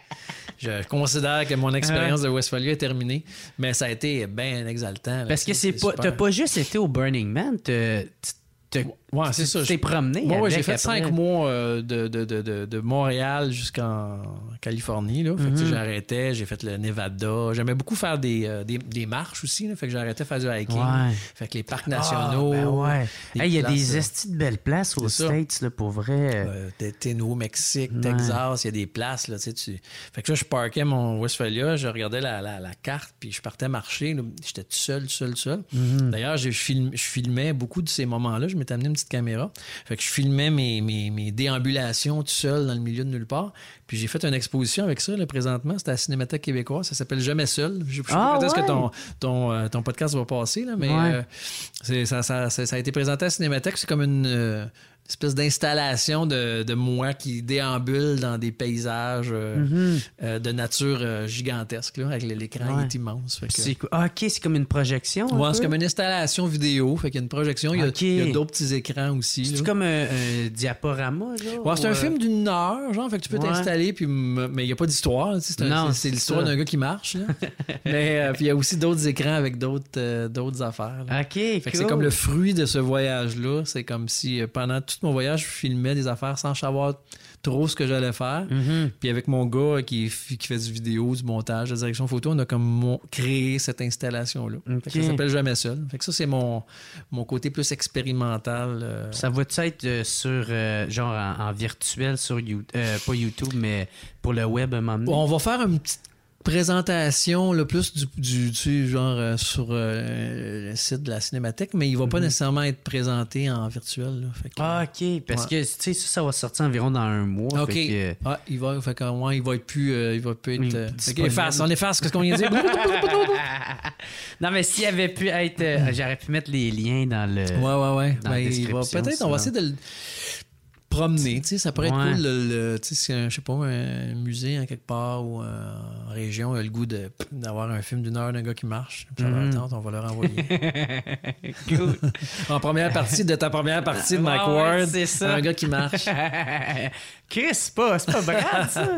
je considère que mon expérience de Westphalia est terminée. Mais ça a été bien exaltant. Là, parce que c'est, c'est pas, t'as pas juste été au Burning Man. T'as, t'as, ouais, c'est ça. Tu t'es promené. Moi, ouais, avec j'ai fait après. cinq mois euh, de, de, de, de, de Montréal jusqu'en Californie. Là. Fait que, mm-hmm. j'arrêtais, j'ai fait le Nevada. J'aimais beaucoup faire des, euh, des, des marches aussi. Là. Fait que j'arrêtais de faire du hiking. Ouais. Fait que les parcs nationaux. Ah, ben ouais. Il hey, y a places, des estis de belles places aux States, là, pour vrai. Euh, Téno, Mexique, ouais. Texas, il y a des places. Là, tu sais, tu... Fait que là, je parquais mon Westphalia, je regardais la, la, la carte, puis je partais marcher. Là. J'étais tout seul, tout seul, tout seul. Mm-hmm. D'ailleurs, je, film, je filmais beaucoup de ces moments-là. Je m'étais amené une petite caméra. Fait que je filmais mes, mes, mes déambulations tout seul dans le milieu de nulle part. Puis j'ai fait une exposition avec ça, là, présentement. C'était à la Cinémathèque québécoise. Ça s'appelle Jamais seul. Je ne sais ah, pas quand est-ce ouais. que ton, ton, euh, ton podcast va passer, là, mais ouais. euh, c'est, ça, ça, ça, ça a été présenté à la Cinémathèque. C'est comme une... Euh, espèce d'installation de, de moi qui déambule dans des paysages euh, mm-hmm. euh, de nature euh, gigantesque, là, avec l'écran ouais. est immense. Fait que... c'est... Ah, OK, c'est comme une projection? Ouais, c'est comme une installation vidéo. Fait qu'il y a une projection. Il y a, okay. il y a d'autres petits écrans aussi. C'est là. comme un, un diaporama, genre? Ouais, c'est un euh... film d'une heure, genre. Fait que tu peux ouais. t'installer, puis, mais il n'y a pas d'histoire. C'est, un, non, c'est, c'est l'histoire ça. d'un gars qui marche. Là. mais euh, puis il y a aussi d'autres écrans avec d'autres, euh, d'autres affaires. Là. OK, fait cool. que c'est comme le fruit de ce voyage-là. C'est comme si euh, pendant tout mon voyage, je filmais des affaires sans savoir trop ce que j'allais faire. Mm-hmm. Puis avec mon gars qui, qui fait du vidéo, du montage, de la direction photo, on a comme mon, créé cette installation-là. Okay. Fait que ça s'appelle Jamais seul. Fait que ça, c'est mon, mon côté plus expérimental. Euh... Ça va-tu être euh, sur, euh, genre en, en virtuel sur YouTube, euh, pas YouTube, mais pour le web un moment donné? On va faire une petite présentation le plus du, du, du genre euh, sur euh, le site de la Cinémathèque, mais il va pas mm-hmm. nécessairement être présenté en virtuel. Là. Fait que, ah, OK. Parce ouais. que, tu sais, ça, ça va sortir environ dans un mois. OK. Fait que... Ah, il va, fait que, ouais, il va être plus... Euh, il va plus être... Euh, okay, efface, on efface, qu'est-ce qu'on vient de dire? Non, mais s'il avait pu être... Euh, j'aurais pu mettre les liens dans le... Ouais, ouais, ouais. Dans ben, la il va, peut-être, on va essayer de le promener, tu sais, ça pourrait ouais. être cool, le, le, tu sais, c'est un, je sais pas, un musée en quelque part ou euh, en région a le goût de, d'avoir un film d'une heure d'un gars qui marche. Puis mm. attends, on va le renvoyer. Cool. En première partie de ta première partie de Mike ah, Ward, ouais, c'est ça. Un gars qui marche. Chris, c'est pas, c'est pas Brad, ça.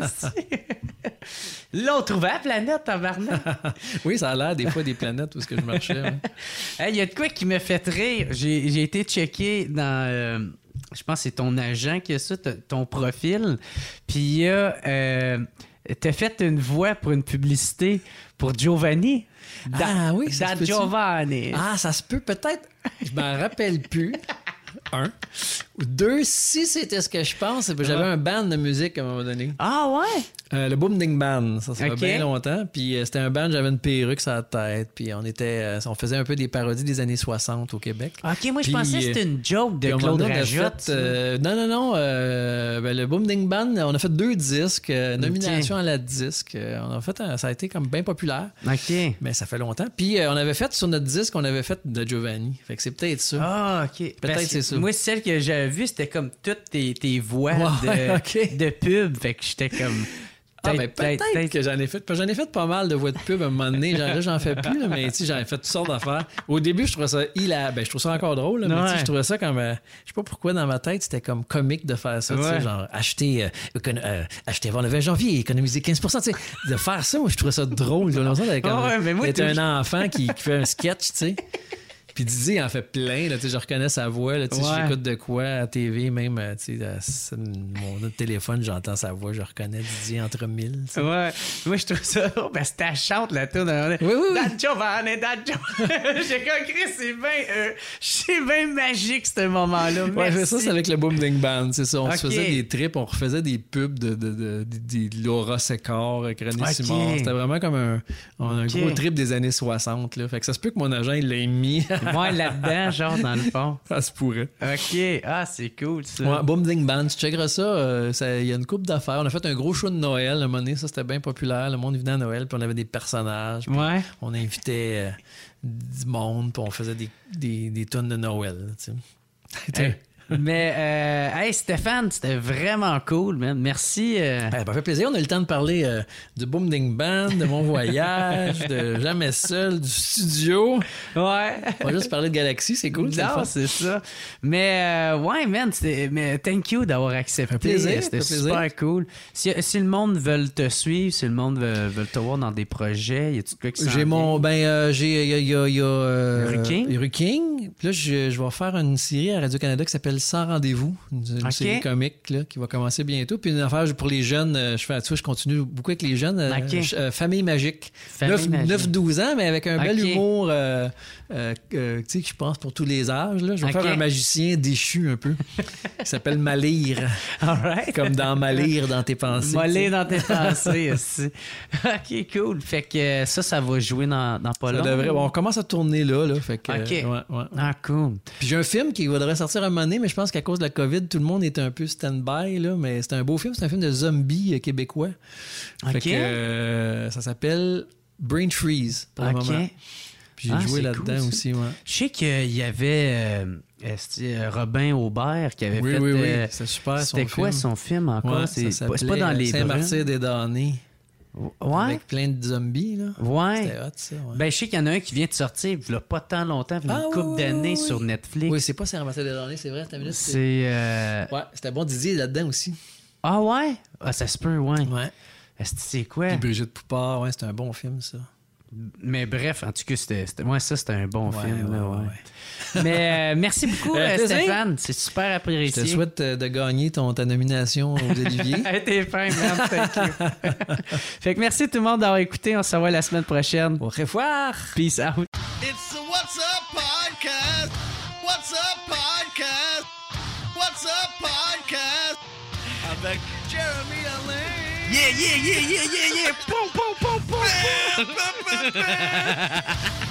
Là, on trouvait la planète, tabarnak. Oui, ça a l'air des fois des planètes où est-ce que je marchais. Il ouais. hey, y a de quoi qui me fait rire. J'ai, j'ai été checké dans... Euh, je pense que c'est ton agent qui a ça, ton profil. Puis il y a... Euh, t'as fait une voix pour une publicité pour Giovanni. Dans, ah oui, ça dans se Giovanni. Ah, ça se peut peut-être. Je m'en rappelle plus. Un. Deux, si c'était ce que je pense, j'avais un band de musique à un moment donné. Ah ouais? Euh, le Boom Ding Band, ça, ça okay. fait bien longtemps. Puis euh, c'était un band, j'avais une perruque sur la tête. Puis on était, euh, on faisait un peu des parodies des années soixante au Québec. OK, moi je puis, pensais que c'était une joke de Claude Rajotte. Fait, euh, non, non, non. Euh, ben, le Boom Ding Band, on a fait deux disques, euh, nomination okay. à la disque. Euh, on a fait un, ça a été comme bien populaire. OK. Mais ça fait longtemps. Puis euh, on avait fait sur notre disque, on avait fait de Giovanni. Fait que c'est peut-être ça. Ah, OK. Peut-être Parce c'est ça. Moi, celle que j'avais vue, c'était comme toutes tes, tes voix ouais, de, okay. de pub. Fait que j'étais comme... Ah, ben peut-être, peut-être que j'en ai fait. J'en ai fait pas mal de voix de pub à un moment donné. Genre, là, j'en fais plus, là, mais tu sais, j'en ai fait toutes sortes d'affaires. Au début, je trouvais ça hilarant. Ben, je trouve ça encore drôle, là, mais tu sais, je trouvais ça comme. Euh, je sais pas pourquoi dans ma tête, c'était comme comique de faire ça. Ouais. Tu sais, genre, acheter, euh, écono- euh, acheter avant le vingt janvier, économiser quinze pour cent. Tu sais, de faire ça, moi, je trouvais ça drôle. J'ai l'impression d'être comme. Oh, ouais, mais moi, d'être un enfant qui, qui fait un sketch, tu sais. Puis Didier en fait plein, là, je reconnais sa voix. Là, ouais. Si j'écoute de quoi à la T V, même à mon téléphone, j'entends sa voix, je reconnais Didier entre mille. T'sais. Ouais, moi je trouve ça drôle parce que tu chantes la tour de oui, oui, oui. Dan Giovanni, Dan Giovanni. J'ai compris, c'est bien euh, c'est bien magique ce moment-là. Ouais, je fais ça, c'est avec le Boom Ding Band, c'est ça. On okay. se faisait des trips, on refaisait des pubs de, de, de, de, de Laura Secord, René okay. Simard. C'était vraiment comme un, un okay. gros trip des années soixante. Là. Fait que ça se peut que mon agent il l'ait mis. Ouais, là-dedans, genre, dans le fond. Ça se pourrait. OK. Ah, c'est cool, ça. Ouais, Boom Ding Band, tu checkeras ça. Il euh, y a une couple d'affaires. On a fait un gros show de Noël à un moment donné. Ça, c'était bien populaire. Le monde venait à Noël, puis on avait des personnages. Ouais. On invitait euh, du monde, puis on faisait des, des, des tonnes de Noël. Tu sais. Hey. Mais, euh, hey Stéphane, c'était vraiment cool, man. Merci. Euh... Ben, ça fait plaisir. On a eu le temps de parler euh, du Boom Ding Band, de mon voyage, de Jamais Seul, du studio. Ouais. On va juste parler de Galaxy, c'est cool. Non, c'est ça. Mais, euh, ouais, man, mais thank you d'avoir accepté. Ça fait plaisir. C'était super plaisir. Cool. Si, si le monde veut te suivre, si le monde veut, veut te voir dans des projets, y a-tu de quoi qui s'en J'ai mon. Ben, euh, j'ai. Il y a. Y a, y a euh, Ruking. Ruking. Puis là, je, je vais faire une série à Radio-Canada qui s'appelle Sans rendez-vous, une, une okay. série comique là, qui va commencer bientôt. Puis une affaire pour les jeunes, je fais tu vois, je continue beaucoup avec les jeunes. Okay. Euh, Famille magique. neuf douze ans, mais avec un okay. bel humour, euh, euh, euh, tu sais, que je pense pour tous les âges. Là. Je vais okay. faire un magicien déchu un peu. Il s'appelle Malire. Right. Comme dans Malire dans tes pensées. Malire dans tes pensées aussi. OK, cool. Fait que ça, ça va jouer dans, dans pas ça long. Devrait, bon, on commence à tourner là. là fait que, OK. Euh, ouais, ouais. Ah, cool. Puis j'ai un film qui devrait sortir un moment donné, mais je pense qu'à cause de la COVID, tout le monde est un peu stand-by, là, mais c'est un beau film, c'est un film de zombies euh, québécois. Fait okay. que, euh, ça s'appelle Brain Freeze pour okay. le moment. Puis j'ai ah, joué là-dedans cool, aussi. Ouais. Je sais qu'il y avait euh, Robin Aubert qui avait oui, fait... Oui, oui, euh, oui. C'est super C'était son quoi film. son film encore? Ouais, c'est, ça c'est pas dans les Saint-Martyr des damnés. Ouais. Avec plein de zombies, là. Ouais. C'était hot, ça. Ouais. Ben, je sais qu'il y en a un qui vient de sortir, il y a pas tant longtemps, il y a une ah, couple oui, d'années oui. sur Netflix. Oui, c'est pas Saint-Martyr des damnés, c'est vrai. C'est. c'est euh... Ouais, c'était bon. Didier là-dedans aussi. Ah, ouais? Ah, ça se peut, ouais. Ouais. Est-ce que c'est quoi? Puis Brigitte Poupard, ouais, c'était un bon film, ça. Mais bref, en tout cas, c'était, c'était, moi, ça, c'était un bon ouais, film. Ouais, là, ouais. Ouais. Mais euh, merci beaucoup, euh, Stéphane. C'est super apprécié. Je te souhaite euh, de gagner ton, ta nomination aux Olivier. T'es fin, merde, thank you. Fait que merci tout le monde d'avoir écouté. On se revoit la semaine prochaine. Au revoir. Peace out. It's the What's Up Podcast. What's Up Podcast. What's Up Podcast. Avec Jeremy Alain. Yeah, yeah, yeah, yeah, yeah, yeah. Boom, boom, boom, boom, boom.